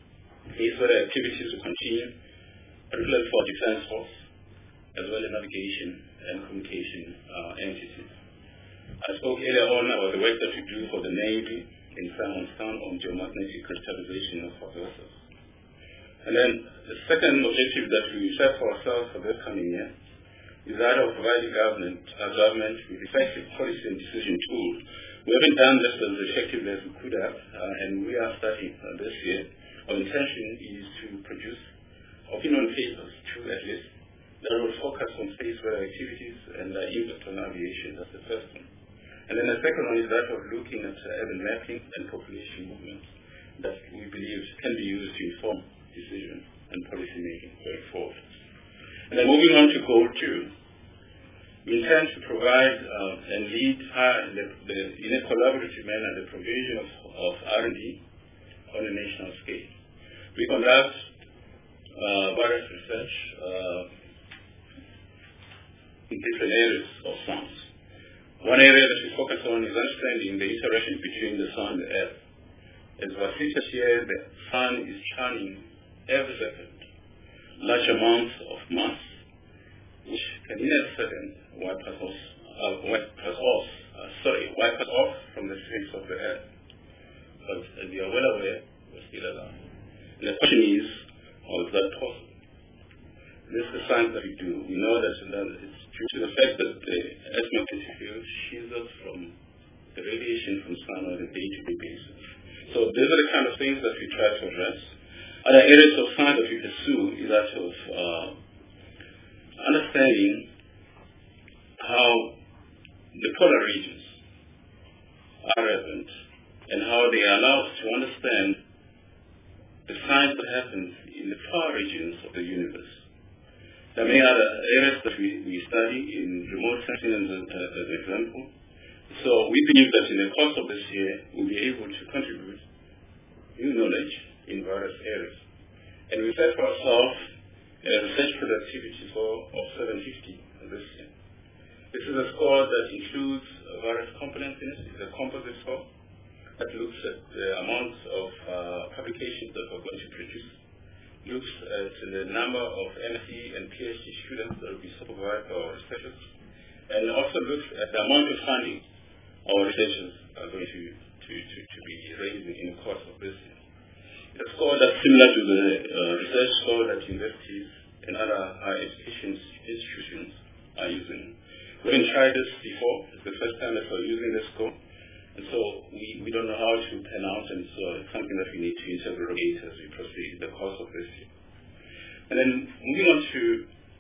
These are the activities will continue, particularly for defense force, as well as navigation and communication uh, entities. I spoke earlier on about the work that we do for the Navy in Simonstown on geomagnetic crystallization of our vessels. And then the second objective that we set for ourselves for this coming year is that of providing government, uh, government with effective policy and decision tools. We haven't done this as effectively as we could have, uh, and we are starting uh, this year. Our intention is to produce opinion papers, two at least, that will focus on space weather activities and uh, impact on aviation. That's the first one. And then the second one is that of looking at uh, urban mapping and population movements that we believe can be used to inform decision and policy making going forward. And then moving on to goal two, we intend to provide uh, and lead uh, the, the, in a collaborative manner the provision of, of R and D on a national scale. We conduct uh, various research uh, in different areas of science. One area that we focus on is understanding the interaction between the sun and the earth. As was featured here, the sun is churning every second large amounts of mass, which can in a second wipe us off, uh, wipe us off, uh, sorry, wipe us off from the face of the earth. But as you are well aware, we're still alive. And the question is, how is that possible? This is the science that we do. We know that, that it's due to the fact that the Earth's magnetic field shields us from the radiation from the sun on a day-to-day basis. So these are the kind of things that we try to address. Other areas of science that we pursue is that of uh, understanding how the polar regions are relevant and how they allow us to understand the science that happens in the far regions of the universe. There are many other areas that we, we study in remote sensing as, a, as an example. So we believe that in the course of this year, we'll be able to contribute new knowledge in various areas. And we set for ourselves a research productivity score of seven fifty this year. This is a score that includes various components in it. It's a composite score that looks at the amounts of uh, publications that we're going to produce, looks at the number of M S c and PhD students that will be supervised by our researchers, and also looks at the amount of funding our researchers are going to, to, to, to be raising in the course of this year. It's a score that's similar to the uh, research score that universities and other higher education institutions are using. We haven't tried this before. It's the first time that we're using this score. And so we, we don't know how to pronounce, and so it's something that we need to interrogate as we proceed in the course of this year. And then moving on to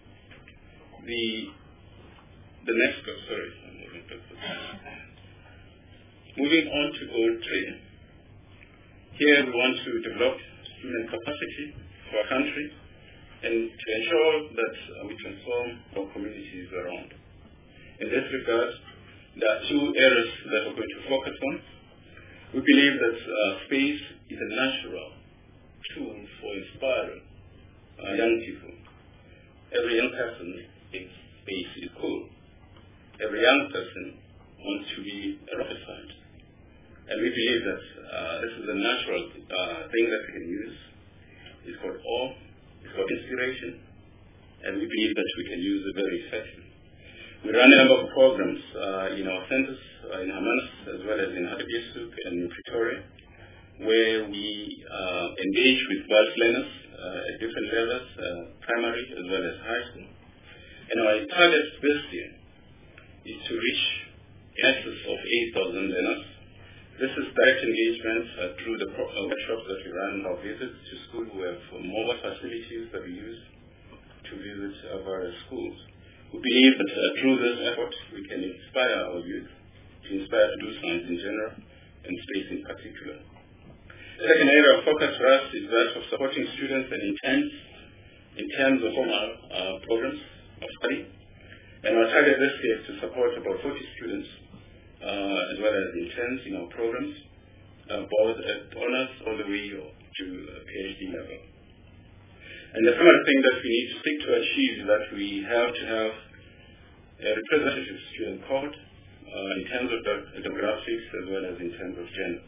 the the next goal, sorry, I'm moving backwards. Moving on to goal three. Here we want to develop human capacity for our country and to ensure that uh, we transform our communities around. In this regard, there are two areas that we're going to focus on. We believe that uh, space is a natural tool for inspiring uh, young people. Every young person thinks space is cool. Every young person wants to be a rocket scientist. And we believe that uh, this is a natural uh, thing that we can use. It's called awe, it's called inspiration, and we believe that we can use it very effectively. We run a number of programs uh, in our centers, uh, in Hermanus, as well as in Hartbeespoort and in Pretoria, where we uh, engage with adult learners uh, at different levels, uh, primary as well as high school. And our target this year is to reach in excess of eight thousand learners. This is direct engagement uh, through the pro- uh, workshops that we run, our visits to school. We have mobile facilities that we use to visit uh, various schools. We believe that uh, through this effort, we can inspire our youth, to inspire to do science in general, and space in particular. The second area of focus for us is that of supporting students and interns in terms of formal uh, programs of study. And our target this year is to support about forty students, uh, as well as interns in our programs, uh, both at honors all the way to uh, PhD level. And the final thing that we need to seek to achieve is that we have to have a representative student cohort uh, in terms of the demographics as well as in terms of gender.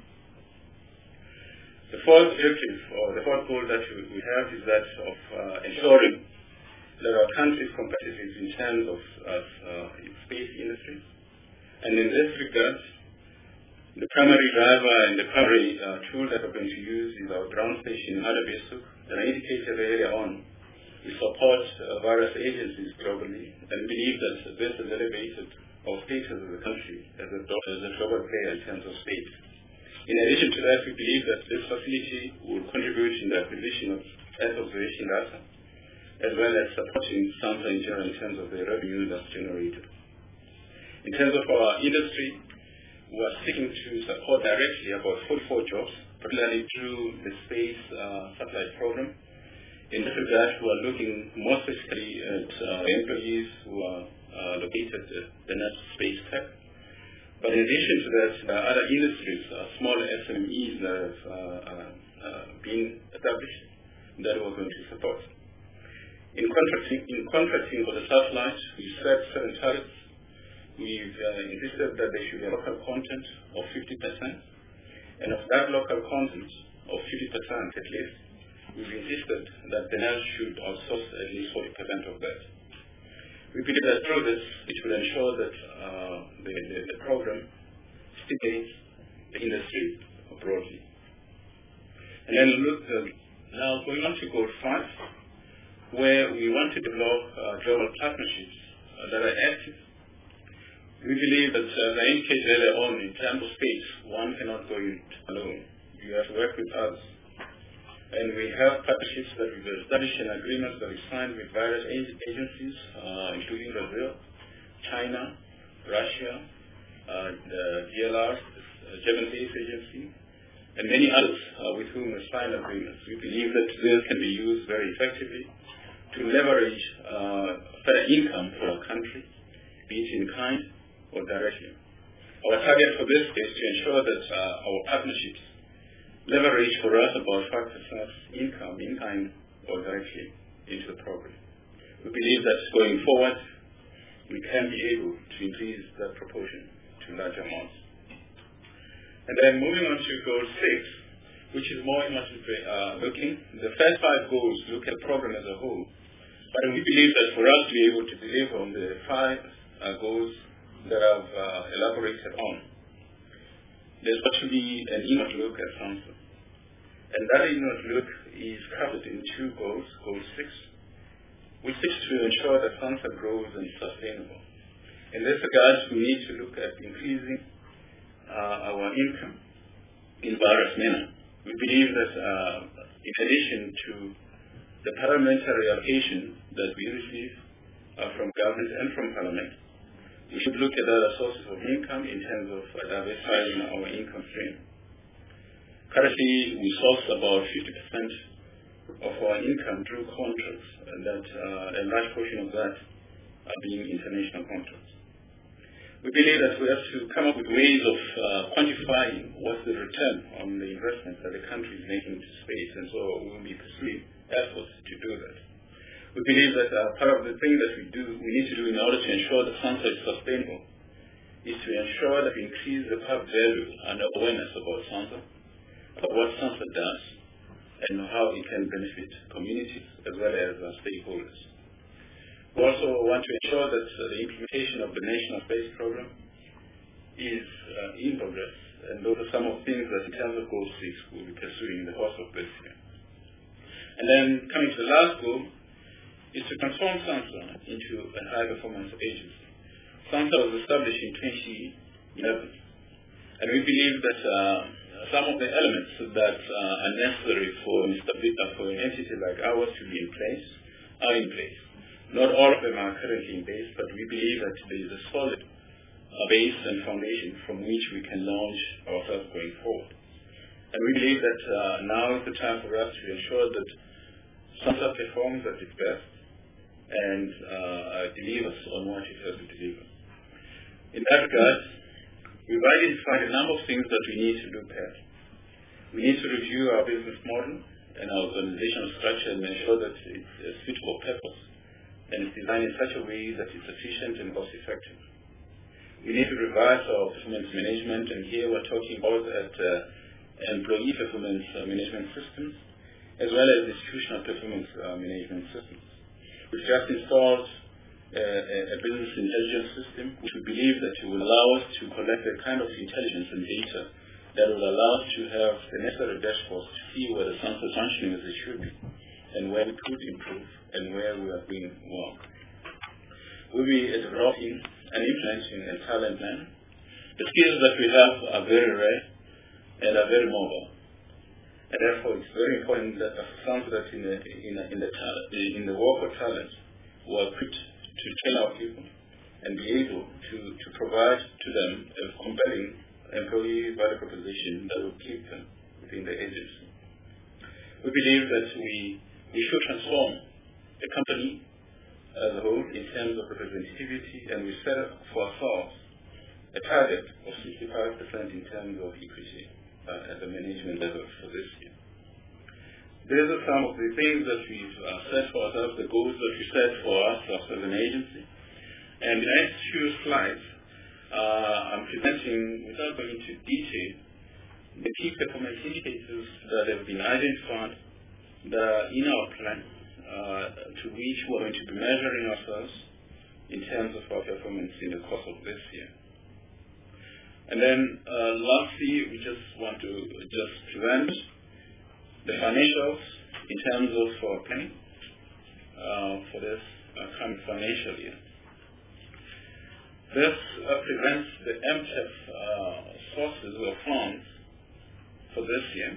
The fourth objective, or the fourth goal that we have is that of uh, ensuring that our country is competitive in terms of uh, uh, its space industry. And in this regard, the primary driver and the primary uh, tool that we're going to use is our ground station in Hartbeespoort. That I indicated earlier on, we support uh, various agencies globally and believe that this has elevated our status as a country as a, as a global player in terms of space. In addition to that, we believe that this facility will contribute in the acquisition of Earth observation data, as well as supporting SAMHSA in general in terms of the revenue that's generated. In terms of our industry, we are seeking to support directly about forty-four jobs, particularly through the space uh, satellite program. In this regard, we are looking more specifically at uh, employees who are uh, located at the next space tech. But in addition to that, there are other industries, uh, small S M Es that have uh, uh, uh, been established that we are going to support. In contracting, in contracting for the satellite, we set certain targets. We've uh, insisted that there should be a local content of fifty percent. And of that local content of fifty percent at least, we've insisted that the N A S should outsource at least forty percent of that. We believe that through this, it will ensure that uh, the, the, the program stimulates the industry broadly. And then look, uh, now going on to goal five, where we want to develop uh, global partnerships uh, that are active. We believe that, as I indicated earlier on, in terms of space, one cannot go it alone. You have to work with others. And we have partnerships that we've established and agreements that we've signed with various agencies, uh, including Brazil, China, Russia, uh, the D L R, the German Space Agency, and many others uh, with whom we've signed agreements. We believe that this can be used very effectively to leverage uh, better income for our country, be it in kind or directly. Our target for this is to ensure that uh, our partnerships leverage for us about five percent income in kind or directly into the program. We believe that going forward, we can be able to increase that proportion to larger amounts. And then moving on to goal six, which is more imaginative uh, looking. The first five goals look at the program as a whole. But we believe that for us to be able to deliver on the five uh, goals that I've uh, elaborated on, there's got to be an inward look at SAMHSA. And that inward look is covered in two goals, goal six, which seeks to ensure that SAMHSA grows and is sustainable. In this regard, we need to look at increasing uh, our income in various manner. We believe that uh, in addition to the parliamentary allocation that we receive uh, from government and from parliament, we should look at other sources of income in terms of uh, diversifying our income stream. Currently, we source about fifty percent of our income through contracts, and that uh, a large portion of that are being international contracts. We believe that we have to come up with ways of uh, quantifying what's the return on the investments that the country is making into space, and so we will be pursuing efforts to do that. We believe that uh, part of the thing that we do, we need to do in order to ensure that SANSA is sustainable, is to ensure that we increase the public value and awareness about SANSA, about what SANSA does, and how it can benefit communities as well as uh, stakeholders. We also want to ensure that uh, the implementation of the National Space Program is uh, in progress, and those are some of the things that in terms of Goal six we'll be pursuing in the course of this year. And then coming to the last goal is to transform SANSA into a high-performance agency. SANSA was established in twenty eleven, and we believe that uh, some of the elements that uh, are necessary for, for an entity like ours to be in place are in place. Not all of them are currently in place, but we believe that there is a solid uh, base and foundation from which we can launch ourselves going forward. And we believe that uh, now is the time for us to ensure that SANSA performs at its best and uh, delivers on what it has to deliver. In that regard, we've identified a number of things that we need to look at. We need to review our business model and our organizational structure and ensure that it's fit for purpose and it's designed in such a way that it's efficient and cost effective. We need to revise our performance management, and here we're talking about at uh, employee performance uh, management systems as well as institutional performance uh, management systems. We've just installed uh, a, a business intelligence system which we believe that will allow us to collect the kind of intelligence and data that will allow us to have the necessary dashboards to see whether SANSA is functioning as it should be and where we could improve and where we are doing well. We'll be developing and implementing a talent plan. The skills that we have are very rare and are very mobile. And therefore, it's very important that as SANSA that in the, in, the, in, the talent, in the war for talent, we are equipped to train our people and be able to, to provide to them a compelling employee value proposition that will keep them within the agency. We believe that we We should transform the company as a whole in terms of representativity, and we set up for ourselves a target of sixty-five percent in terms of equity uh, at the management level for this year. These are some of the things that we've uh, set for ourselves, the goals that we set for ourselves as an agency. And the next few slides, uh, I'm presenting, without going into detail, the key performance indicators that have been identified that are in our plan uh, to which we're going to be measuring ourselves in terms of our performance in the course of this year. And then uh, lastly, we just want to just present the financials in terms of our planning uh, for this uh, current financial year. This uh, presents the M T E F uh, sources of funds for this year.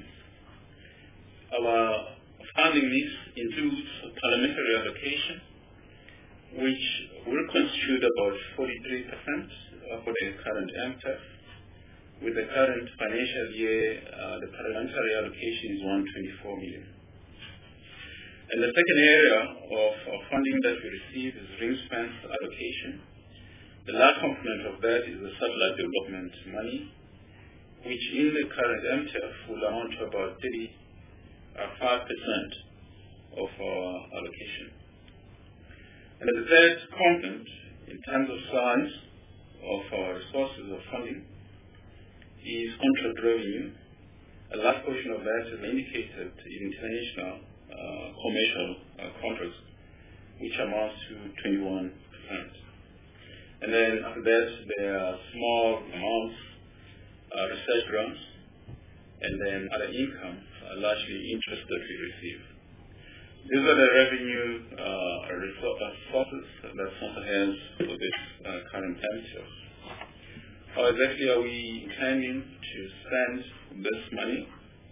Our funding mix includes parliamentary allocation, which will constitute about forty-three percent for the current M T E F. With the current financial year, uh, the parliamentary allocation is one hundred twenty-four million. And the second area of, of funding that we receive is ring-fence allocation. The last component of that is the satellite development money, which in the current M T E F will amount to about thirty-five percent of our allocation. And the third component, in terms of size of our resources of funding, is contract revenue. A large portion of that is indicated in international uh, commercial uh, contracts, which amounts to twenty-one percent. And then after that, there are small amounts, uh, research grants, and then other income, uh, largely interest that we receive. These are the revenue uh, resources that SANSA has for this uh, current M T E F. How exactly are we intending to spend this money?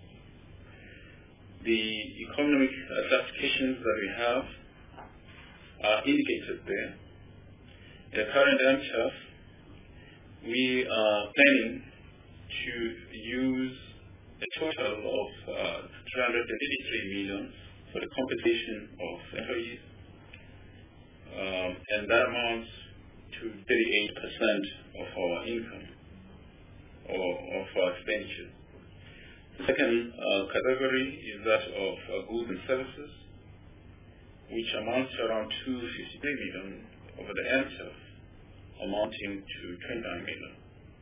The economic classifications that we have are indicated there. In the current M T E F, we are planning to use a a total of uh, three hundred eighty-three million for the compensation of employees, um, and that amounts to thirty-eight percent of our income or of our expenditure. The second uh, category is that of uh, goods and services, which amounts to around two hundred fifty-three million over the M T E F, amounting to twenty-nine million.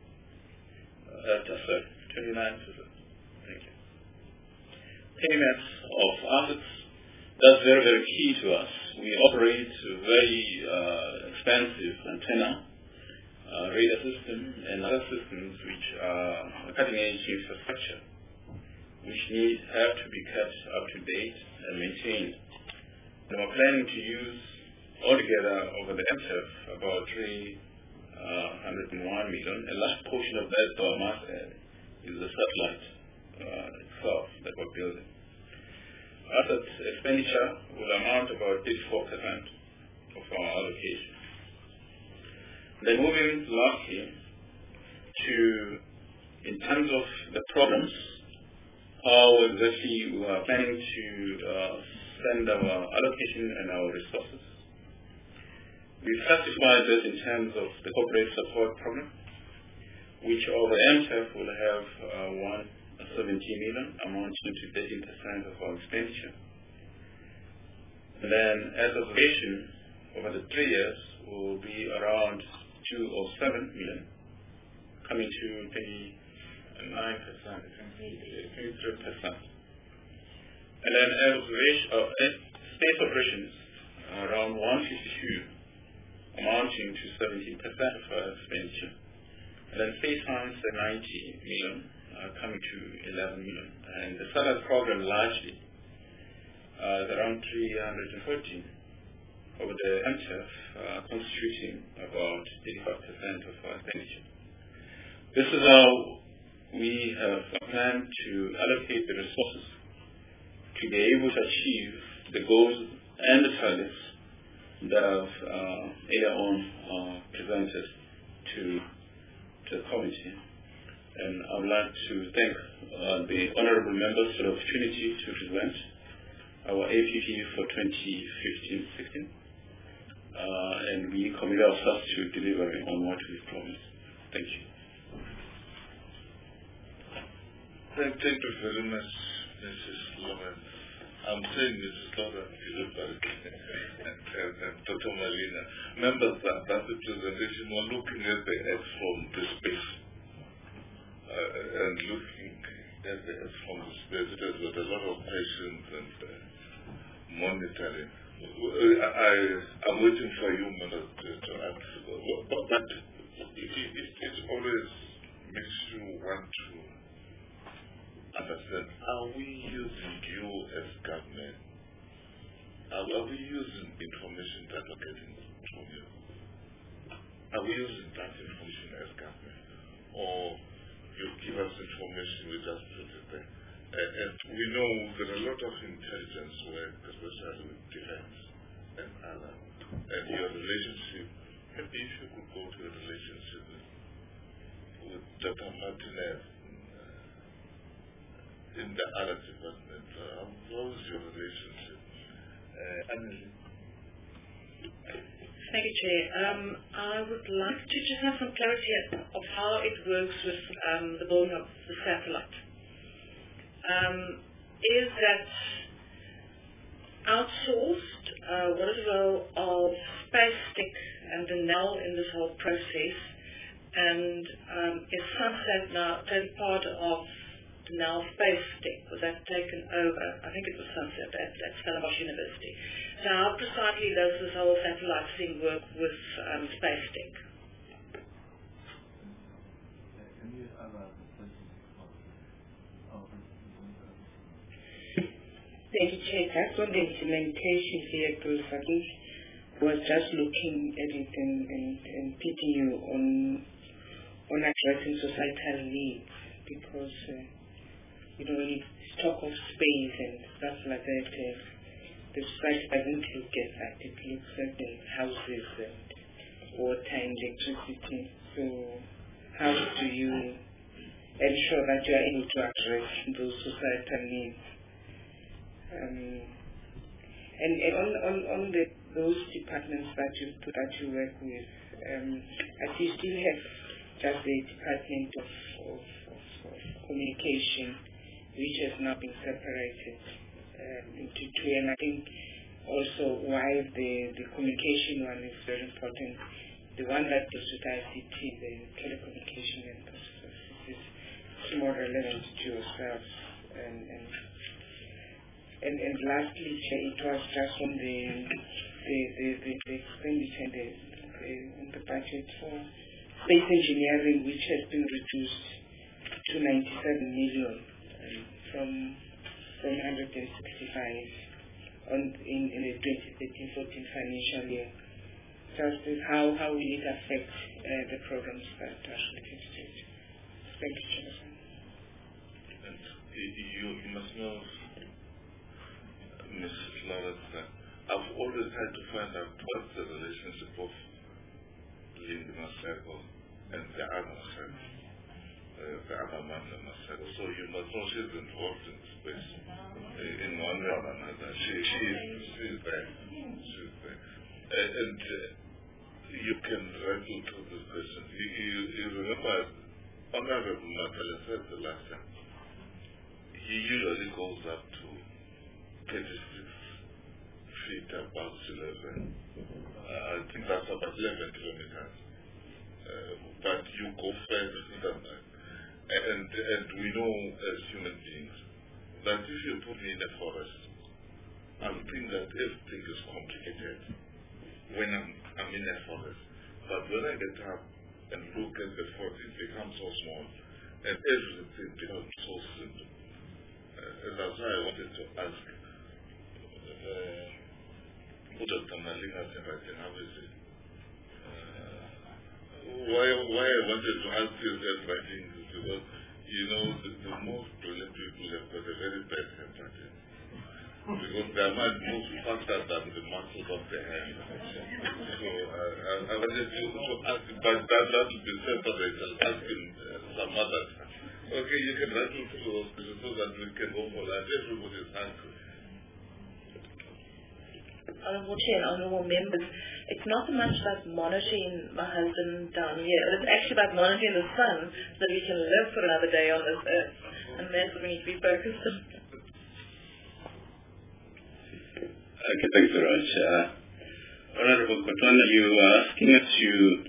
Uh, sorry, twenty-nine percent. Thank you. Payments of assets, that's very, very key to us. We operate a very uh, expensive antenna, uh, radar system, and other systems which are cutting-edge infrastructure, which need have to be kept up to date and maintained. And we're planning to use altogether over the M T E F about three hundred one million. A large portion of that, though, I must add, is the satellite uh, itself that we're building. Asset expenditure will amount about thirty-four percent of our allocation. Then moving lastly to, in terms of the programs, how exactly we are planning to uh, spend our allocation and our resources. We classified this in terms of the corporate support program, which over M T E F will have uh, one hundred seventy million, amounting to thirteen percent of our expenditure. And then as observation, over the three years will be around two hundred seven million, coming to twenty-nine percent, twenty-three percent. And then as observation, uh, space operations, around one hundred fifty-two, amounting to seventeen percent of our expenditure. And then space science at ninety million, uh, coming to eleven million. And the satellite program largely uh, is around three hundred fourteen, over the M T E F uh, constituting about eighty-five percent of our expenditure. This is how we have planned to allocate the resources to be able to achieve the goals and the targets that I've uh, earlier on uh, presented to, to the committee. And I would like to thank uh, the honorable members for the opportunity to present our A P P for twenty fifteen sixteen. Uh, and we commit ourselves to delivering on what we've promised. Thank you. Thank, thank you very much, Missus Lawrence. I'm saying Missus Lawrence Elizabeth and, and, and Doctor Malina. Members that that's the presentation, we're looking at the Earth from the space. Uh, and looking at the Earth from the space, there's a lot of patience and uh, monitoring. I, I'm waiting for you, Minister, to answer. But, but it, it, it always makes you want to understand, are we using you as government? Are, are we using information that we're getting from you? Are we using that information as government? Or you give us information, we just put it there? And, and we know there's a lot of intelligence work, especially with defense and other. And your relationship, maybe if you could go to a relationship with, with Doctor Martinez in the other department, uh, how is your relationship? Uh, Anneli? Thank you, Chair. Um, I would like to just have some clarity of how it works with um, the building of the satellite. Um, is that outsourced? Uh, what is the role of SpaceTech and Denel in this whole process? And um, is Sunset now taken part of Denel SpaceTech? Was that taken over? I think it was Sunset at, at Stellenbosch University. So how precisely does this whole satellite thing work with um, SpaceTech? Thank you, Chair. That's on the implementation vehicles. I think was just looking at it and, and, and pitting you on on addressing societal needs, because uh, you know, when you talk of space and stuff like that, uh, the society doesn't look at that. It looks at the houses and water and electricity. So how do you ensure that you are able to address those societal needs. Um, and, and on, on, on the, those departments that you that you work with, um, I see you still have just the Department of, of, of, of Communication, which has now been separated um, into two. And I think also why the, the communication one is very important. The one that deals with I C T, the telecommunication and services, is more relevant to yourself. And, and And, and lastly, it was just on the the, the, the, the expenditure in the, the, in the budget for space engineering, which has been reduced to ninety-seven million um, from from one hundred sixty-five on in, in the twenty thirteen fourteen financial year. Just how how will it affect uh, the programs that are related to it? Thank you, Jonathan. And you, you must know, Missus Lawrence, uh, I've always tried to find out what's the relationship of Linda Maseko and the other Maseko, uh, the other man Maseko. So you must know she's involved in space uh, in one way or another. She, she is, she's there. She's there. Uh, and uh, you can wrestle through this question. You, you, you remember Honorable Matala said the last time, he usually goes up to thirty-six feet above sea level. Uh, I think that's about eleven kilometers. Uh, but you go further than that. And, and we know as human beings that if you put me in a forest, I would think that everything is complicated when I'm, I'm in a forest. But when I get up and look at the forest, it becomes so small and everything becomes so simple. Uh, and that's why I wanted to ask Doctor Malinga Sebastian, how is it? Why, why I wanted to ask you that writing is because, you know, the, the most brilliant people have got a very bad handwriting. Because their mind moves faster than the muscles of the hand. So uh, I, I wanted to ask, but that, that will be separate. I'll ask him uh, some other time. Okay, you can rattle through those so that we can go for lunch. Everybody's hungry. Honourable Chair and Honourable Members, it's not so much about monitoring my husband down here. It's actually about monitoring the sun so that we can live for another day on this earth. And that's what we need to be focused on. Okay, thanks very much. Uh, Honourable Kotwana, you are asking us to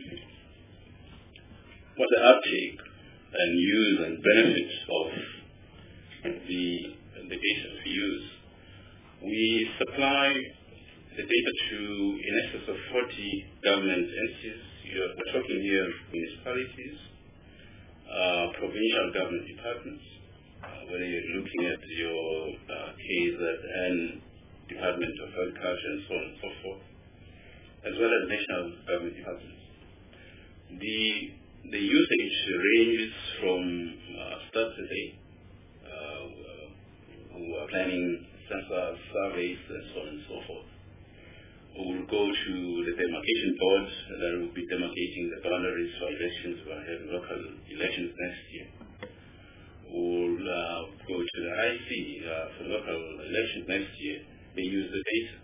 what the uptake and use and benefits of the, the data we use. We supply the data to in excess of forty government entities. You're, we're talking here municipalities, uh, provincial government departments, uh, whether you're looking at your uh, K Z N, Department of Agriculture, and so on and so forth, as well as national government departments. The, the usage ranges from uh, start today, uh, who are planning sensor surveys and so on and so forth. We will go to the demarcation board that will be demarcating the boundaries for elections. We will have local elections next year. We'll uh, go to the I C uh, for local elections next year. They use the data.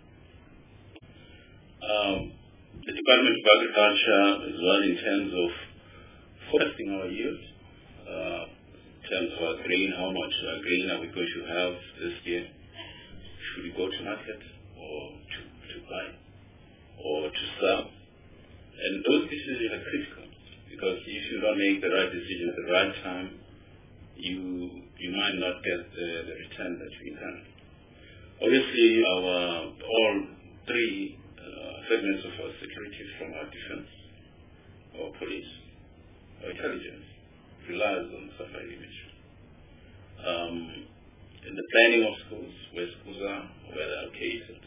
Um, the Department of Agriculture as well in terms of forecasting our yield, uh, in terms of our grain, how much uh, grain are we going to have this year? Should we go to market or to, to buy or to sell? And those decisions are critical because if you don't make the right decision at the right time, you you might not get the, the return that you intend. Obviously, our all three uh, segments of our security, from our defense, our police, our intelligence, relies on safari image. Um, in the planning of schools, where schools are, where they're located.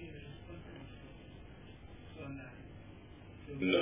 No.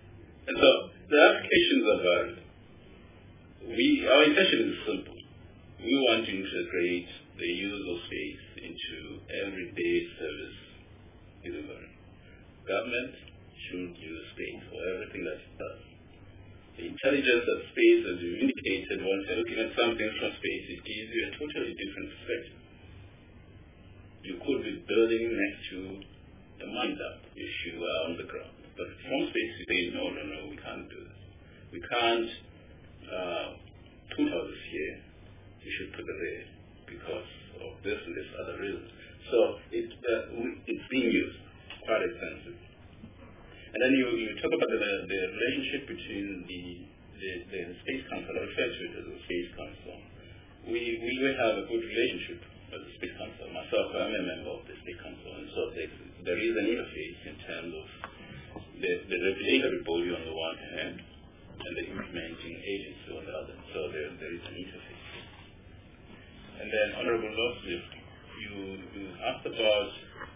And so the applications are valid. We, our intention is simple. we want to integrate the use of space into everyday service delivery. Government should use space for everything that it does. The intelligence of space, as you indicated, once you're looking at something from space, it gives you a totally different perspective. You could be building next to a mine dump if you are on the ground. But from space, you say, no, no, no, we can't do this. We can't uh, put houses here. We should put it there because of this and this other reasons. So it, uh, we, it's being used quite extensively. And then you, you talk about the, the relationship between the, the, the Space Council, I refer to it as the Space Council. We, we will have a good relationship with the Space Council. Myself, I'm a member of the Space Council, and so there is an interface in terms of the, the regulatory body on the one hand and the implementing agency on the other. So there, there is an interface. And then, Honorable Lawsley, you, you asked about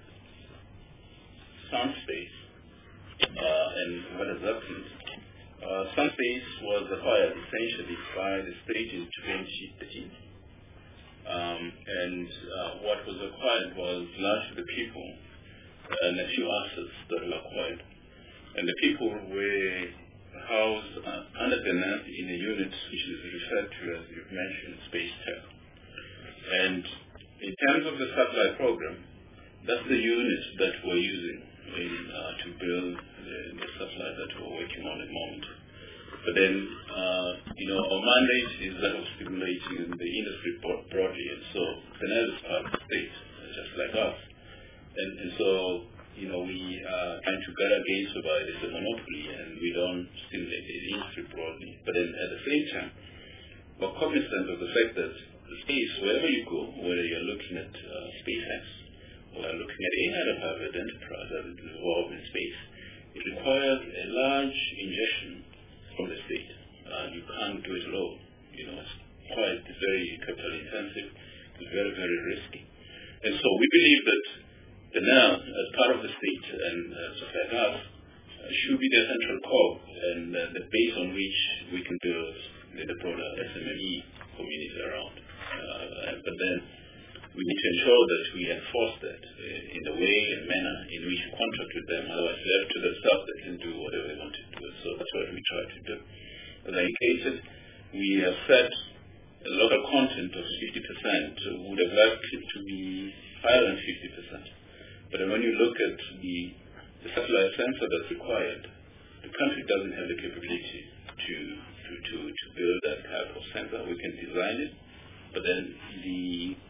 SunSpace. Uh, and what has happened. Uh, SunSpace was acquired essentially by the state in twenty thirteen. Um, and uh, what was acquired was largely the people and a few assets that were acquired. And the people were housed uh, under the N A M in a unit which is referred to as, you've mentioned, Space Tech. And in terms of the satellite program, that's the unit that we're using in, uh, to build the, the satellite that we're working on at the moment. But then, uh, you know, our mandate is that of stimulating the industry broadly, and so the N A M is part of the state, just like us. And, and so, you know, we are trying to guard against whereby there's a monopoly and we don't stimulate the industry broadly. But then at the same time, we're cognizant of the fact that the space, wherever you go, whether you're looking at uh, SpaceX, or looking at any other private enterprise that is involved in space, it requires a large injection from the state. Uh, you can't do it alone. You know, it's quite it's very capital intensive, it's very, very risky. And so we believe that the N A M, as part of the state and uh, Sophia Gas, uh, should be the central core and uh, the base on which we can build the, the broader S M E community around. Uh, but then we need to ensure that we enforce that uh, in the way and manner in which we contract with them. Otherwise, left to themselves, they can do whatever they want to do. So that's what we try to do. As I indicated, we have set a local content of fifty percent. Would have liked it to be higher than fifty percent. But when you look at the, the satellite sensor that's required, the country doesn't have the capability to, to, to, to build that type of sensor. We can design it, but then the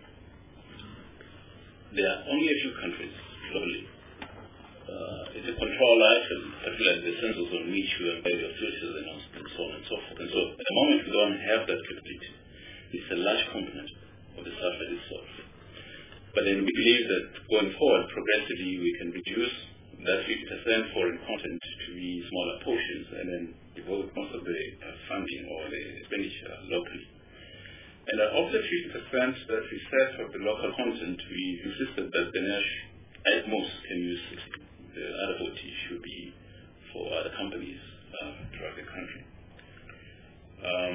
there are only a few countries globally. Uh, it's a control item, particularly the sensors on which we have various filters announced and so on and so forth. And so at the moment we don't have that capability. It's a large component of the satellite itself. But then we believe that going forward, progressively we can reduce that fifty percent foreign content to be smaller portions and then devote most of the uh, funding or the expenditure locally. And uh, of the fifty percent that we set of the local content, we insisted that the Nash at most can use sixty. The other forty should be for other companies uh, throughout the country. Um,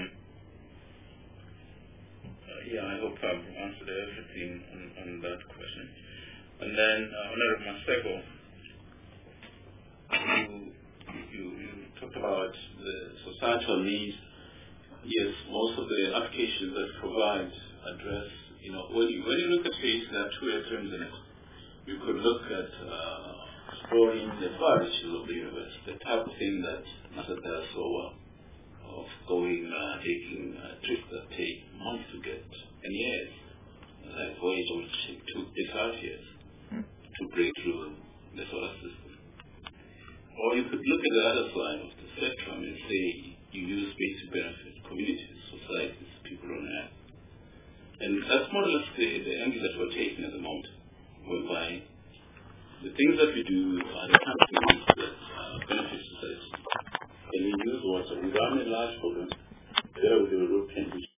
uh, yeah, I hope I've answered everything on, on that question. And then, uh, Honorable Masego, you, you, you talked about the societal needs. Yes, most of the applications that provide address, you know, when you, when you look at space, there are two extremes in it. You could look at uh, exploring the far reaches of the universe, the type of thing that NASA does so well, of going, uh, taking uh, trips that take months to get, and years, like Voyager, which took five years to break through the solar system. Or you could look at the other side of the spectrum and say you use space to benefit communities, societies, people on Earth. And that's more or less the, the angle that we're taking at the moment, whereby the things that we do are the kind of things that uh, benefit society. And we use water. We run a large program there with the European